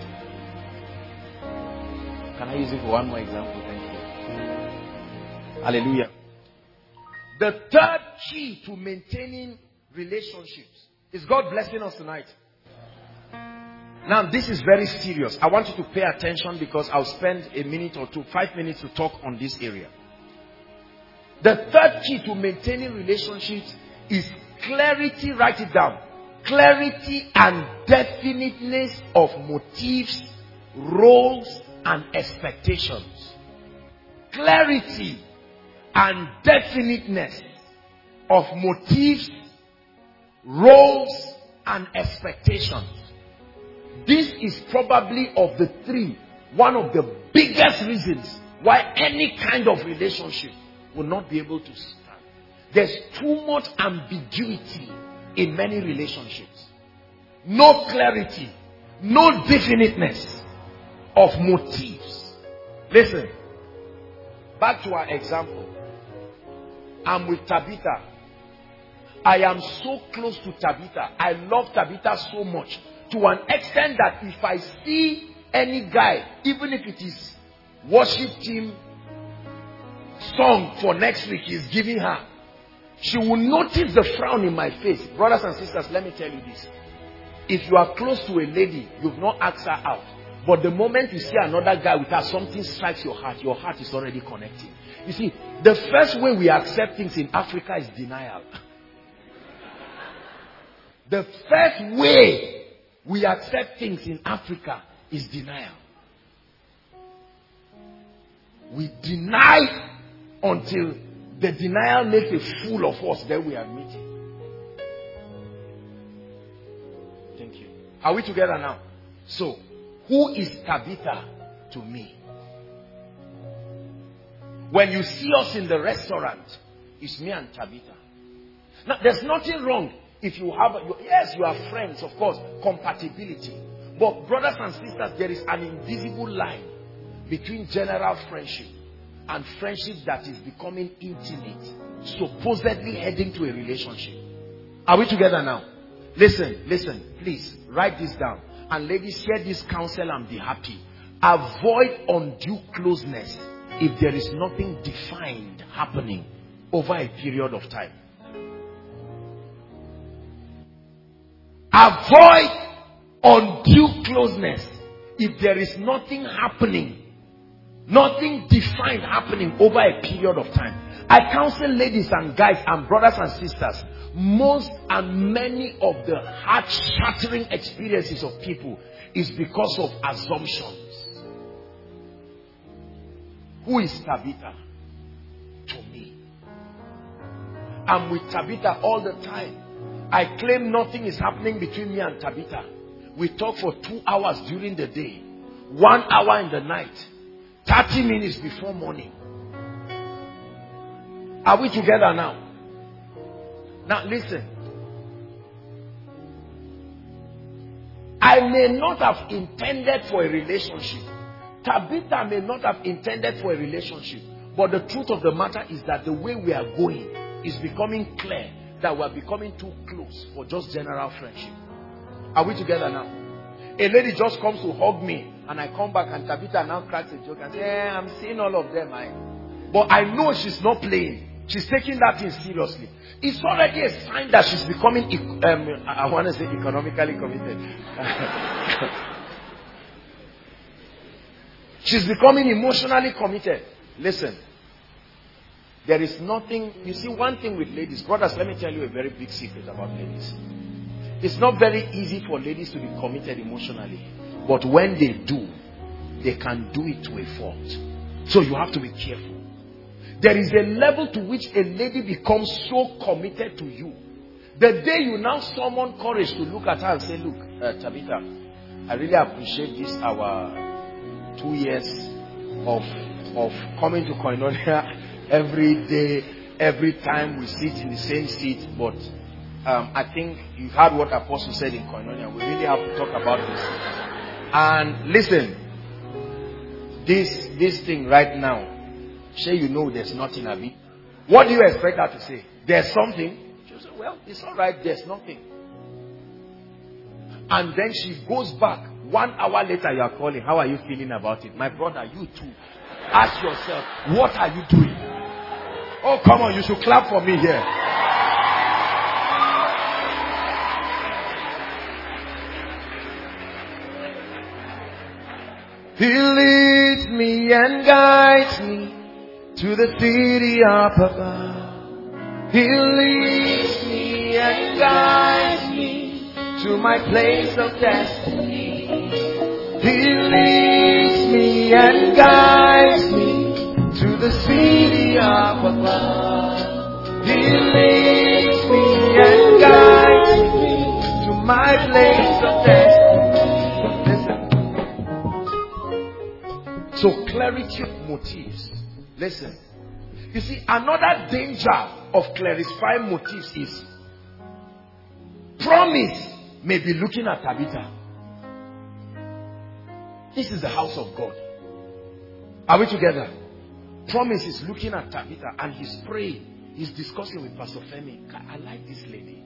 Can I use it for one more example? Thank you. Hallelujah. The third key to maintaining relationships is God blessing us tonight. Now, this is very serious. I want you to pay attention because I'll spend a minute or two, 5 minutes to talk on this area. The third key to maintaining relationships is clarity. Write it down. Clarity and definiteness of motives, roles, and expectations. Clarity and definiteness of motives, roles, and expectations. This is probably of the three, one of the biggest reasons why any kind of relationship will not be able to stand. There's too much ambiguity in many relationships. No clarity, no definiteness of motives. Listen, back to our example. I'm with Tabitha. I am so close to Tabitha. I love Tabitha so much. To an extent that if I see any guy, even if it is worship team song for next week he's giving her, she will notice the frown in my face. Brothers and sisters, let me tell you this. If you are close to a lady, you've not asked her out. But the moment you see another guy with her, something strikes your heart is already connecting. You see, the first way we accept things in Africa is denial. The first way we accept things in Africa is denial. We deny until the denial makes a fool of us, then we admit it. Thank you. Are we together now? So, who is Tabitha to me? When you see us in the restaurant, it's me and Tabitha. Now, there's nothing wrong if you have, yes, you are friends, of course, compatibility. But brothers and sisters, there is an invisible line between general friendship and friendship that is becoming intimate, supposedly heading to a relationship. Are we together now? Listen, please write this down. And ladies, hear this counsel and be happy. Avoid undue closeness if there is nothing defined happening over a period of time. Avoid undue closeness if there is nothing happening, nothing defined happening over a period of time. I counsel ladies and guys and brothers and sisters. Most and many of the heart-shattering experiences of people is because of assumptions. Who is Tabitha? To me. I'm with Tabitha all the time. I claim nothing is happening between me and Tabitha. We talk for 2 hours during the day, 1 hour in the night, 30 minutes before morning. Are we together now? Now listen. I may not have intended for a relationship. Tabitha may not have intended for a relationship. But the truth of the matter is that the way we are going is becoming clear that we are becoming too close for just general friendship. Are we together now? A lady just comes to hug me and I come back and Tabitha now cracks a joke and says, yeah, I'm seeing all of them. But I know she's not playing. She's taking that thing seriously. It's already a sign that she's becoming, I want to say economically committed. She's becoming emotionally committed. Listen. There is nothing, you see, one thing with ladies, brothers, let me tell you a very big secret about ladies. It's not very easy for ladies to be committed emotionally. But when they do, they can do it to a fault. So you have to be careful. There is a level to which a lady becomes so committed to you. The day you now summon courage to look at her and say, look, Tabitha, I really appreciate this, our 2 years of coming to Koinonia every day, every time we sit in the same seat. But I think you heard what Apostle said in Koinonia. We really have to talk about this. And listen, this thing right now, Shay, you know there's nothing of it. What do you expect her to say? There's something. She'll say, well, it's all right, there's nothing. And then she goes back. 1 hour later, you are calling. How are you feeling about it? My brother, you too. Ask yourself, what are you doing? Oh, come on, you should clap for me here. He leads me and guides me to the city up above. He leads me and guides me to my place of destiny. He leads me and guides me to the city up above. He leads me and guides me to my place of destiny. Listen. So clarity of motives. Listen. You see, another danger of clarifying motives is promise may be looking at Tabitha. This is the house of God. Are we together? Promise is looking at Tabitha and he's praying. He's discussing with Pastor Femi. I like this lady.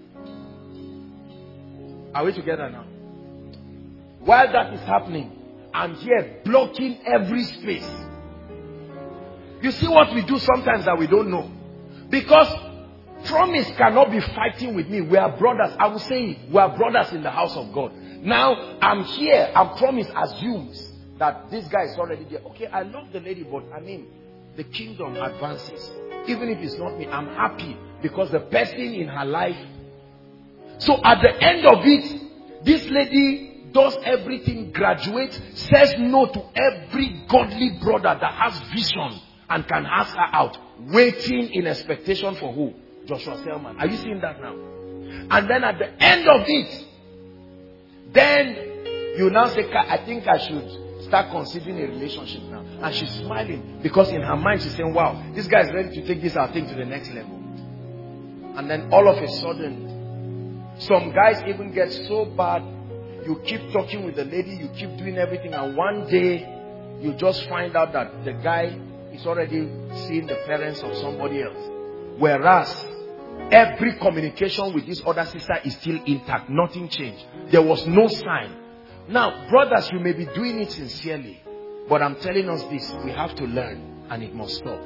Are we together now? While that is happening, I'm here blocking every space. You see what we do sometimes that we don't know. Because promise cannot be fighting with me. We are brothers. I will say it. We are brothers in the house of God. Now, I'm here and promise assumes that this guy is already there. Okay, I love the lady, but I mean, the kingdom advances. Even if it's not me, I'm happy because the person in her life. So at the end of it, this lady does everything, graduates, says no to every godly brother that has vision and can ask her out, waiting in expectation for who? Joshua Selman. Are you seeing that now? And then at the end of it, then you now say, I think I should start considering a relationship now. And she's smiling because in her mind she's saying, wow, this guy is ready to take this our thing to the next level. And then all of a sudden, some guys even get so bad, you keep talking with the lady, you keep doing everything, and one day you just find out that the guy is already seeing the parents of somebody else. Whereas every communication with this other sister is still intact. Nothing changed. There was no sign. Now, brothers, you may be doing it sincerely, but I'm telling us this, we have to learn, and it must stop.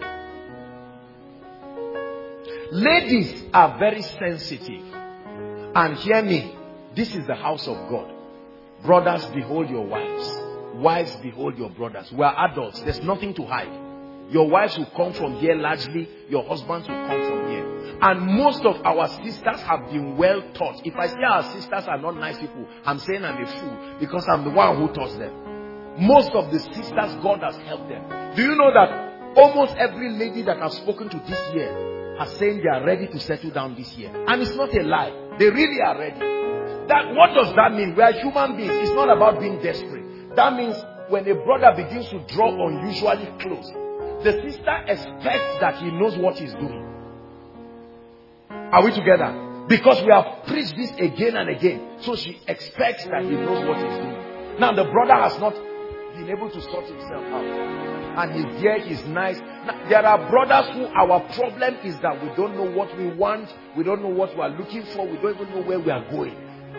Ladies are very sensitive. And hear me, this is the house of God. Brothers, behold your wives. Wives, behold your brothers. We are adults. There's nothing to hide. Your wives will come from here largely. Your husbands will come from here. And most of our sisters have been well taught. If I say our sisters are not nice people, I'm saying I'm a fool, because I'm the one who taught them. Most of the sisters, God has helped them. Do you know that almost every lady that I've spoken to this year are saying they are ready to settle down this year? And it's not a lie. They really are ready. What does that mean? We are human beings. It's not about being desperate. That means when a brother begins to draw unusually close, the sister expects that he knows what he's doing. Are we together? Because we have preached this again and again. So she expects that he knows what he's doing. Now the brother has not been able to sort himself out. And he's there, he's nice. Now, there are brothers who our problem is that we don't know what we want. We don't know what we are looking for. We don't even know where we are going.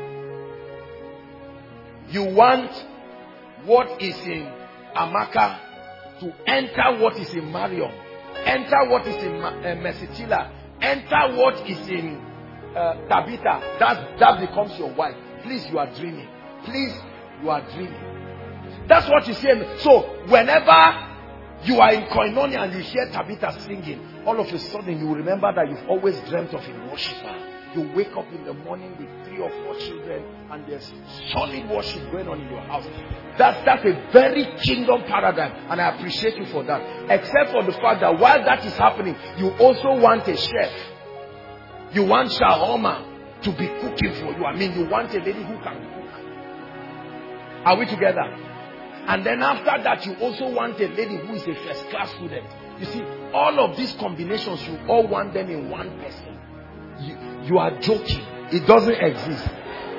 You want what is in Amaka to enter what is in Marion. Enter what is in Mesitila. Enter what is in Tabitha. That becomes your wife. Please, you are dreaming. Please, you are dreaming. That's what you say. So, whenever you are in Koinonia and you hear Tabitha singing, all of a sudden you remember that you've always dreamt of a worshiper. You wake up in the morning with 3 or 4 children and there's solid worship going on in your house. That's a very kingdom paradigm, and I appreciate you for that. Except for the fact that while that is happening, you also want a chef. You want Shahoma to be cooking for you. I mean, you want a lady who can cook. Are we together? And then after that, you also want a lady who is a first class student. You see, all of these combinations, you all want them in one person. You are joking. It doesn't exist.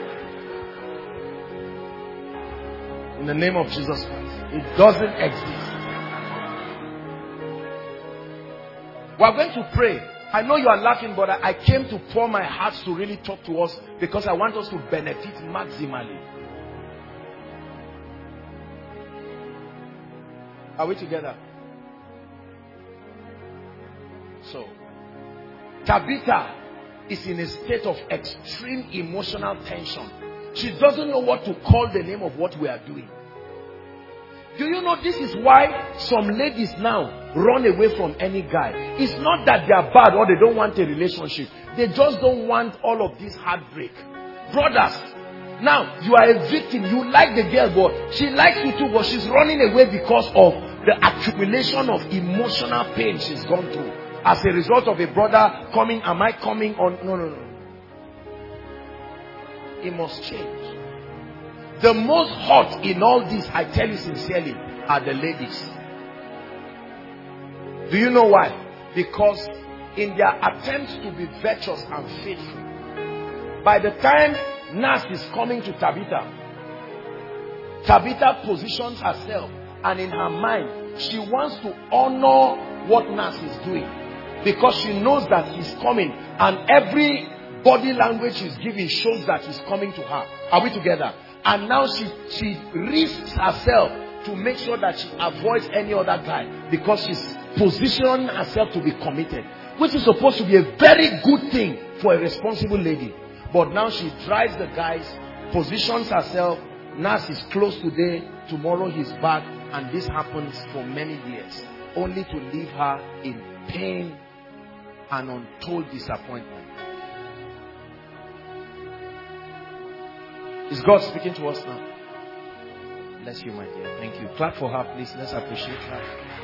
In the name of Jesus Christ. It doesn't exist. We are going to pray. I know you are laughing, but I came to pour my heart to really talk to us because I want us to benefit maximally. Are we together? So, Tabitha is in a state of extreme emotional tension. She doesn't know what to call the name of what we are doing. Do you know this is why some ladies now run away from any guy? It's not that they are bad or they don't want a relationship. They just don't want all of this heartbreak. Brothers, now you are a victim. You like the girl, but she likes you too, but she's running away because of the accumulation of emotional pain she's gone through. As a result of a brother coming, am I coming on? No. It must change. The most hot in all this, I tell you sincerely, are the ladies. Do you know why? Because in their attempts to be virtuous and faithful, by the time Nas is coming to Tabitha, Tabitha positions herself, and in her mind, she wants to honor what Nas is doing. Because she knows that he's coming, and every body language she's giving shows that he's coming to her. Are we together? And now she risks herself to make sure that she avoids any other guy, because she's positioning herself to be committed, which is supposed to be a very good thing for a responsible lady. But now she drives the guys, positions herself. Nas is close today, tomorrow he's back, and this happens for many years, only to leave her in pain and untold disappointment. Is God speaking to us now? Bless you, my dear. Thank you. Clap for her, please. Let's appreciate her.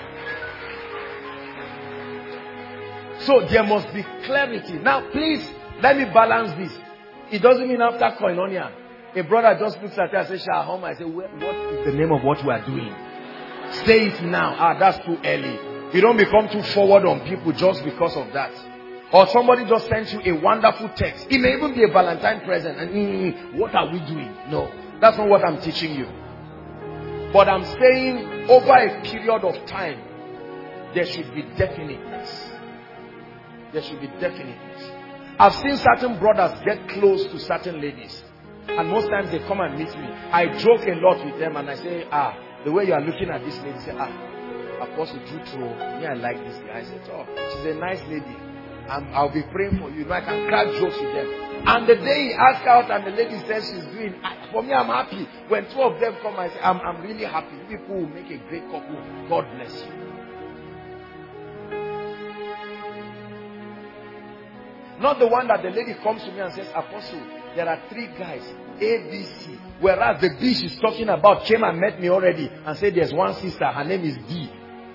So there must be clarity. Now, please, let me balance this. It doesn't mean after Koinonia, a brother just looks at her and says, Shahoma. I say, what is the name of what we are doing? Say it now. That's too early. You don't become too forward on people just because of that. Or somebody just sends you a wonderful text. It may even be a Valentine present. And what are we doing? No, that's not what I'm teaching you. But I'm saying over a period of time, there should be definiteness. There should be definiteness. I've seen certain brothers get close to certain ladies. And most times they come and meet me. I joke a lot with them and I say, the way you are looking at this lady, say, Apostle Jutro, me, I like this guy. I said, oh, she's a nice lady. I'll be praying for you. I can crack jokes with them. And the day he asked out and the lady says she's doing, for me, I'm happy. When two of them come, I say, I'm really happy. People will make a great couple. God bless you. Not the one that the lady comes to me and says, Apostle, there are 3 guys, A, B, C. Whereas the B she's talking about came and met me already and said there's one sister, her name is D.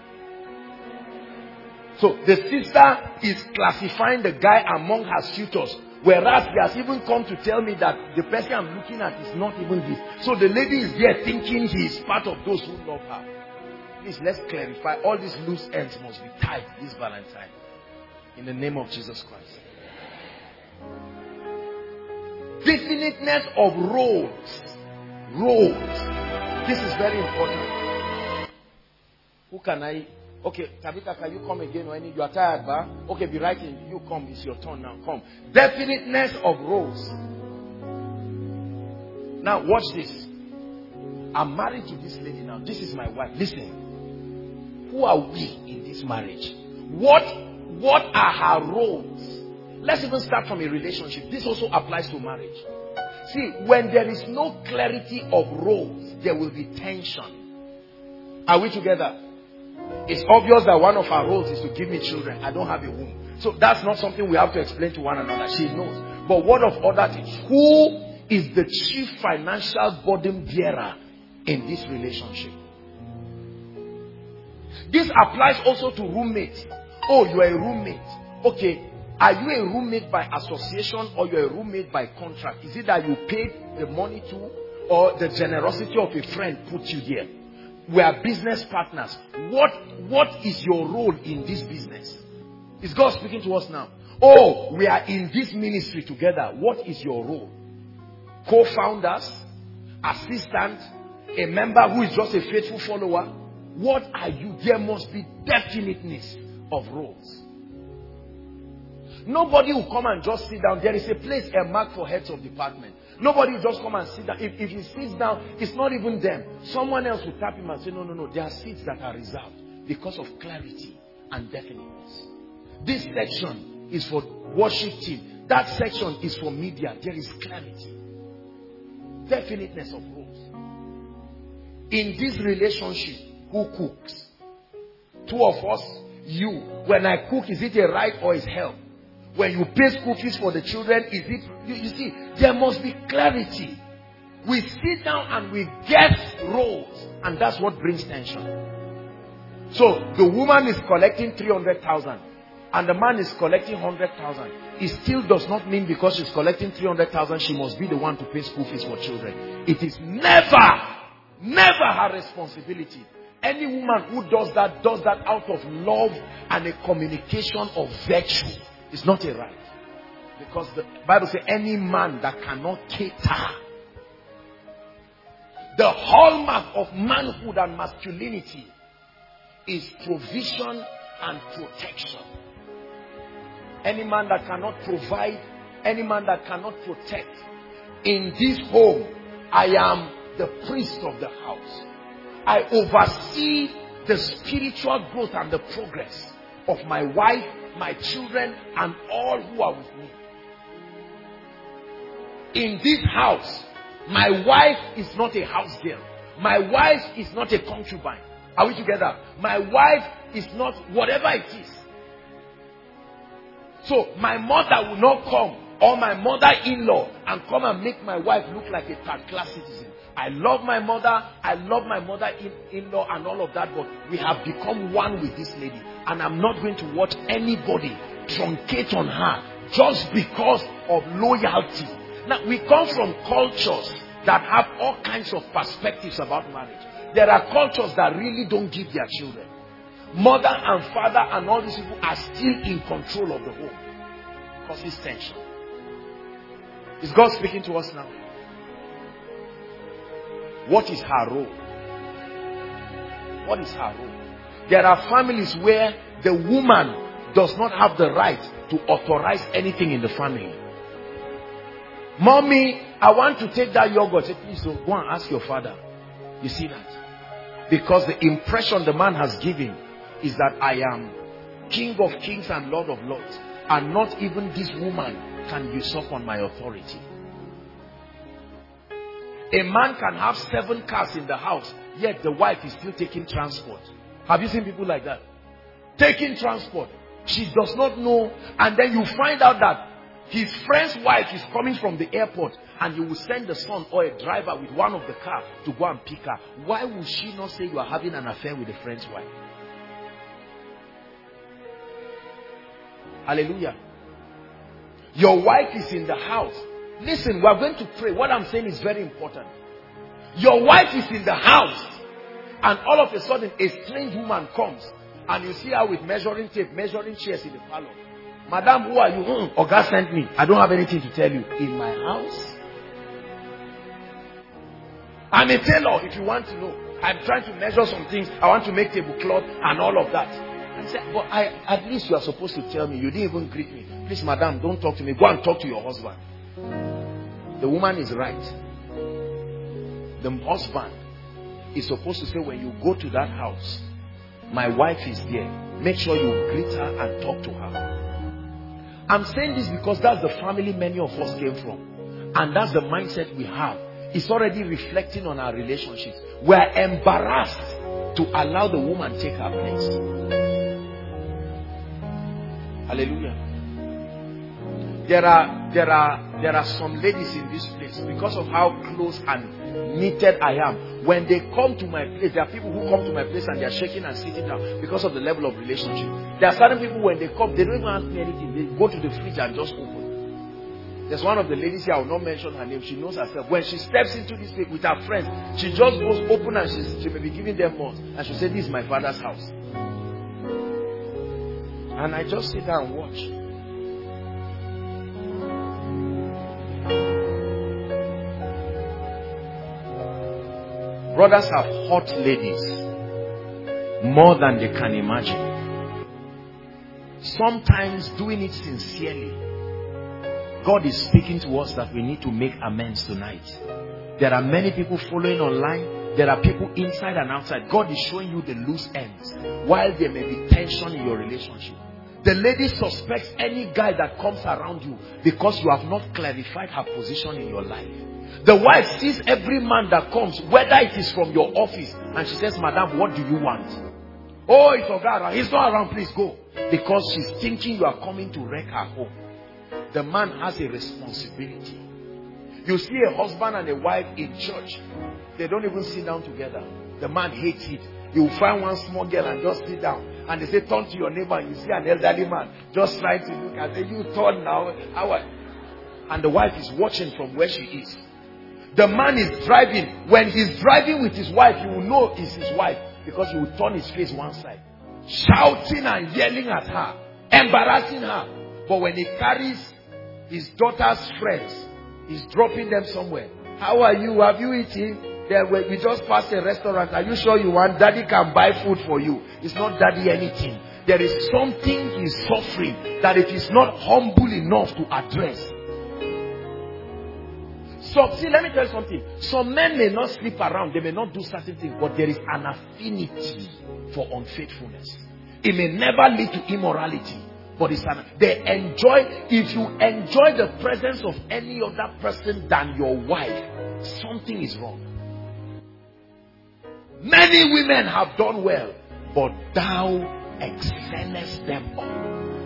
So the sister is classifying the guy among her suitors. Whereas he has even come to tell me that the person I'm looking at is not even this. So the lady is there thinking he is part of those who love her. Please, let's clarify. All these loose ends must be tied this Valentine. In the name of Jesus Christ. Definiteness of roles. Roles. This is very important. Who can I... Okay, Tabitha, can you come again? Or any? You are tired, ba? Okay, be writing. You come. It's your turn now. Come. Definiteness of roles. Now, watch this. I'm married to this lady now. This is my wife. Listen. Who are we in this marriage? What are her roles? Let's even start from a relationship. This also applies to marriage. See, when there is no clarity of roles, there will be tension. Are we together? It's obvious that one of our roles is to give me children. I don't have a womb. So that's not something we have to explain to one another. She knows. But what of other things? Who is the chief financial burden bearer in this relationship? This applies also to roommates. Oh, you are a roommate. Okay. Are you a roommate by association or you're a roommate by contract? Is it that you paid the money to, or the generosity of a friend put you there? We are business partners. What is your role in this business? Is God speaking to us now? Oh, we are in this ministry together. What is your role? Co-founders, assistant, a member who is just a faithful follower. What are you? There must be definiteness of roles. Nobody will come and just sit down. There is a place marked for heads of department. Nobody will just come and sit down. If he sits down, it's not even them. Someone else will tap him and say, no. There are seats that are reserved because of clarity and definiteness. This section is for worship team. That section is for media. There is clarity. Definiteness of roles. In this relationship, who cooks? 2 of us, you. When I cook, is it a right or is help? When you pay school fees for the children, is it... You see, there must be clarity. We sit down and we get roles. And that's what brings tension. So, the woman is collecting 300,000. And the man is collecting 100,000. It still does not mean because she's collecting 300,000, she must be the one to pay school fees for children. It is never her responsibility. Any woman who does that out of love and a communication of virtue. It's not a right. Because the Bible says any man that cannot cater. The hallmark of manhood and masculinity is provision and protection. Any man that cannot provide, any man that cannot protect. In this home, I am the priest of the house. I oversee the spiritual growth and the progress of my wife, my children, and all who are with me. In this house, my wife is not a house girl. My wife is not a concubine. Are we together? My wife is not whatever it is. So my mother will not come, or my mother-in-law, and come and make my wife look like a third-class citizen. I love my mother, I love my mother-in-law and all of that, but we have become one with this lady. And I'm not going to watch anybody truncate on her just because of loyalty. Now, we come from cultures that have all kinds of perspectives about marriage. There are cultures that really don't give their children. Mother and father and all these people are still in control of the home. Causes tension. Is God speaking to us now? What is her role? What is her role? There are families where the woman does not have the right to authorize anything in the family. Mommy, I want to take that yogurt. Say, please don't go and ask your father. You see that? Because the impression the man has given is that I am King of kings and Lord of lords, and not even this woman can usurp on my authority. A man can have 7 cars in the house, yet the wife is still taking transport. Have you seen people like that? Taking transport. She does not know, and then you find out that his friend's wife is coming from the airport, and he will send the son or a driver with one of the cars to go and pick her. Why would she not say you are having an affair with a friend's wife? Hallelujah. Your wife is in the house. Listen, we are going to pray. What I'm saying is very important. Your wife is in the house, and all of a sudden a strange woman comes, and you see her with measuring tape, measuring chairs in the parlor. Madam, who are you? Oga sent me. I don't have anything to tell you. In my house? I'm a tailor, if you want to know. I'm trying to measure some things. I want to make tablecloth and all of that. I said, but at least you are supposed to tell me. You didn't even greet me. Please, madam, don't talk to me. Go and talk to your husband. The woman is right. The husband is supposed to say, when you go to that house, my wife is there. Make sure you greet her and talk to her. I'm saying this because that's the family many of us came from. And that's the mindset we have. It's already reflecting on our relationships. We are embarrassed to allow the woman take her place. Hallelujah. There are some ladies in this place, because of how close and knitted I am. When they come to my place, there are people who come to my place and they are shaking and sitting down because of the level of relationship. There are certain people, when they come, they don't even ask me anything. They go to the fridge and just open. There's one of the ladies here, I will not mention her name. She knows herself. When she steps into this place with her friends, she just goes open and she may be giving them more. And she'll say, this is my father's house. And I just sit down and watch. Brothers have hot ladies more than they can imagine. Sometimes doing it sincerely. God is speaking to us that we need to make amends tonight. There are many people following online. There are people inside and outside. God is showing you the loose ends, while there may be tension in your relationship. The lady suspects any guy that comes around you because you have not clarified her position in your life. The wife sees every man that comes, whether it is from your office, and she says, madam, what do you want? Oh, it's Ogara. He's not around, please go. Because she's thinking you are coming to wreck her home. The man has a responsibility. You see a husband and a wife in church, they don't even sit down together. The man hates it. You will find one small girl and just sit down. And they say, turn to your neighbor, and you see an elderly man just trying to look and say, you turn now. And the wife is watching from where she is. The man is driving. When he's driving with his wife, you will know it's his wife, because he will turn his face one side, shouting and yelling at her, embarrassing her. But when he carries his daughter's friends, he's dropping them somewhere. How are you? Have you eaten? We just passed a restaurant. Are you sure you want? Daddy can buy food for you. It's not daddy anything. There is something he's suffering that it is not humble enough to address. So, see, let me tell you something. Some men may not sleep around. They may not do certain things. But there is an affinity for unfaithfulness. It may never lead to immorality. But if you enjoy the presence of any other person than your wife, something is wrong. Many women have done well, but thou excellest them all.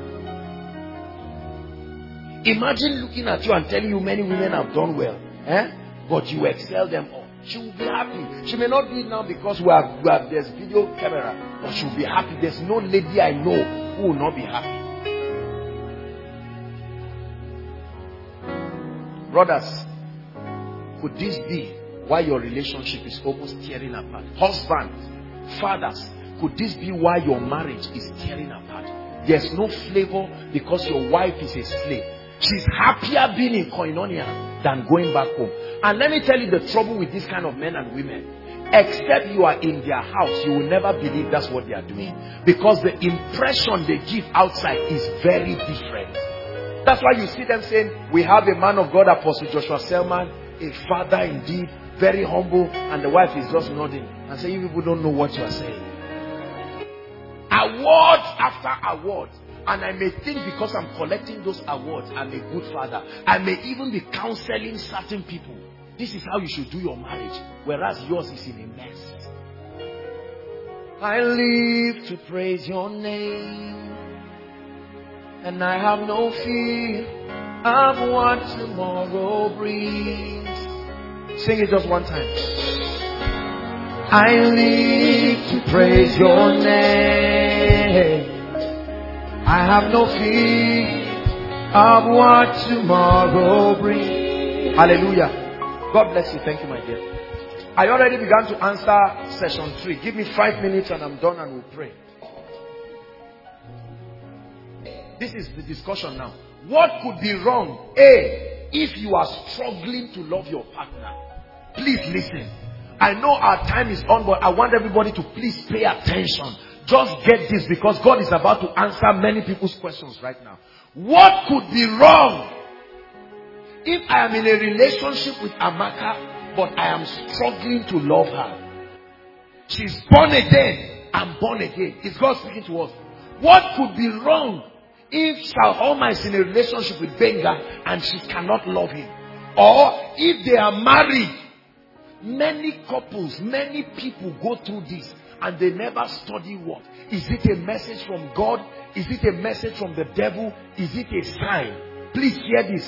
Imagine looking at you and telling you many women have done well, but you excel them all. She will be happy. She may not do it now because there's video camera, but she will be happy. There's no lady I know who will not be happy. Brothers, could this be why your relationship is almost tearing apart? Husbands, fathers, could this be why your marriage is tearing apart? There's no flavor because your wife is a slave. She's happier being in koinonia than going back home. And let me tell you the trouble with this kind of men and women. except you are in their house, you will never believe that's what they are doing. Because the impression they give outside is very different. That's why you see them saying, we have a man of God, Apostle Joshua Selman, a father indeed, very humble, and the wife is just nodding and saying, you people don't know what you are saying. Awards after awards. And I may think because I'm collecting those awards, I'm a good father. I may even be counseling certain people. This is how you should do your marriage. Whereas yours is in a mess. I live to praise your name. And I have no fear of what tomorrow brings. Sing it just one time. I live to praise your name. I have no fear of what tomorrow brings. Hallelujah. God bless you. Thank you, my dear. I already began to answer session 3. Give me 5 minutes and I'm done and we'll pray. This is the discussion now. What could be wrong? A, if you are struggling to love your partner. Please listen. I know our time is on, but I want everybody to please pay attention. Just get this, because God is about to answer many people's questions right now. What could be wrong if I am in a relationship with Amaka, but I am struggling to love her? She's born again. I'm born again. Is God speaking to us? What could be wrong if Salhoma is in a relationship with Benga and she cannot love him? Or if they are married. Many couples, many people go through this and they never study what. Is it a message from God? Is it a message from the devil? Is it a sign? Please hear this.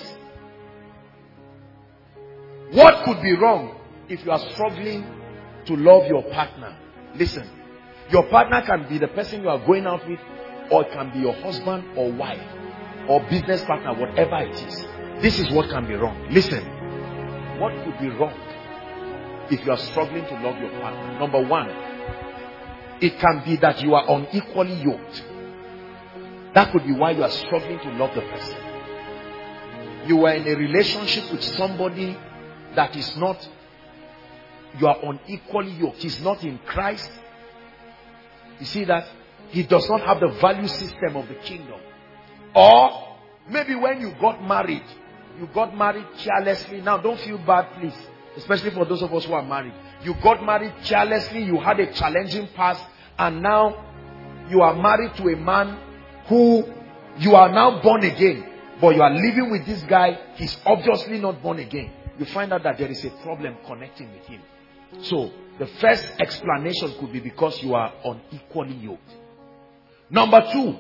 What could be wrong if you are struggling to love your partner? Listen, your partner can be the person you are going out with, or it can be your husband or wife or business partner, whatever it is. This is what can be wrong. Listen, what could be wrong if you are struggling to love your partner? Number one, it can be that you are unequally yoked. That could be why you are struggling to love the person. You are in a relationship with somebody that is not, you are unequally yoked. He's not in Christ. You see that? He does not have the value system of the kingdom. Or maybe when you got married carelessly. Now don't feel bad, please. Especially for those of us who are married. You got married carelessly, you had a challenging past, and now you are married to a man who you are now born again, but you are living with this guy, he's obviously not born again. You find out that there is a problem connecting with him. So, the first explanation could be because you are unequally yoked. Number two,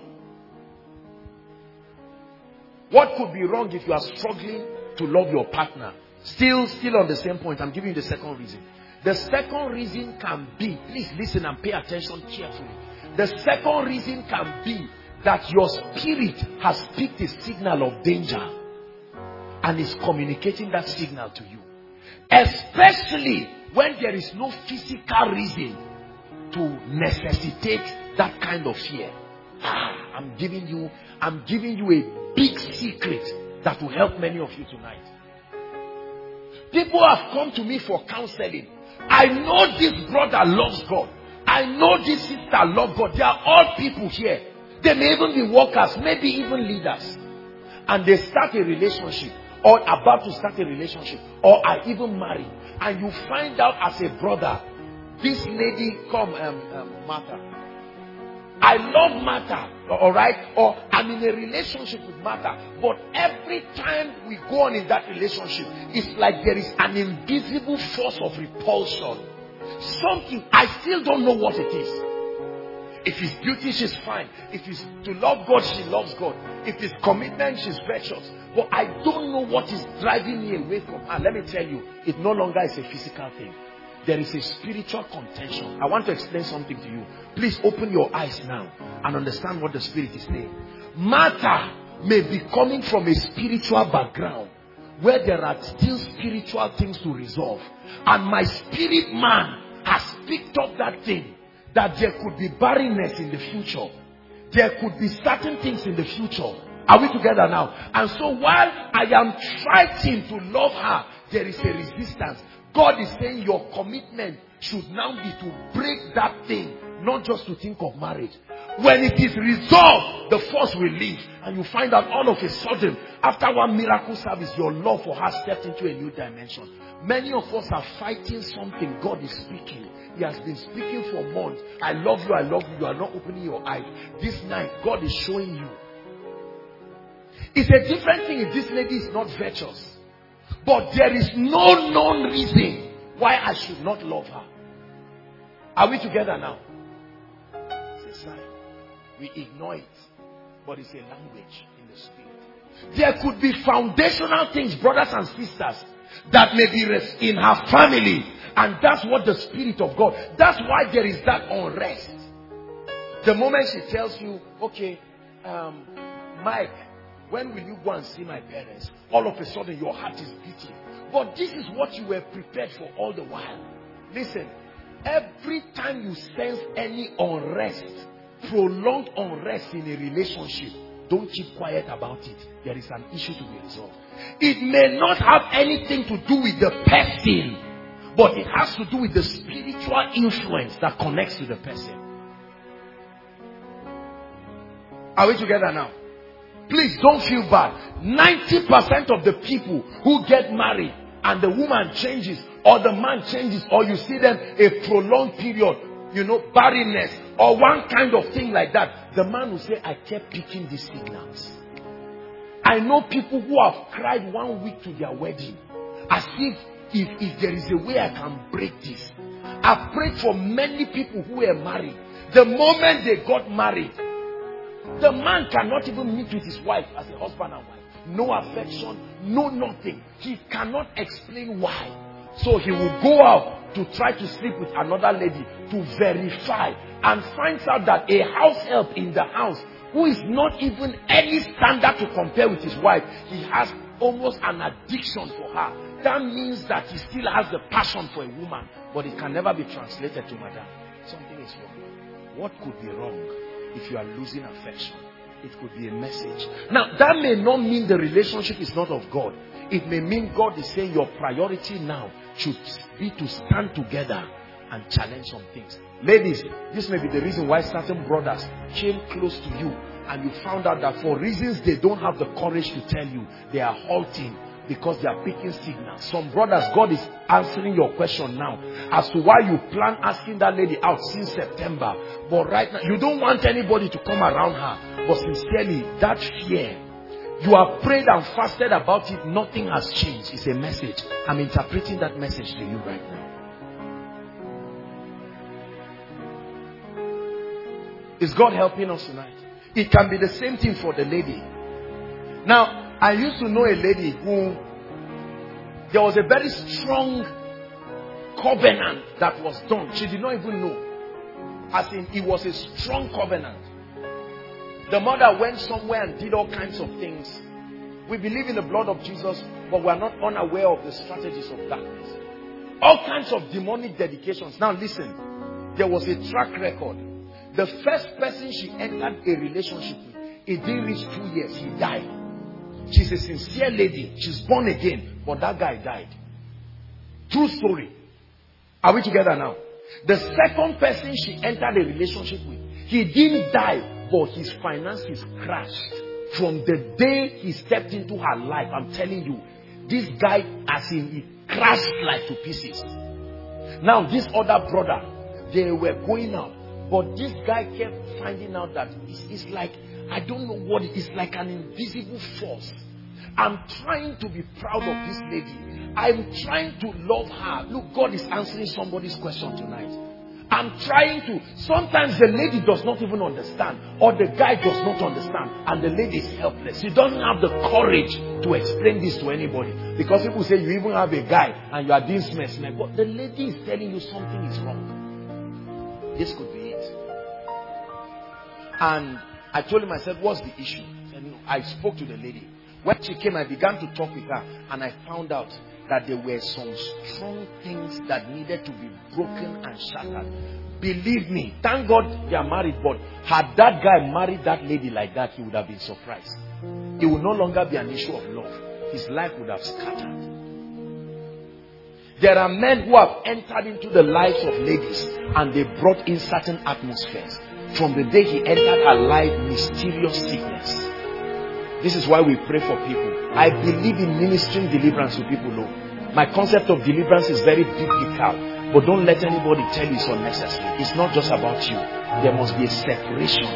what could be wrong if you are struggling to love your partner? Still on the same point, I'm giving you the second reason. The second reason can be, please listen and pay attention carefully. The second reason can be that your spirit has picked a signal of danger and is communicating that signal to you. Especially when there is no physical reason to necessitate that kind of fear. I'm giving you a big secret that will help many of you tonight. People have come to me for counseling. I know this brother loves God. I know this sister loves God. They are all people here. They may even be workers, maybe even leaders. And they start a relationship, or about to start a relationship, or are even married. And you find out as a brother, this lady, Martha. I love Martha, alright? Or I'm in a relationship with Martha. But every time we go on in that relationship, it's like there is an invisible force of repulsion. Something, I still don't know what it is. If it's beauty, she's fine. If it's to love God, she loves God. If it's commitment, she's virtuous. But I don't know what is driving me away from her. Let me tell you, it no longer is a physical thing. There is a spiritual contention. I want to explain something to you. Please open your eyes now and understand what the Spirit is saying. Martha may be coming from a spiritual background where there are still spiritual things to resolve. And my spirit man has picked up that thing, that there could be barrenness in the future. There could be certain things in the future. Are we together now? And so while I am fighting to love her, there is a resistance. God is saying your commitment should now be to break that thing, not just to think of marriage. When it is resolved, the force will leave. And you find out all of a sudden, after one miracle service, your love for her stepped into a new dimension. Many of us are fighting something. God is speaking. He has been speaking for months. I love you, I love you. You are not opening your eyes. This night, God is showing you. It's a different thing if this lady is not virtuous. But there is no known reason why I should not love her. Are we together now? It's a sign. We ignore it. But it's a language in the spirit. There could be foundational things, brothers and sisters, that may be in her family. And that's what the Spirit of God. That's why there is that unrest. The moment she tells you, okay, Mike, when will you go and see my parents? All of a sudden your heart is beating. But this is what you were prepared for all the while. Listen, every time you sense any unrest, prolonged unrest in a relationship, don't keep quiet about it. There is an issue to be resolved. It may not have anything to do with the person, but it has to do with the spiritual influence that connects to the person. Are we together now? Please don't feel bad. 90% of the people who get married and the woman changes or the man changes, or you see them a prolonged period, barrenness or one kind of thing like that, the man will say, I kept picking these signals. I know people who have cried 1 week to their wedding as if there is a way I can break this. I've prayed for many people who were married. The moment they got married, the man cannot even meet with his wife as a husband and wife. No affection, no nothing. He cannot explain why. So he will go out to try to sleep with another lady to verify, and finds out that a house help in the house who is not even any standard to compare with his wife, he has almost an addiction for her. That means that he still has the passion for a woman, but it can never be translated to madam. Something is wrong. What could be wrong? If you are losing affection, it could be a message. Now, that may not mean the relationship is not of God. It may mean God is saying your priority now should be to stand together and challenge some things. Ladies, this may be the reason why certain brothers came close to you and you found out that for reasons they don't have the courage to tell you, they are halting because they are picking signals. Some brothers, God is answering your question now as to why you plan asking that lady out since September. But right now, you don't want anybody to come around her. But sincerely, that fear, you have prayed and fasted about it, nothing has changed. It's a message. I'm interpreting that message to you right now. Is God helping us tonight? It can be the same thing for the lady. Now, I used to know a lady who, there was a very strong covenant that was done. She did not even know. As in, it was a strong covenant. The mother went somewhere and did all kinds of things. We believe in the blood of Jesus, but we are not unaware of the strategies of darkness. All kinds of demonic dedications. Now listen, there was a track record. The first person she entered a relationship with, it didn't reach 2 years, he died. She's a sincere lady. She's born again. But that guy died. True story. Are we together now? The second person she entered a relationship with, he didn't die, but his finances crashed. From the day he stepped into her life, I'm telling you, this guy, as in, he crashed like to pieces. Now, this other brother, they were going out. But this guy kept finding out that it's like, I don't know what it is, like an invisible force. I'm trying to be proud of this lady. I'm trying to love her. Look, God is answering somebody's question tonight. I'm trying to. Sometimes the lady does not even understand, or the guy does not understand, and the lady is helpless. She doesn't have the courage to explain this to anybody. Because people say you even have a guy and you are doing smash. But the lady is telling you something is wrong. This could be it. And I told him, I said, what's the issue? And I spoke to the lady. When she came, I began to talk with her, and I found out that there were some strong things that needed to be broken and shattered. Believe me, thank God they are married, but had that guy married that lady like that, he would have been surprised. It would no longer be an issue of love. His life would have scattered. There are men who have entered into the lives of ladies and they brought in certain atmospheres. From the day he entered her life, mysterious sickness. This is why we pray for people. I believe in ministering deliverance to people. No. My concept of deliverance is very biblical. But don't let anybody tell you it's unnecessary. It's not just about you. There must be a separation.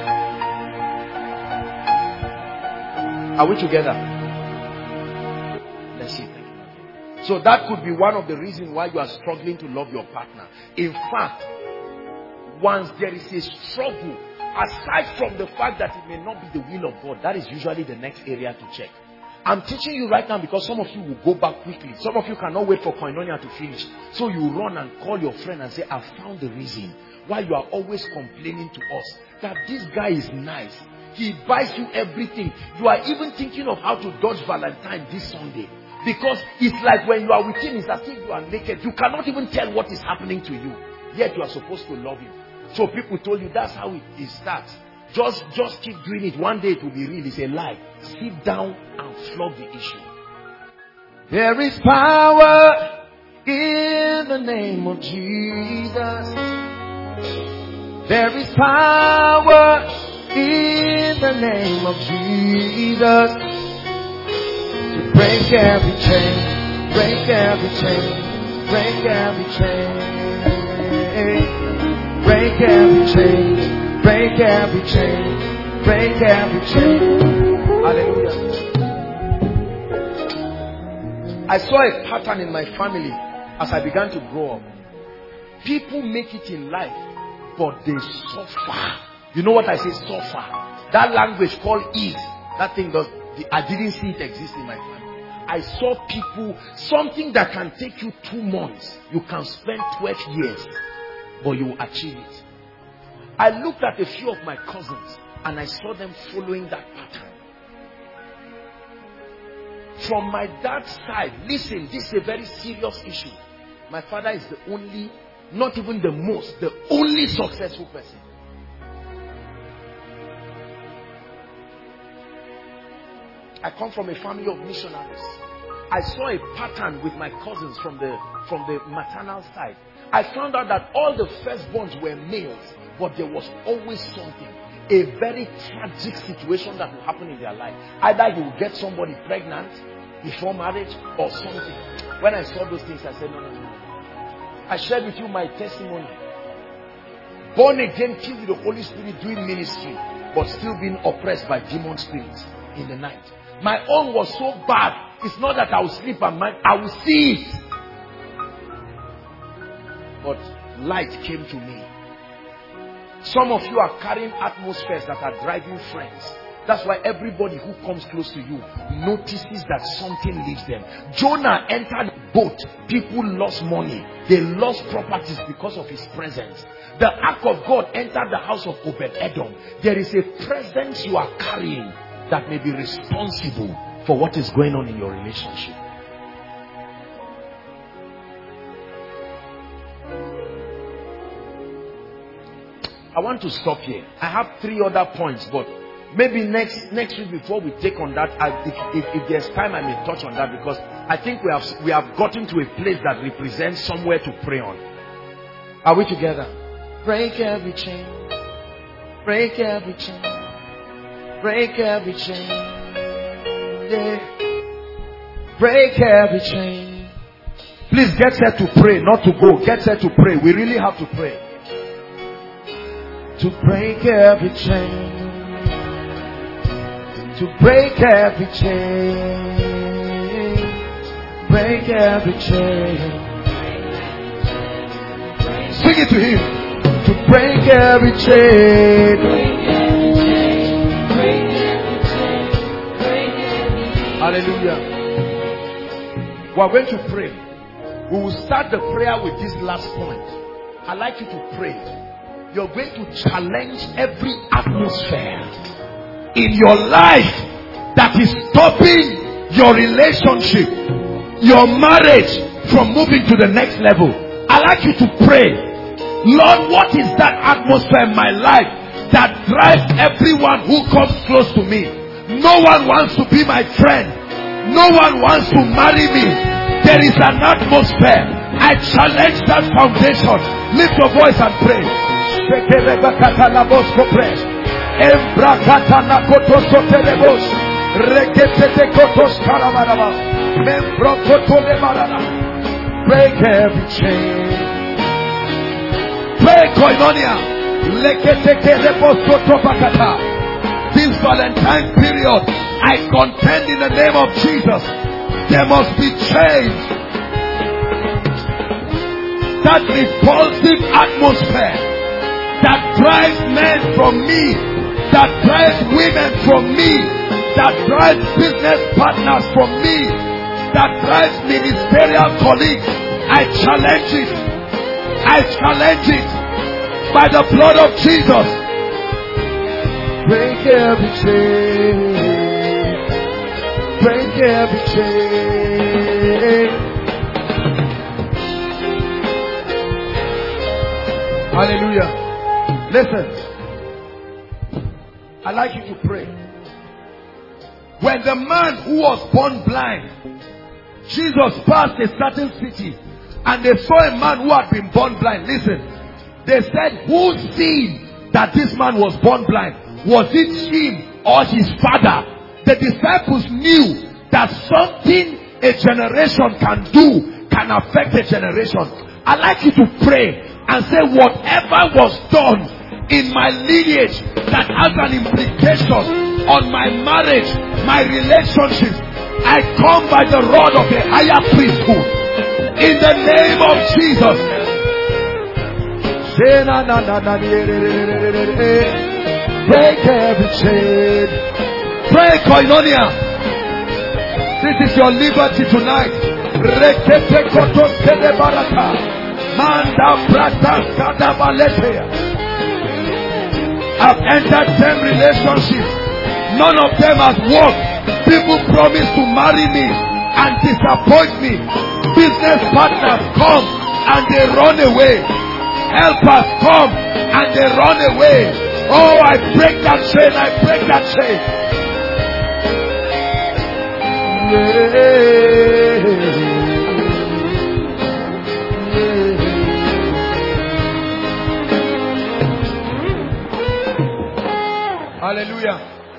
Are we together? Let's see. So that could be one of the reasons why you are struggling to love your partner. In fact, once there is a struggle, aside from the fact that it may not be the will of God, that is usually the next area to check. I'm teaching you right now because some of you will go back quickly. Some of you cannot wait for Koinonia to finish. So you run and call your friend and say, I found the reason why you are always complaining to us that this guy is nice. He buys you everything. You are even thinking of how to dodge Valentine this Sunday. Because it's like when you are with him, it's as if you are naked. You cannot even tell what is happening to you. Yet you are supposed to love him. So people told you that's how it starts. Just keep doing it. One day it will be real. It's a lie. Sit down and flog the issue. There is power in the name of Jesus. There is power in the name of Jesus. To break every chain, break every chain, break every chain, break every chain. Break every chain, break every chain. Hallelujah. I saw a pattern in my family as I began to grow up. People make it in life, but they suffer. You know what I say, suffer? That language called ease. That thing I didn't see it exist in my family. I saw people, something that can take you 2 months, you can spend 12 years, but you will achieve it. I looked at a few of my cousins and I saw them following that pattern. From my dad's side, listen, this is a very serious issue. My father is the only, not even the most, the only successful person. I come from a family of missionaries. I saw a pattern with my cousins from the maternal side. I found out that all the firstborns were males. But there was always something, a very tragic situation that will happen in their life. Either you will get somebody pregnant before marriage or something. When I saw those things, I said, no. I shared with you my testimony. Born again, filled with the Holy Spirit, doing ministry, but still being oppressed by demon spirits in the night. My own was so bad. It's not that I will sleep and I will see it. But light came to me. Some of you are carrying atmospheres that are driving friends. That's why everybody who comes close to you notices that something leaves them. Jonah entered the boat. People lost money. They lost properties because of his presence. The ark of God entered the house of Obed-Edom. There is a presence you are carrying that may be responsible for what is going on in your relationship. I want to stop here. I have 3 other points, but maybe next week before we take on that, if there's time, I may touch on that, because I think we have gotten to a place that represents somewhere to pray on. Are we together? Break every chain. Break every chain. Break every chain. Yeah. Break every chain. Please get set to pray, not to go. Get set to pray. We really have to pray. To break every chain. To break every chain. Break every chain. Sing it to him. To break every chain. Hallelujah. We are going to pray. We will start the prayer with this last point. I'd like you to pray. You're going to challenge every atmosphere in your life that is stopping your relationship, your marriage from moving to the next level. I'd like you to pray, Lord, what is that atmosphere in my life that drives everyone who comes close to me? No one wants to be my friend. No one wants to marry me. There is an atmosphere I challenge that foundation. Lift your voice and pray. Break every chain. Pray koinonia. This Valentine period, I contend in the name of Jesus. There must be change. That repulsive atmosphere that drives men from me, that drives women from me, that drives business partners from me, that drives ministerial colleagues, I challenge it. I challenge it by the blood of Jesus. Break every chain. Break every chain. Hallelujah. Listen. I'd like you to pray. When the man who was born blind, Jesus passed a certain city and they saw a man who had been born blind. Listen. They said, who seen that this man was born blind? Was it him or his father? The disciples knew that something a generation can do can affect a generation. I'd like you to pray and say, whatever was done in my lineage that has an implication on my marriage, my relationships, I come by the rod of the higher priesthood in the name of Jesus. Break every chain. Pray koinonia. This is your liberty tonight. I've entered 10 relationships. None of them has worked. People promise to marry me and disappoint me. Business partners come and they run away. Helpers come and they run away. Oh, I break that chain. I break that chain. Hallelujah.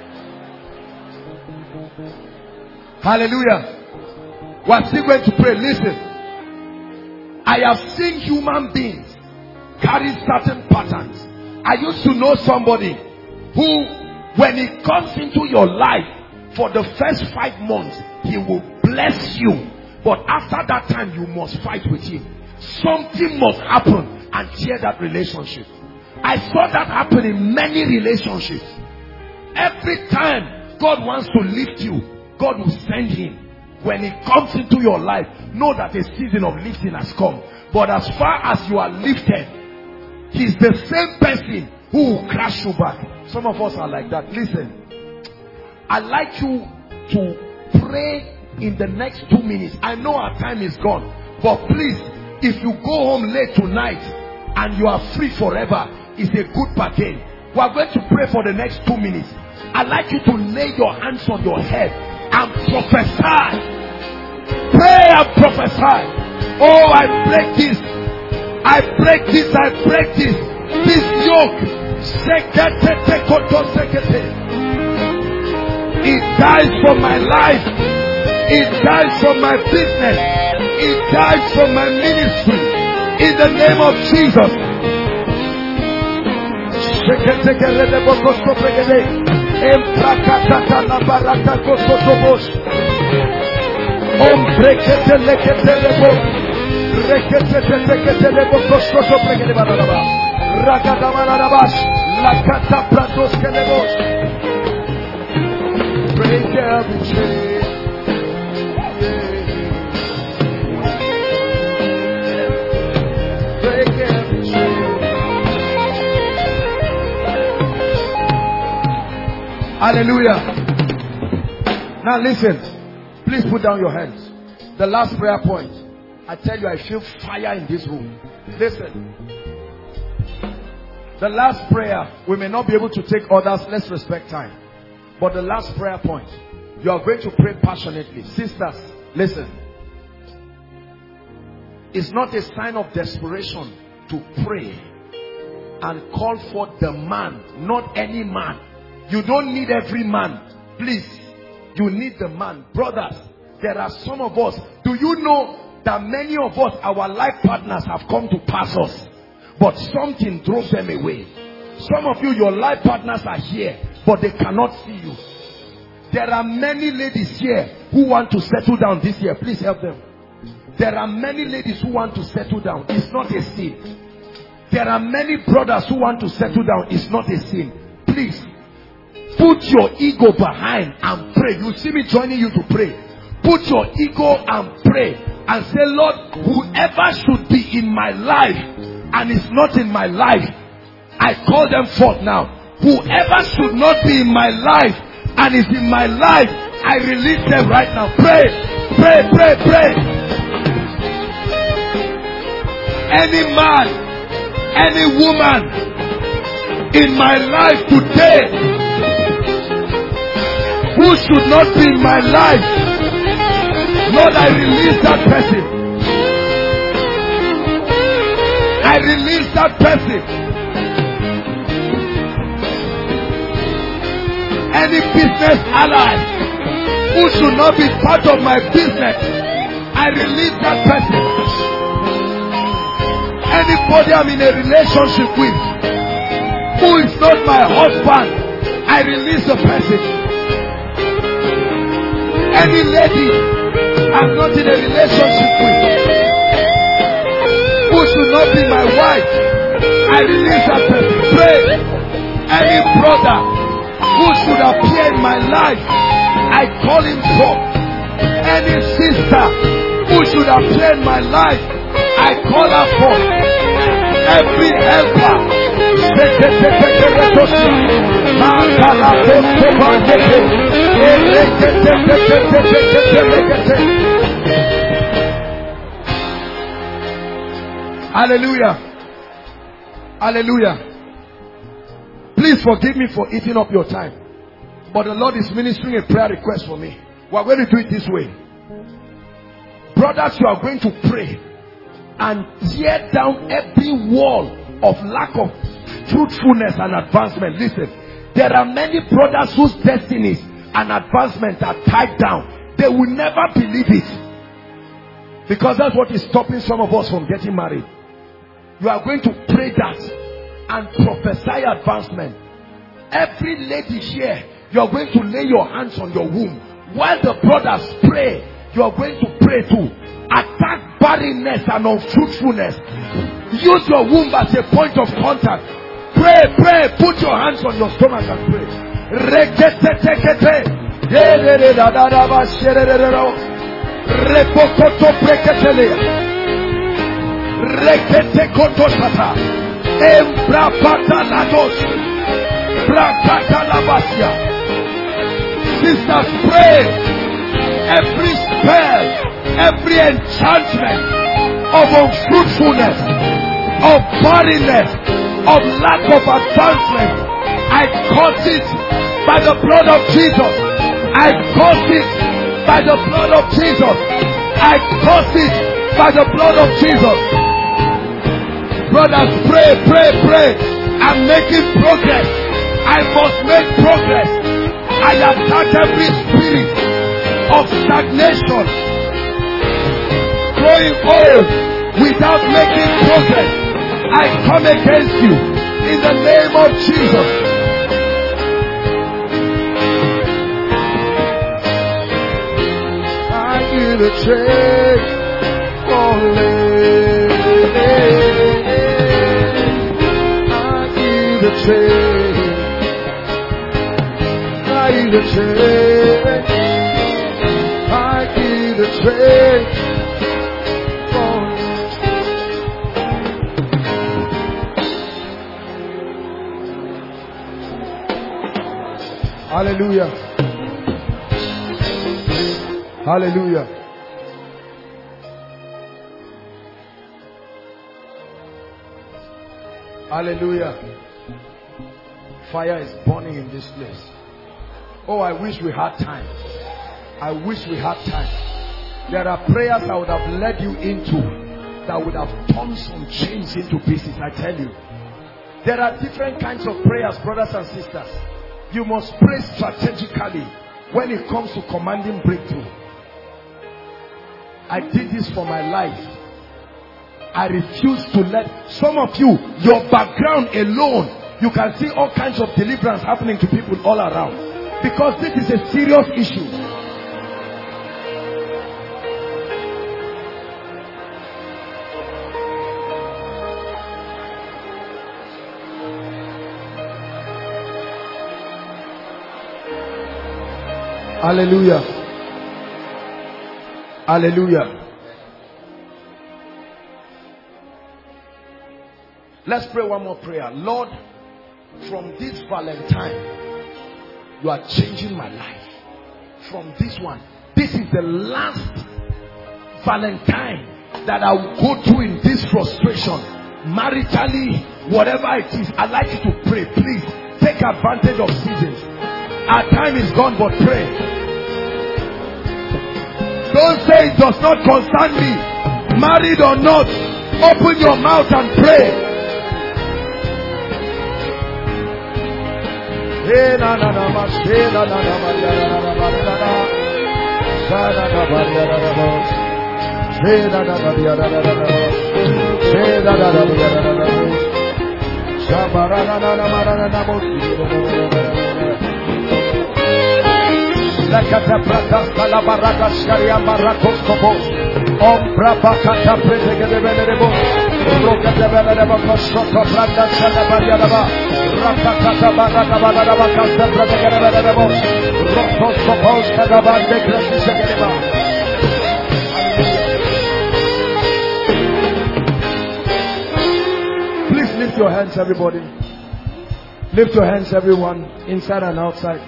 Hallelujah. We're still going to pray. Listen. I have seen human beings carry certain patterns. I used to know somebody who, when he comes into your life, for the first 5 months, he will bless you. But after that time, you must fight with him. Something must happen and tear that relationship. I saw that happen in many relationships. Every time God wants to lift you, God will send him. When he comes into your life, know that a season of lifting has come. But as far as you are lifted, he's the same person who will crash you back. Some of us are like that. Listen, I'd like you to pray in the next 2 minutes. I know our time is gone, but please, if you go home late tonight and you are free forever, it's a good bargain. We are going to pray for the next 2 minutes. I'd like you to lay your hands on your head and prophesy. Pray and prophesy. Oh, I break this. I break this. I break this. This yoke. It dies from my life. It dies from my business. It dies from my ministry. In the name of Jesus. Break every chain. Break every chain. Hallelujah. Now listen. Please put down your hands. The last prayer point. I tell you, I feel fire in this room. Listen. The last prayer, we may not be able to take others. Let's respect time. But the last prayer point, you are going to pray passionately. Sisters, listen. It's not a sign of desperation to pray and call for the man, not any man. You don't need every man. Please, you need the man. Brothers, there are some of us. Do you know that many of us, our life partners have come to pass us, but something drove them away? Some of you, your life partners are here, but they cannot see you. There are many ladies here who want to settle down this year. Please help them. There are many ladies who want to settle down. It's not a sin. There are many brothers who want to settle down. It's not a sin. Please, put your ego behind and pray. You see me joining you to pray. Put your ego and pray and say, Lord, whoever should be in my life and is not in my life, I call them forth now. Whoever should not be in my life and is in my life, I release them right now. Pray, pray, pray, pray. Any man, any woman in my life today who should not be in my life, Lord, I release that person. I release that person. Any business ally who should not be part of my business, I release that person. Anybody I'm in a relationship with who is not my husband, I release the person. Any lady I'm not in a relationship with who should not be my wife, I release that person. Pray. Any brother who should appear in my life, I call him forth. Any sister who should appear in my life, I call her forth. Every helper, hallelujah. Hallelujah. Please forgive me for eating up your time, but the Lord is ministering a prayer request for me. We are going to do it this way. Brothers, you are going to pray and tear down every wall of lack of fruitfulness and advancement. Listen, there are many brothers whose destinies and advancement are tied down. They will never believe it, because that's what is stopping some of us from getting married. You are going to pray that and prophesy advancement. Every lady here, you are going to lay your hands on your womb. While the brothers pray, you are going to pray too. Attack barrenness and unfruitfulness. Use your womb as a point of contact. Pray, pray. Put your hands on your stomach and pray. Sisters, pray. Every spell, every enchantment of unfruitfulness, of barrenness, of lack of advancement, I curse it by the blood of Jesus. I curse it by the blood of Jesus. I curse it by the blood of Jesus. Brothers, pray, pray, pray. I'm making progress. I must make progress. I attack every spirit of stagnation, growing old without making progress. I come against you in the name of Jesus. I give a check for I give a check. I give a check. I give a check. Hallelujah. Hallelujah. Hallelujah. Fire is burning in this place. Oh, I wish we had time. I wish we had time. There are prayers I would have led you into that would have turned some chains into pieces, I tell you. There are different kinds of prayers, brothers and sisters. You must pray strategically when it comes to commanding breakthrough. I did this for my life. I refuse to let some of you, your background alone, you can see all kinds of deliverance happening to people all around. Because this is a serious issue. Hallelujah. Hallelujah. Let's pray one more prayer. Lord, from this Valentine, you are changing my life. From this one, this is the last Valentine that I will go through in this frustration. Maritally, whatever it is, I'd like you to pray. Please, take advantage of seasons. Our time is gone, but pray. Don't say it does not concern me. Married or not, open your mouth and pray. Lakata prata kala baraka sharia barakos kobo ombra bakata prete gedebenebo roka debenebo koshoko prata sala bariadaba rakata baraka baraba kasta prete gedebenebo rokos kobo kada bande kresi gedeba. Please lift your hands, everybody. Lift your hands, everyone, inside and outside.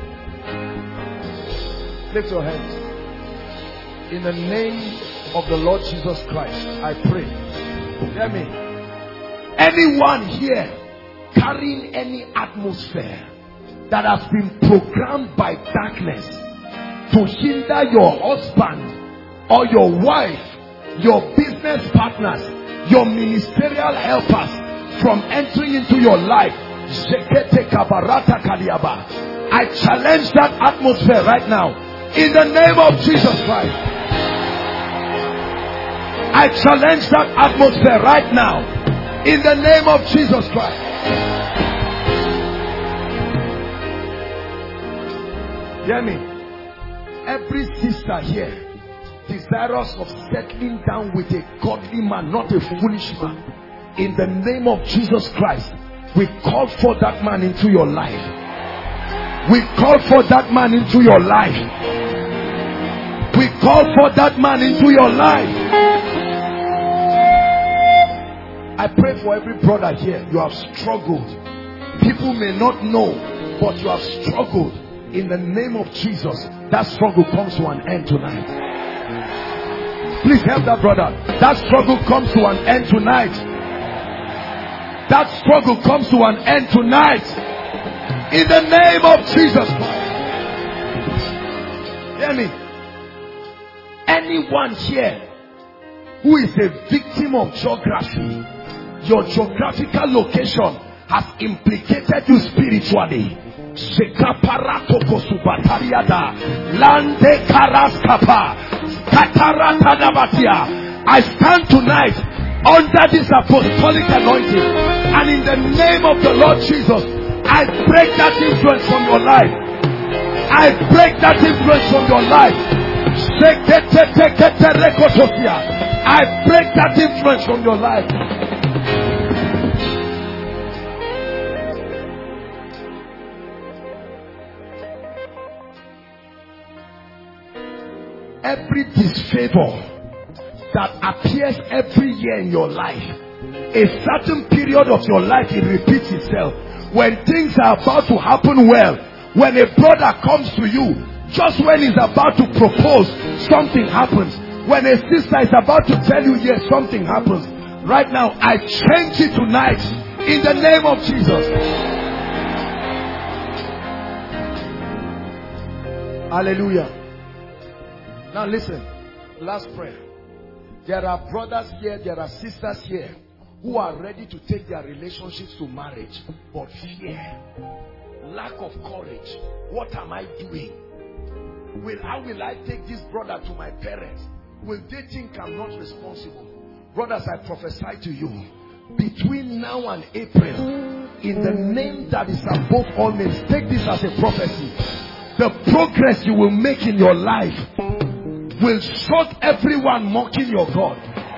Lift your hands. In the name of the Lord Jesus Christ, I pray. Hear me. Anyone here carrying any atmosphere that has been programmed by darkness to hinder your husband or your wife, your business partners, your ministerial helpers from entering into your life, I challenge that atmosphere right now. In the name of Jesus Christ, I challenge that atmosphere right now. In the name of Jesus Christ. Hear me. Every sister here desirous of settling down with a godly man, not a foolish man. In the name of Jesus Christ, we call for that man into your life. We call for that man into your life. We call for that man into your life. I pray for every brother here. You have struggled. People may not know, but you have struggled. In the name of Jesus, that struggle comes to an end tonight. Please help that brother. That struggle comes to an end tonight. That struggle comes to an end tonight. In the name of Jesus Christ. Hear me. Anyone here who is a victim of geography, your geographical location has implicated you spiritually. I stand tonight under this apostolic anointing, and in the name of the Lord Jesus, I break that influence from your life. I break that influence from your life. I break that influence from your life. Every disfavor that appears every year in your life, a certain period of your life, it repeats itself. When things are about to happen well, when a brother comes to you, just when he's about to propose, something happens. When a sister is about to tell you yes, something happens. Right now, I change it tonight in the name of Jesus. Hallelujah. Now listen, last prayer. There are brothers here, there are sisters here who are ready to take their relationships to marriage, but fear, lack of courage. What am I doing? How will I take this brother to my parents? Will they think I'm not responsible? Brothers, I prophesy to you, between now and April, in the name that is above all names, take this as a prophecy. The progress you will make in your life will shock everyone mocking your God.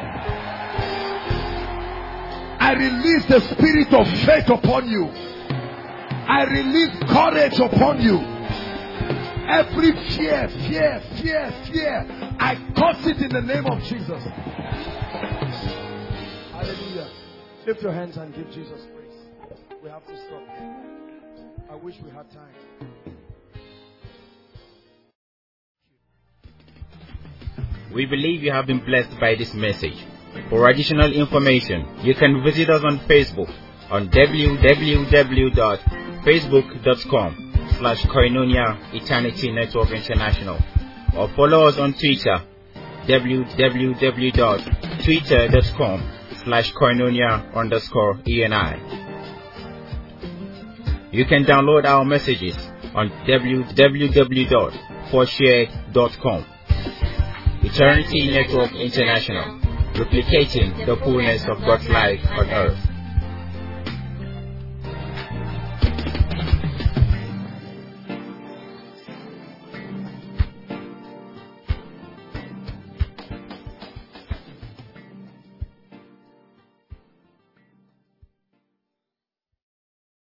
I release the spirit of faith upon you. I release courage upon you. Every fear, I curse it in the name of Jesus. Hallelujah. Lift your hands and give Jesus praise. We have to stop. I wish we had time. We believe you have been blessed by this message. For additional information, you can visit us on Facebook on www.facebook.com/Koinonia Eternity Network International, or follow us on Twitter, www.twitter.com/Koinonia_ENI. You can download our messages on www.forshare.com. Eternity Network International, replicating the fullness of God's life on earth.